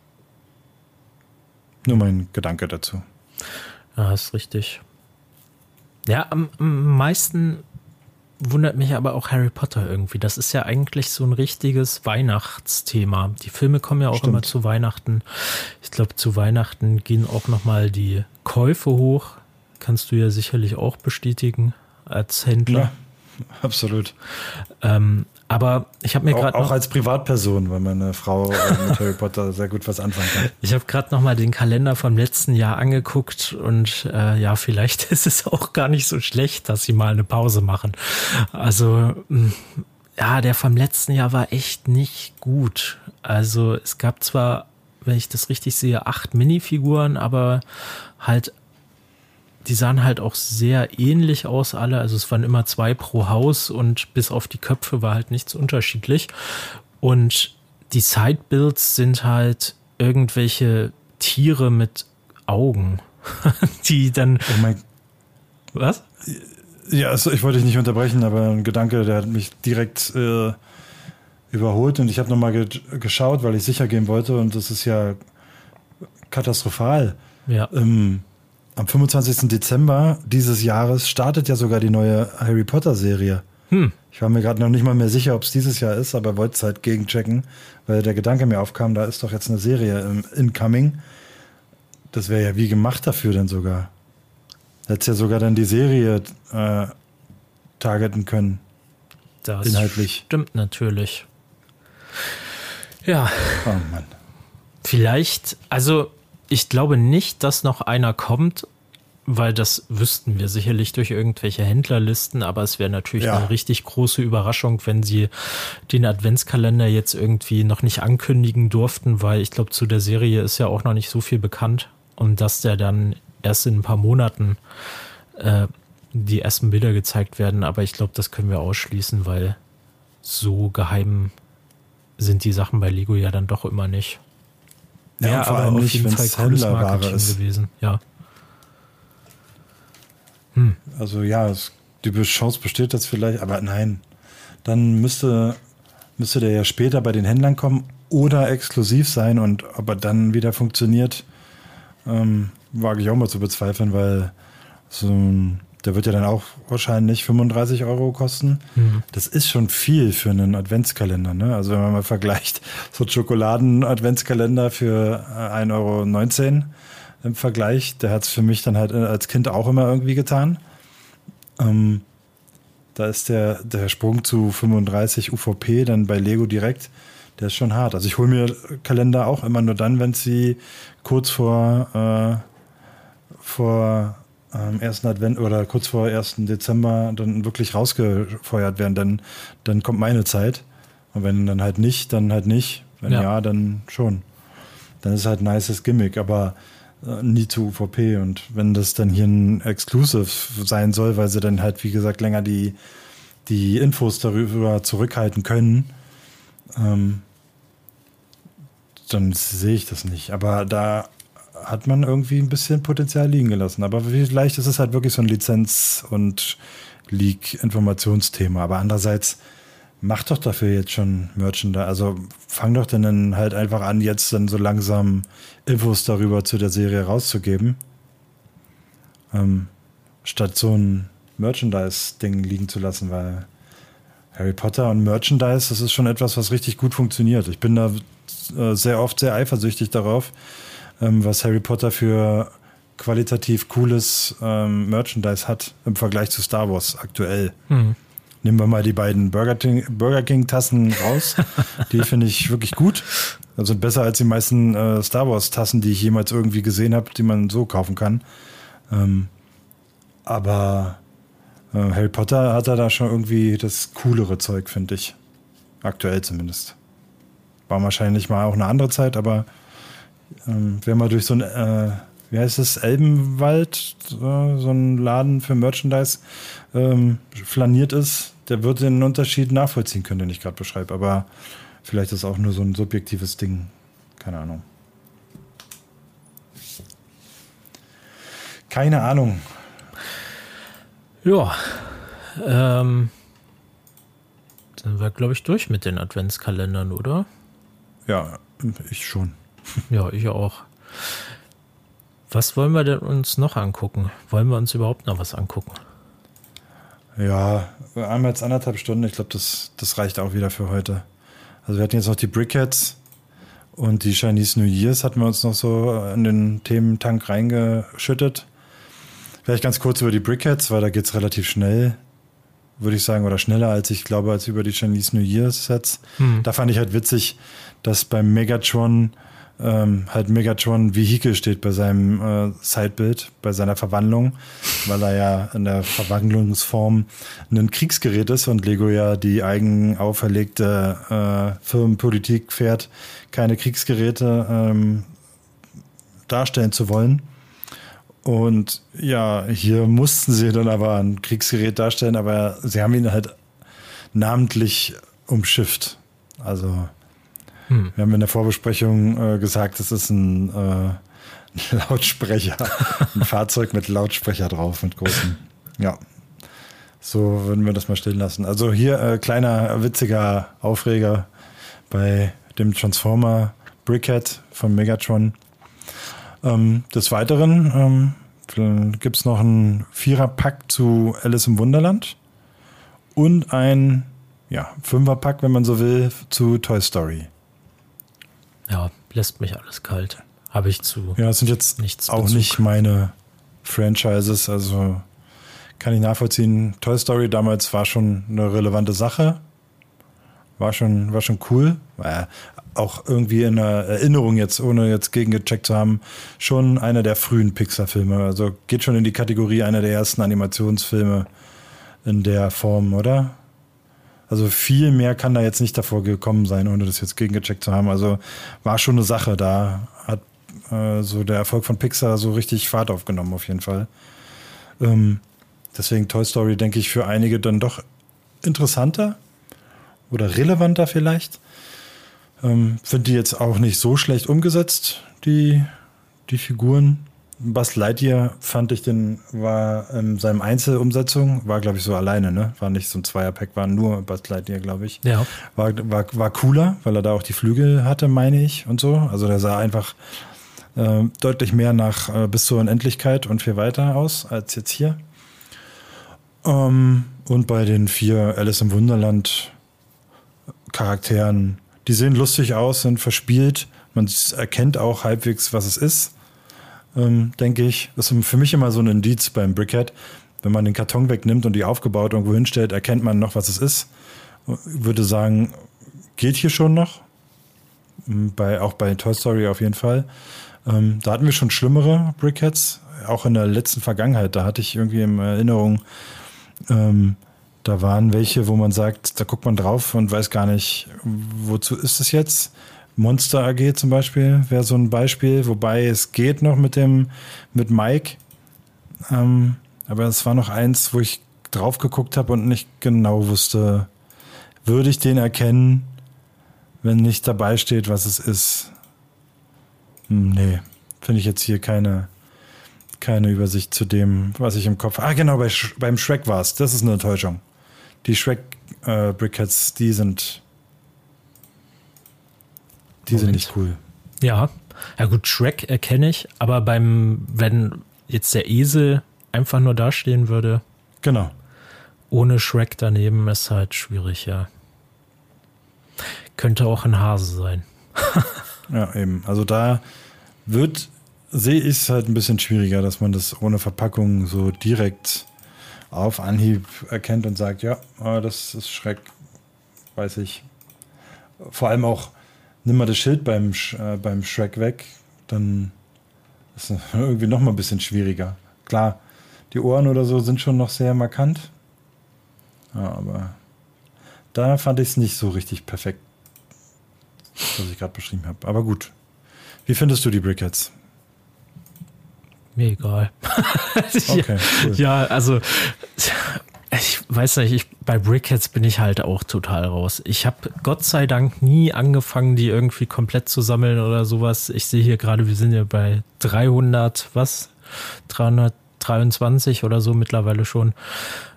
Nur mein Gedanke dazu.
Ja, ist richtig. Ja, am, am meisten wundert mich aber auch Harry Potter irgendwie. Das ist ja eigentlich so ein richtiges Weihnachtsthema. Die Filme kommen ja auch
Stimmt.
immer zu Weihnachten. Ich glaube, zu Weihnachten gehen auch nochmal die Käufe hoch. Kannst du ja sicherlich auch bestätigen als Händler.
Ja, absolut.
Ähm, aber ich habe mir gerade
Auch,
noch,
auch als Privatperson, weil meine Frau äh, mit Harry Potter sehr gut was anfangen kann.
ich habe gerade noch mal den Kalender vom letzten Jahr angeguckt und äh, ja, vielleicht ist es auch gar nicht so schlecht, dass sie mal eine Pause machen. Also mh, ja, der vom letzten Jahr war echt nicht gut. Also es gab zwar, wenn ich das richtig sehe, acht Minifiguren, aber halt die sahen halt auch sehr ähnlich aus alle. Also es waren immer zwei pro Haus und bis auf die Köpfe war halt nichts unterschiedlich. Und die Sidebuilds sind halt irgendwelche Tiere mit Augen, die dann...
Oh mein,
was?
ja, also ich wollte dich nicht unterbrechen, aber ein Gedanke, der hat mich direkt äh, überholt und ich habe nochmal ge- geschaut, weil ich sicher gehen wollte und das ist ja katastrophal.
Ja.
Ähm, Am fünfundzwanzigsten Dezember dieses Jahres startet ja sogar die neue Harry Potter Serie.
Hm.
Ich war mir gerade noch nicht mal mehr sicher, ob es dieses Jahr ist, aber wollte es halt gegenchecken, weil der Gedanke mir aufkam, da ist doch jetzt eine Serie im incoming. Das wäre ja wie gemacht dafür dann sogar. Hättest ja sogar dann die Serie äh, targeten können.
Das
Inhaltlich.
stimmt natürlich. Ja.
Oh Mann.
Vielleicht, also ich glaube nicht, dass noch einer kommt, weil das wüssten wir sicherlich durch irgendwelche Händlerlisten, aber es wäre natürlich
Ja.
eine richtig große Überraschung, wenn sie den Adventskalender jetzt irgendwie noch nicht ankündigen durften, weil ich glaube, zu der Serie ist ja auch noch nicht so viel bekannt und dass der dann erst in ein paar Monaten äh, die ersten Bilder gezeigt werden, aber ich glaube, das können wir ausschließen, weil so geheim sind die Sachen bei Lego ja dann doch immer nicht.
Ja, und vor allem nicht, wenn es Händlerware
Marketing
ist.
gewesen, ja.
Also ja, es, die Chance besteht jetzt vielleicht, aber nein. Dann müsste, müsste der ja später bei den Händlern kommen oder exklusiv sein und ob er dann wieder funktioniert, ähm, wage ich auch mal zu bezweifeln, weil so ein, der wird ja dann auch wahrscheinlich fünfunddreißig Euro kosten.
Mhm.
Das ist schon viel für einen Adventskalender, ne? Also wenn man mal vergleicht, so ein Schokoladen-Adventskalender für ein Euro neunzehn im Vergleich, der hat es für mich dann halt als Kind auch immer irgendwie getan. Ähm, da ist der, der Sprung zu fünfunddreißig U V P dann bei Lego direkt, der ist schon hart. Also ich hole mir Kalender auch immer nur dann, wenn sie kurz vor, äh, vor ähm, ersten Advent oder kurz vor ersten Dezember dann wirklich rausgefeuert werden, dann, dann kommt meine Zeit. Und wenn dann halt nicht, dann halt nicht. Wenn ja,
Ja.
dann schon. Dann ist halt ein nices Gimmick, aber äh, nie zu U V P. Und wenn das dann hier ein Exclusive sein soll, weil sie dann halt, wie gesagt, länger die, die Infos darüber zurückhalten können, ähm, dann sehe ich das nicht. Aber da hat man irgendwie ein bisschen Potenzial liegen gelassen. Aber vielleicht ist es halt wirklich so ein Lizenz- und Leak-Informationsthema. Aber andererseits, mach doch dafür jetzt schon Merchandise. Also fang doch dann halt einfach an, jetzt dann so langsam Infos darüber zu der Serie rauszugeben. Ähm, statt so ein Merchandise-Ding liegen zu lassen, weil Harry Potter und Merchandise, das ist schon etwas, was richtig gut funktioniert. Ich bin da äh, sehr oft sehr eifersüchtig darauf, ähm, was Harry Potter für qualitativ cooles ähm, Merchandise hat im Vergleich zu Star Wars aktuell.
Hm.
Nehmen wir mal die beiden Burger King, Burger King Tassen raus. Die finde ich wirklich gut. Also besser als die meisten äh, Star Wars Tassen, die ich jemals irgendwie gesehen habe, die man so kaufen kann. Ähm, aber äh, Harry Potter hat er da schon irgendwie das coolere Zeug, finde ich. Aktuell zumindest. War wahrscheinlich mal auch eine andere Zeit, aber ähm, wer mal durch so ein, äh, wie heißt es, Elbenwald, äh, so ein Laden für Merchandise ähm, flaniert ist, der wird den Unterschied nachvollziehen können, den ich gerade beschreibe. Aber vielleicht ist es auch nur so ein subjektives Ding. Keine Ahnung. Keine Ahnung.
Ja, ähm, sind wir, glaube ich, durch mit den Adventskalendern, oder?
Ja, ich schon.
Ja, ich auch. Was wollen wir denn uns noch angucken? Wollen wir uns überhaupt noch was angucken?
Ja, wir haben jetzt anderthalb Stunden. Ich glaube, das, das reicht auch wieder für heute. Also wir hatten jetzt noch die Brickheads und die Chinese New Years hatten wir uns noch so in den Thementank reingeschüttet. Vielleicht ganz kurz über die Brickheads, weil da geht es relativ schnell, würde ich sagen, oder schneller als ich glaube, als über die Chinese New Year Sets. Hm. Da fand ich halt witzig, dass beim Megatron ähm, halt Megatron Vehicle steht bei seinem äh, Sidebild, bei seiner Verwandlung, weil er ja in der Verwandlungsform ein Kriegsgerät ist und Lego ja die eigen auferlegte äh, Firmenpolitik fährt, keine Kriegsgeräte ähm, darstellen zu wollen. Und ja, hier mussten sie dann aber ein Kriegsgerät darstellen, aber sie haben ihn halt namentlich umschifft. Also hm. wir haben in der Vorbesprechung äh, gesagt, es ist ein, äh, ein Lautsprecher, ein Fahrzeug mit Lautsprecher drauf, mit großen. Ja, so würden wir das mal stehen lassen. Also hier äh, kleiner witziger Aufreger bei dem Transformer Brickhead von Megatron. Ähm, des Weiteren ähm, gibt es noch einen Vierer-Pack zu Alice im Wunderland und ein ja, Fünfer-Pack, wenn man so will, zu Toy Story.
Ja, lässt mich alles kalt. Habe ich zu.
Ja, das sind jetzt nichts auch Bezug. Nicht meine Franchises, also kann ich nachvollziehen. Toy Story damals war schon eine relevante Sache. War schon, war schon cool. War auch irgendwie in der Erinnerung jetzt, ohne jetzt gegengecheckt zu haben, schon einer der frühen Pixar-Filme. Also geht schon in die Kategorie einer der ersten Animationsfilme in der Form, oder? Also viel mehr kann da jetzt nicht davor gekommen sein, ohne das jetzt gegengecheckt zu haben. Also war schon eine Sache. Da hat äh, so der Erfolg von Pixar so richtig Fahrt aufgenommen, auf jeden Fall. Ähm, deswegen Toy Story, denke ich, für einige dann doch interessanter oder relevanter vielleicht. Ähm, finde die jetzt auch nicht so schlecht umgesetzt, die, die Figuren. Buzz Lightyear fand ich, den war in seinem Einzelumsetzung, war glaube ich so alleine, ne? War nicht so ein Zweierpack, war nur Buzz Lightyear, glaube ich.
Ja.
War, war, war cooler, weil er da auch die Flügel hatte, meine ich, und so. Also der sah einfach äh, deutlich mehr nach äh, bis zur Unendlichkeit und viel weiter aus, als jetzt hier. Ähm, und bei den vier Alice im Wunderland Charakteren, die sehen lustig aus, sind verspielt. Man erkennt auch halbwegs, was es ist, ähm, denke ich. Das ist für mich immer so ein Indiz beim Brickhead. Wenn man den Karton wegnimmt und die aufgebaut irgendwo hinstellt, erkennt man noch, was es ist. Ich würde sagen, geht hier schon noch. Bei, auch bei Toy Story auf jeden Fall. Ähm, da hatten wir schon schlimmere Brickheads, auch in der letzten Vergangenheit. Da hatte ich irgendwie in Erinnerung, ähm, da waren welche, wo man sagt, da guckt man drauf und weiß gar nicht, wozu ist es jetzt. Monster A G zum Beispiel wäre so ein Beispiel, wobei es geht noch mit dem, mit Mike. Ähm, aber es war noch eins, wo ich drauf geguckt habe und nicht genau wusste, würde ich den erkennen, wenn nicht dabei steht, was es ist. Hm, nee, finde ich jetzt hier keine, keine Übersicht zu dem, was ich im Kopf habe. Ah, genau, bei Sh- beim Shrek war es. Das ist eine Enttäuschung. Die Shrek-Brickheads, äh, die sind die Moment. sind nicht cool.
Ja, ja gut, Shrek erkenne ich, aber beim, wenn jetzt der Esel einfach nur dastehen würde,
genau,
ohne Shrek daneben, ist halt schwierig, ja. Könnte auch ein Hase sein.
Ja, eben. Also da wird, sehe ich es halt ein bisschen schwieriger, dass man das ohne Verpackung so direkt auf Anhieb erkennt und sagt, ja, das ist Shrek, weiß ich. Vor allem auch, nimm mal das Schild beim, äh, beim Shrek weg, dann ist es irgendwie noch mal ein bisschen schwieriger. Klar, die Ohren oder so sind schon noch sehr markant, ja, aber da fand ich es nicht so richtig perfekt, was ich gerade beschrieben habe. Aber gut, wie findest du die Brickheads?
Mir egal.
Okay, cool.
Ja, also ich weiß nicht, ich, bei Brickheads bin ich halt auch total raus. Ich habe Gott sei Dank nie angefangen, die irgendwie komplett zu sammeln oder sowas. Ich sehe hier gerade, wir sind ja bei dreihundert, was? dreihundertdreiundzwanzig oder so mittlerweile schon.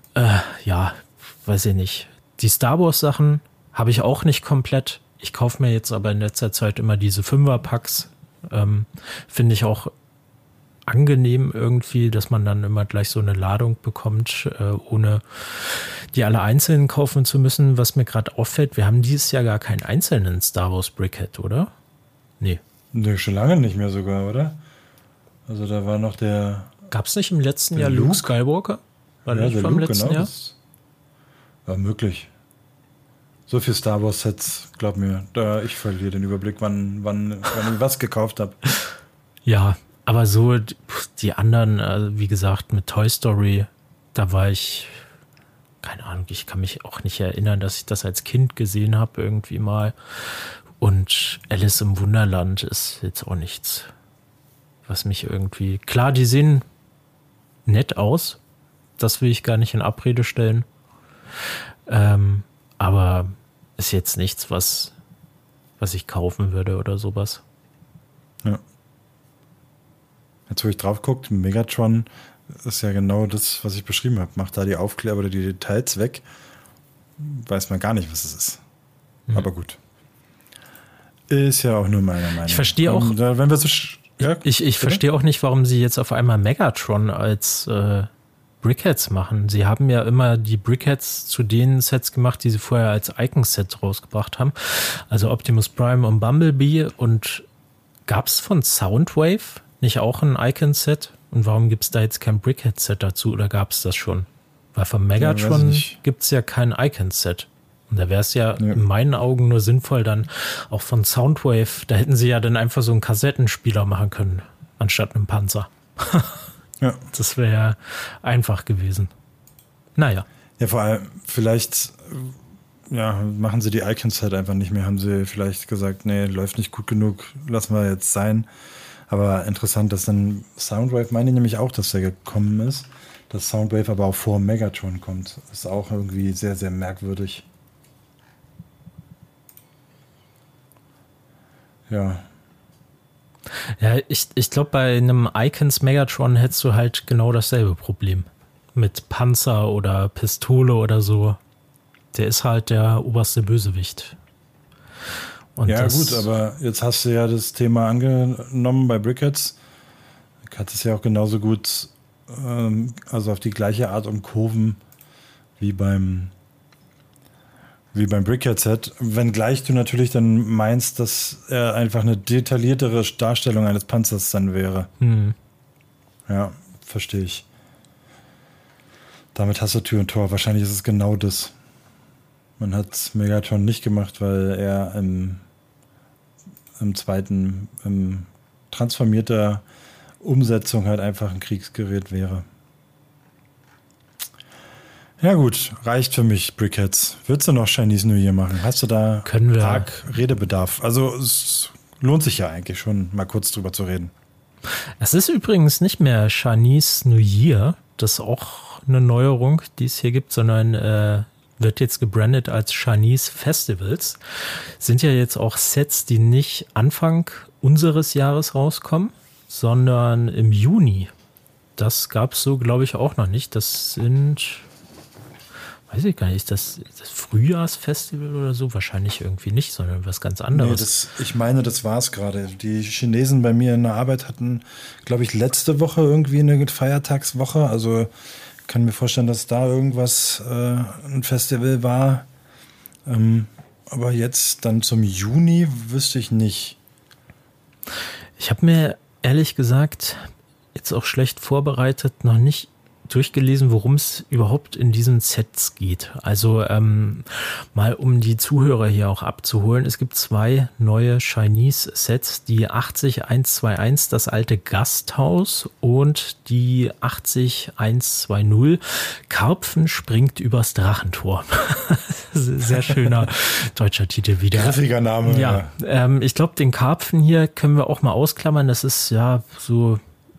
Äh, ja, weiß ich nicht. Die Star Wars Sachen habe ich auch nicht komplett. Ich kaufe mir jetzt aber in letzter Zeit immer diese Fünfer-Packs. Ähm, finde ich auch angenehm irgendwie, dass man dann immer gleich so eine Ladung bekommt, äh, ohne die alle einzeln kaufen zu müssen. Was mir gerade auffällt, wir haben dieses Jahr gar keinen einzelnen Star Wars Brickhead, oder? Nee.
Nee, schon lange nicht mehr sogar, oder? Also da war noch der...
Gab es nicht im letzten Jahr Luke, Luke Skywalker? War
ja,
nicht
der
vom
Luke,
letzten
genau,
Jahr?
Das war möglich. So viel Star Wars Sets, glaub mir, da ich verliere den Überblick, wann, wann, wann ich was gekauft habe.
Ja, aber so die anderen, also wie gesagt, mit Toy Story, da war ich, keine Ahnung, ich kann mich auch nicht erinnern, dass ich das als Kind gesehen habe irgendwie mal. Und Alice im Wunderland ist jetzt auch nichts, was mich irgendwie, klar, die sehen nett aus, das will ich gar nicht in Abrede stellen, ähm, aber ist jetzt nichts, was, was ich kaufen würde oder sowas.
Ja. Jetzt, wo ich drauf gucke, Megatron ist ja genau das, was ich beschrieben habe. Macht da die Aufkleber oder die Details weg, weiß man gar nicht, was es ist. Mhm. Aber gut. Ist ja auch nur meine Meinung.
Ich verstehe auch,
Und, wenn wir so ja,
ich, ich verstehe auch nicht, warum sie jetzt auf einmal Megatron als äh, Brickheads machen. Sie haben ja immer die Brickheads zu den Sets gemacht, die sie vorher als Icon-Set rausgebracht haben. Also Optimus Prime und Bumblebee. Und gab es von Soundwave nicht auch ein Icon-Set? Und warum gibt es da jetzt kein Brickhead-Set dazu? Oder gab es das schon? Weil von Megatron ja, gibt es ja kein Icon-Set. Und da wäre es ja, ja in meinen Augen nur sinnvoll, dann auch von Soundwave, da hätten sie ja dann einfach so einen Kassettenspieler machen können, anstatt einem Panzer. Ja. Das wäre ja einfach gewesen. Naja.
Ja, vor allem, vielleicht ja, machen sie die Icons halt einfach nicht mehr. Haben sie vielleicht gesagt, nee, läuft nicht gut genug, lassen wir jetzt sein. Aber interessant, dass dann Soundwave, meine ich nämlich auch, dass der gekommen ist, dass Soundwave aber auch vor Megatron kommt. Ist auch irgendwie sehr, sehr merkwürdig. Ja.
Ja, ich, ich glaube, bei einem Icons Megatron hättest du halt genau dasselbe Problem. Mit Panzer oder Pistole oder so. Der ist halt der oberste Bösewicht. Und
ja, gut, aber jetzt hast du ja das Thema angenommen bei Brickheads. Du kannst es ja auch genauso gut, ähm, also auf die gleiche Art umkurven wie beim wie beim Brickhead-Set, wenngleich du natürlich dann meinst, dass er einfach eine detailliertere Darstellung eines Panzers dann wäre.
Hm.
Ja, verstehe ich. Damit hast du Tür und Tor. Wahrscheinlich ist es genau das. Man hat Megatron nicht gemacht, weil er im, im zweiten im transformierter Umsetzung halt einfach ein Kriegsgerät wäre. Ja gut, reicht für mich, Brickheads. Würdest du noch Chinese New Year machen? Hast du da
Können wir.
arg Redebedarf? Also es lohnt sich ja eigentlich schon, mal kurz drüber zu reden.
Es ist übrigens nicht mehr Chinese New Year, das ist auch eine Neuerung, die es hier gibt, sondern äh, wird jetzt gebrandet als Chinese Festivals. Sind ja jetzt auch Sets, die nicht Anfang unseres Jahres rauskommen, sondern im Juni. Das gab es so, glaube ich, auch noch nicht. Das sind... Weiß ich gar nicht, ist das, ist das Frühjahrsfestival oder so? Wahrscheinlich irgendwie nicht, sondern was ganz anderes.
Nee, das, ich meine, das war es gerade. Die Chinesen bei mir in der Arbeit hatten, glaube ich, letzte Woche irgendwie eine Feiertagswoche. Also kann mir vorstellen, dass da irgendwas, äh, ein Festival war. Ähm, aber jetzt dann zum Juni wüsste ich nicht.
Ich habe mir ehrlich gesagt jetzt auch schlecht vorbereitet noch nicht durchgelesen, worum es überhaupt in diesen Sets geht. Also ähm, mal um die Zuhörer hier auch abzuholen. Es gibt zwei neue Chinese Sets, die achtzig eins zwei eins, das alte Gasthaus, und die achtzig eins zwei null, Karpfen springt übers Drachentor. Sehr schöner deutscher Titel wieder.
Griffiger Name.
Ja, ja. Ähm, ich glaube, den Karpfen hier können wir auch mal ausklammern. Das ist ja so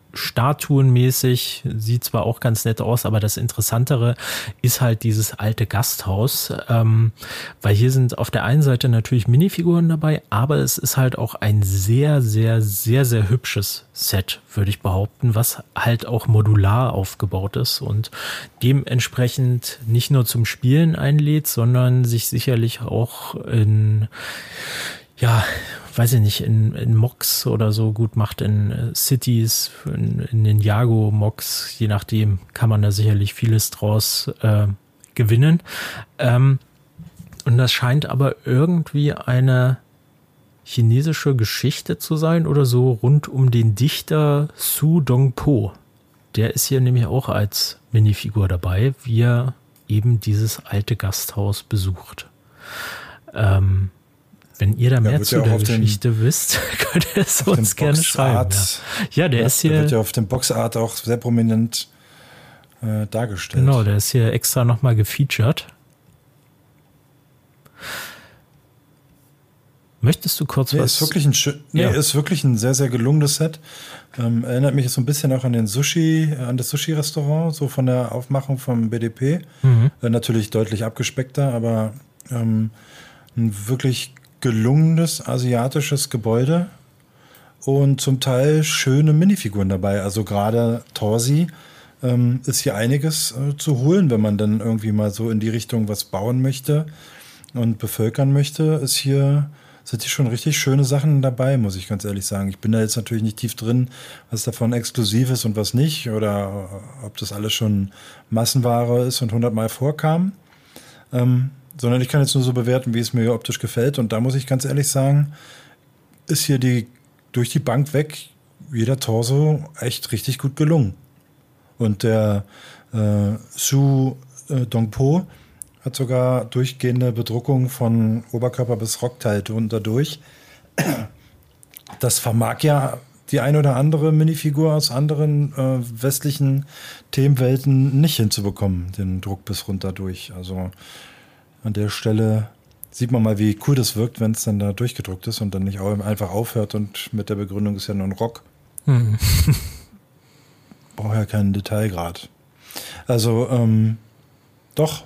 statuenmäßig, sieht zwar auch ganz nett aus, aber das Interessantere ist halt dieses alte Gasthaus, ähm, weil hier sind auf der einen Seite natürlich Minifiguren dabei, aber es ist halt auch ein sehr, sehr, sehr, sehr hübsches Set, würde ich behaupten, was halt auch modular aufgebaut ist und dementsprechend nicht nur zum Spielen einlädt, sondern sich sicherlich auch in, ja, weiß ich nicht, in, in Mocks oder so gut macht, in äh, Cities, in, in den Jago-Mocks, je nachdem kann man da sicherlich vieles draus äh, gewinnen. Ähm, und das scheint aber irgendwie eine chinesische Geschichte zu sein oder so rund um den Dichter Su Dongpo. Der ist hier nämlich auch als Minifigur dabei, wie er eben dieses alte Gasthaus besucht. Ähm, Wenn ihr da mehr ja, zu der Geschichte den, wisst, könnt ihr es uns gerne schreiben. Ja, ja der ja, ist hier. Der
wird ja auf dem Boxart auch sehr prominent äh, dargestellt.
Genau, der ist hier extra nochmal gefeatured. Möchtest du kurz
nee,
was?
Ist wirklich ein, nee, ja. ist wirklich ein sehr, sehr gelungenes Set. Ähm, erinnert mich so ein bisschen auch an den Sushi, an das Sushi-Restaurant, so von der Aufmachung vom B D P. Mhm. Äh, natürlich deutlich abgespeckter, aber ähm, ein wirklich gelungenes asiatisches Gebäude und zum Teil schöne Minifiguren dabei. Also gerade Torsi ähm, ist hier einiges äh, zu holen, wenn man dann irgendwie mal so in die Richtung was bauen möchte und bevölkern möchte, ist hier, sind hier schon richtig schöne Sachen dabei, muss ich ganz ehrlich sagen. Ich bin da jetzt natürlich nicht tief drin, was davon exklusiv ist und was nicht oder ob das alles schon Massenware ist und hundertmal vorkam. Ähm, sondern ich kann jetzt nur so bewerten, wie es mir optisch gefällt. Und da muss ich ganz ehrlich sagen, ist hier die durch die Bank weg jeder Torso echt richtig gut gelungen. Und der äh, Su äh, Dongpo hat sogar durchgehende Bedruckung von Oberkörper bis Rockteil dadurch. Das vermag ja die ein oder andere Minifigur aus anderen äh, westlichen Themenwelten nicht hinzubekommen, den Druck bis runter durch. Also an der Stelle sieht man mal, wie cool das wirkt, wenn es dann da durchgedruckt ist und dann nicht auch einfach aufhört und mit der Begründung ist ja nur ein Rock. Hm. Braucht ja keinen Detailgrad. Also, ähm, doch.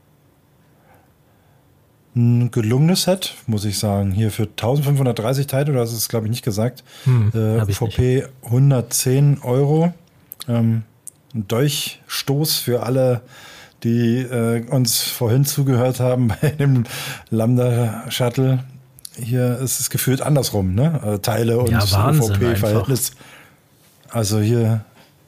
Ein gelungenes Set, muss ich sagen. Hier für eintausendfünfhundertdreißig Teile, du hast es, glaube ich, nicht gesagt. Hm, äh, V P nicht. hundertzehn Euro. Ähm, ein Durchstoß für alle, die äh, uns vorhin zugehört haben bei dem Lambda-Shuttle. Hier ist es gefühlt andersrum, ne? Also Teile und
ja,
V P-Verhältnis. Also hier,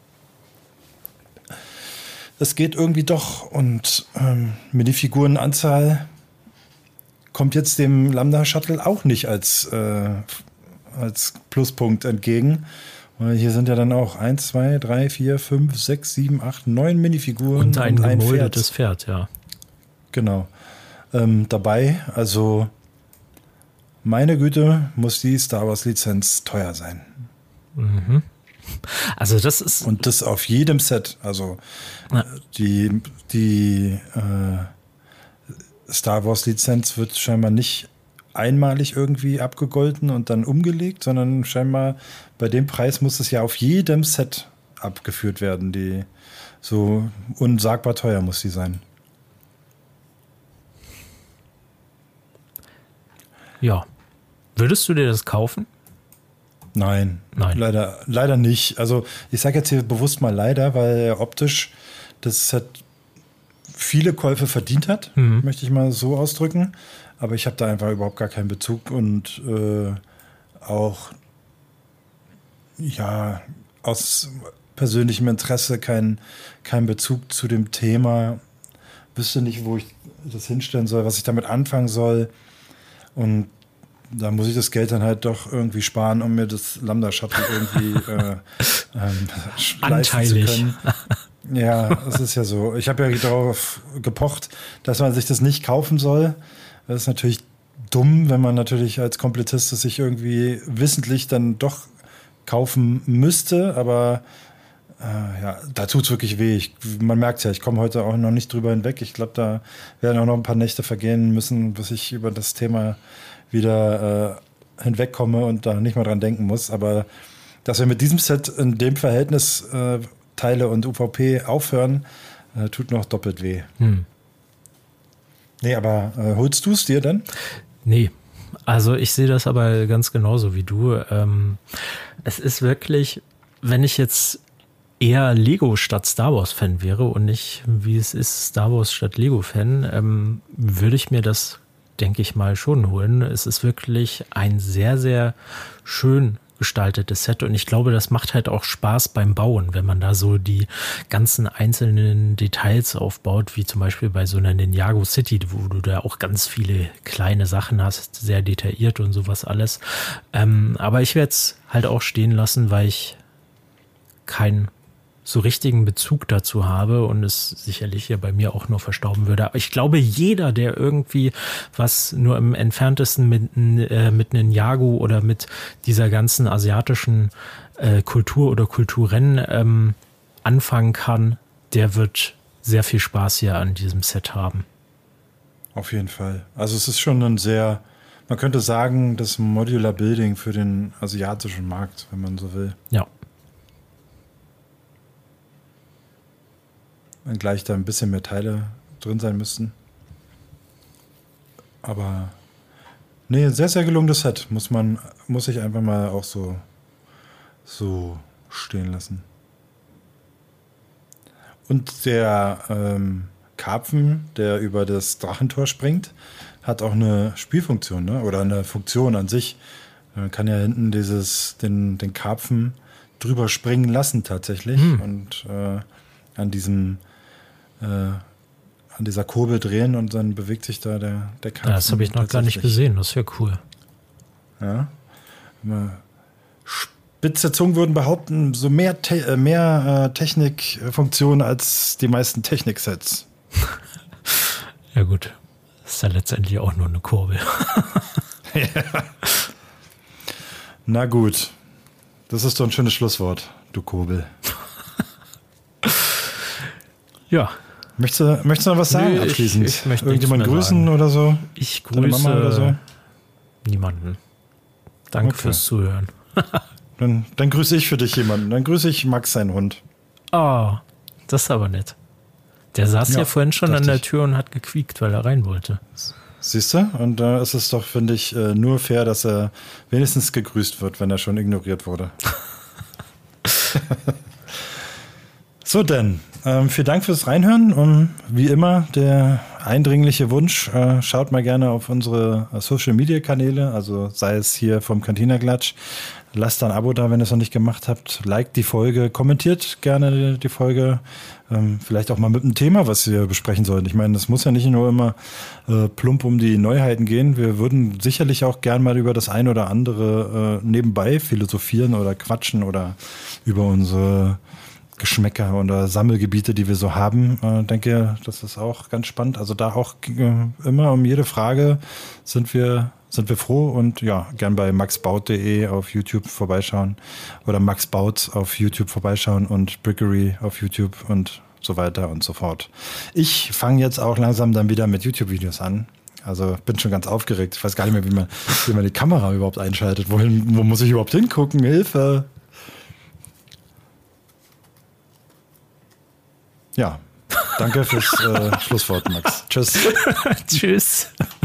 es geht irgendwie doch und ähm, Minifigurenanzahl kommt jetzt dem Lambda-Shuttle auch nicht als, äh, als Pluspunkt entgegen. Hier sind ja dann auch eins, zwei, drei, vier, fünf, sechs, sieben, acht, neun Minifiguren.
Und ein, und ein gemoldetes Pferd. Pferd, ja.
Genau. Ähm, dabei, also meine Güte, muss die Star Wars Lizenz teuer sein.
Mhm. Also das ist...
Und das auf jedem Set. Also ja. die, die äh, Star Wars Lizenz wird scheinbar nicht einmalig irgendwie abgegolten und dann umgelegt, sondern scheinbar bei dem Preis muss es ja auf jedem Set abgeführt werden. Die so unsagbar teuer muss die sein.
Ja. Würdest du dir das kaufen?
Nein, Nein. Leider, leider nicht. Also ich sage jetzt hier bewusst mal leider, weil optisch das Set viele Käufe verdient hat, mhm. möchte ich mal so ausdrücken. Aber ich habe da einfach überhaupt gar keinen Bezug und äh, auch ja aus persönlichem Interesse keinen kein Bezug zu dem Thema. Wüsste nicht, wo ich das hinstellen soll, was ich damit anfangen soll. Und da muss ich das Geld dann halt doch irgendwie sparen, um mir das Lambda-Shuttle irgendwie äh, ähm, leisten zu können. Ja, das ist ja so. Ich habe ja darauf gepocht, dass man sich das nicht kaufen soll. Das ist natürlich dumm, wenn man natürlich als Komplettist es sich irgendwie wissentlich dann doch kaufen müsste, aber äh, ja, da tut es wirklich weh. Ich, man merkt ja, ich komme heute auch noch nicht drüber hinweg. Ich glaube, da werden auch noch ein paar Nächte vergehen müssen, bis ich über das Thema wieder äh, hinwegkomme und da nicht mal dran denken muss. Aber dass wir mit diesem Set in dem Verhältnis äh, Teile und U V P aufhören, äh, tut noch doppelt weh. Hm. Nee, aber äh, holst du es dir denn?
Nee, also ich sehe das aber ganz genauso wie du. Ähm, es ist wirklich, wenn ich jetzt eher Lego statt Star Wars Fan wäre und nicht, wie es ist, Star Wars statt Lego Fan, ähm, würde ich mir das, denke ich mal, schon holen. Es ist wirklich ein sehr, sehr schön gestaltetes Set und ich glaube, das macht halt auch Spaß beim Bauen, wenn man da so die ganzen einzelnen Details aufbaut, wie zum Beispiel bei so einer Ninjago City, wo du da auch ganz viele kleine Sachen hast, sehr detailliert und sowas alles. Ähm, aber ich werde es halt auch stehen lassen, weil ich keinen so richtigen Bezug dazu habe und es sicherlich hier bei mir auch nur verstauben würde. Aber ich glaube, jeder, der irgendwie was nur im Entferntesten mit, äh, mit Ninjago oder mit dieser ganzen asiatischen äh, Kultur oder Kulturen ähm, anfangen kann, der wird sehr viel Spaß hier an diesem Set haben.
Auf jeden Fall. Also es ist schon ein sehr, man könnte sagen, das Modular Building für den asiatischen Markt, wenn man so will.
Ja.
Gleich da ein bisschen mehr Teile drin sein müssten. Aber nee, sehr, sehr gelungenes Set. Muss man, muss ich einfach mal auch so, so stehen lassen. Und der ähm, Karpfen, der über das Drachentor springt, hat auch eine Spielfunktion, ne? Oder eine Funktion an sich. Man kann ja hinten dieses, den, den Karpfen drüber springen lassen tatsächlich. Hm. Und äh, an diesem Äh, an dieser Kurbel drehen und dann bewegt sich da der, der Karpfen.
Ja, das habe ich noch gar nicht gesehen, das wäre cool.
Ja. Spitze Zungen würden behaupten, so mehr, Te- äh, mehr äh, Technikfunktionen als die meisten Techniksets.
Ja gut, das ist ja letztendlich auch nur eine Kurbel.
Ja. Na gut, das ist doch ein schönes Schlusswort, du Kurbel.
Ja.
Möchtest du, möchtest du noch was sagen
nee,
abschließend?
Ich, ich möchte
Irgendjemand grüßen
sagen.
oder so?
Ich grüße
oder so?
niemanden. Danke
okay.
fürs Zuhören.
dann, dann grüße ich für dich jemanden. Dann grüße ich Max, seinen Hund.
Oh, das ist aber nett. Der saß ja, ja vorhin schon an der ich. Tür und hat gequiekt, weil er rein wollte.
Siehst du? Und da äh, ist es doch, finde ich, äh, nur fair, dass er wenigstens gegrüßt wird, wenn er schon ignoriert wurde. So denn, ähm, vielen Dank fürs Reinhören und wie immer der eindringliche Wunsch, äh, schaut mal gerne auf unsere äh, Social-Media-Kanäle, also sei es hier vom Cantina-Klatsch, lasst ein Abo da, wenn ihr es noch nicht gemacht habt, liked die Folge, kommentiert gerne die Folge, ähm, vielleicht auch mal mit einem Thema, was wir besprechen sollten. Ich meine, das muss ja nicht nur immer äh, plump um die Neuheiten gehen, wir würden sicherlich auch gern mal über das ein oder andere äh, nebenbei philosophieren oder quatschen oder über unsere Geschmäcker oder Sammelgebiete, die wir so haben. Ich äh, denke, das ist auch ganz spannend. Also da auch äh, immer um jede Frage sind wir, sind wir froh und ja, gern bei maxbaut punkt de auf YouTube vorbeischauen oder maxbaut auf YouTube vorbeischauen und Brickery auf YouTube und so weiter und so fort. Ich fange jetzt auch langsam dann wieder mit YouTube-Videos an. Also bin schon ganz aufgeregt. Ich weiß gar nicht mehr, wie man, wie man die Kamera überhaupt einschaltet. Wohin, wo muss ich überhaupt hingucken? Hilfe! Ja, danke fürs äh, Schlusswort, Max. Tschüss.
Tschüss.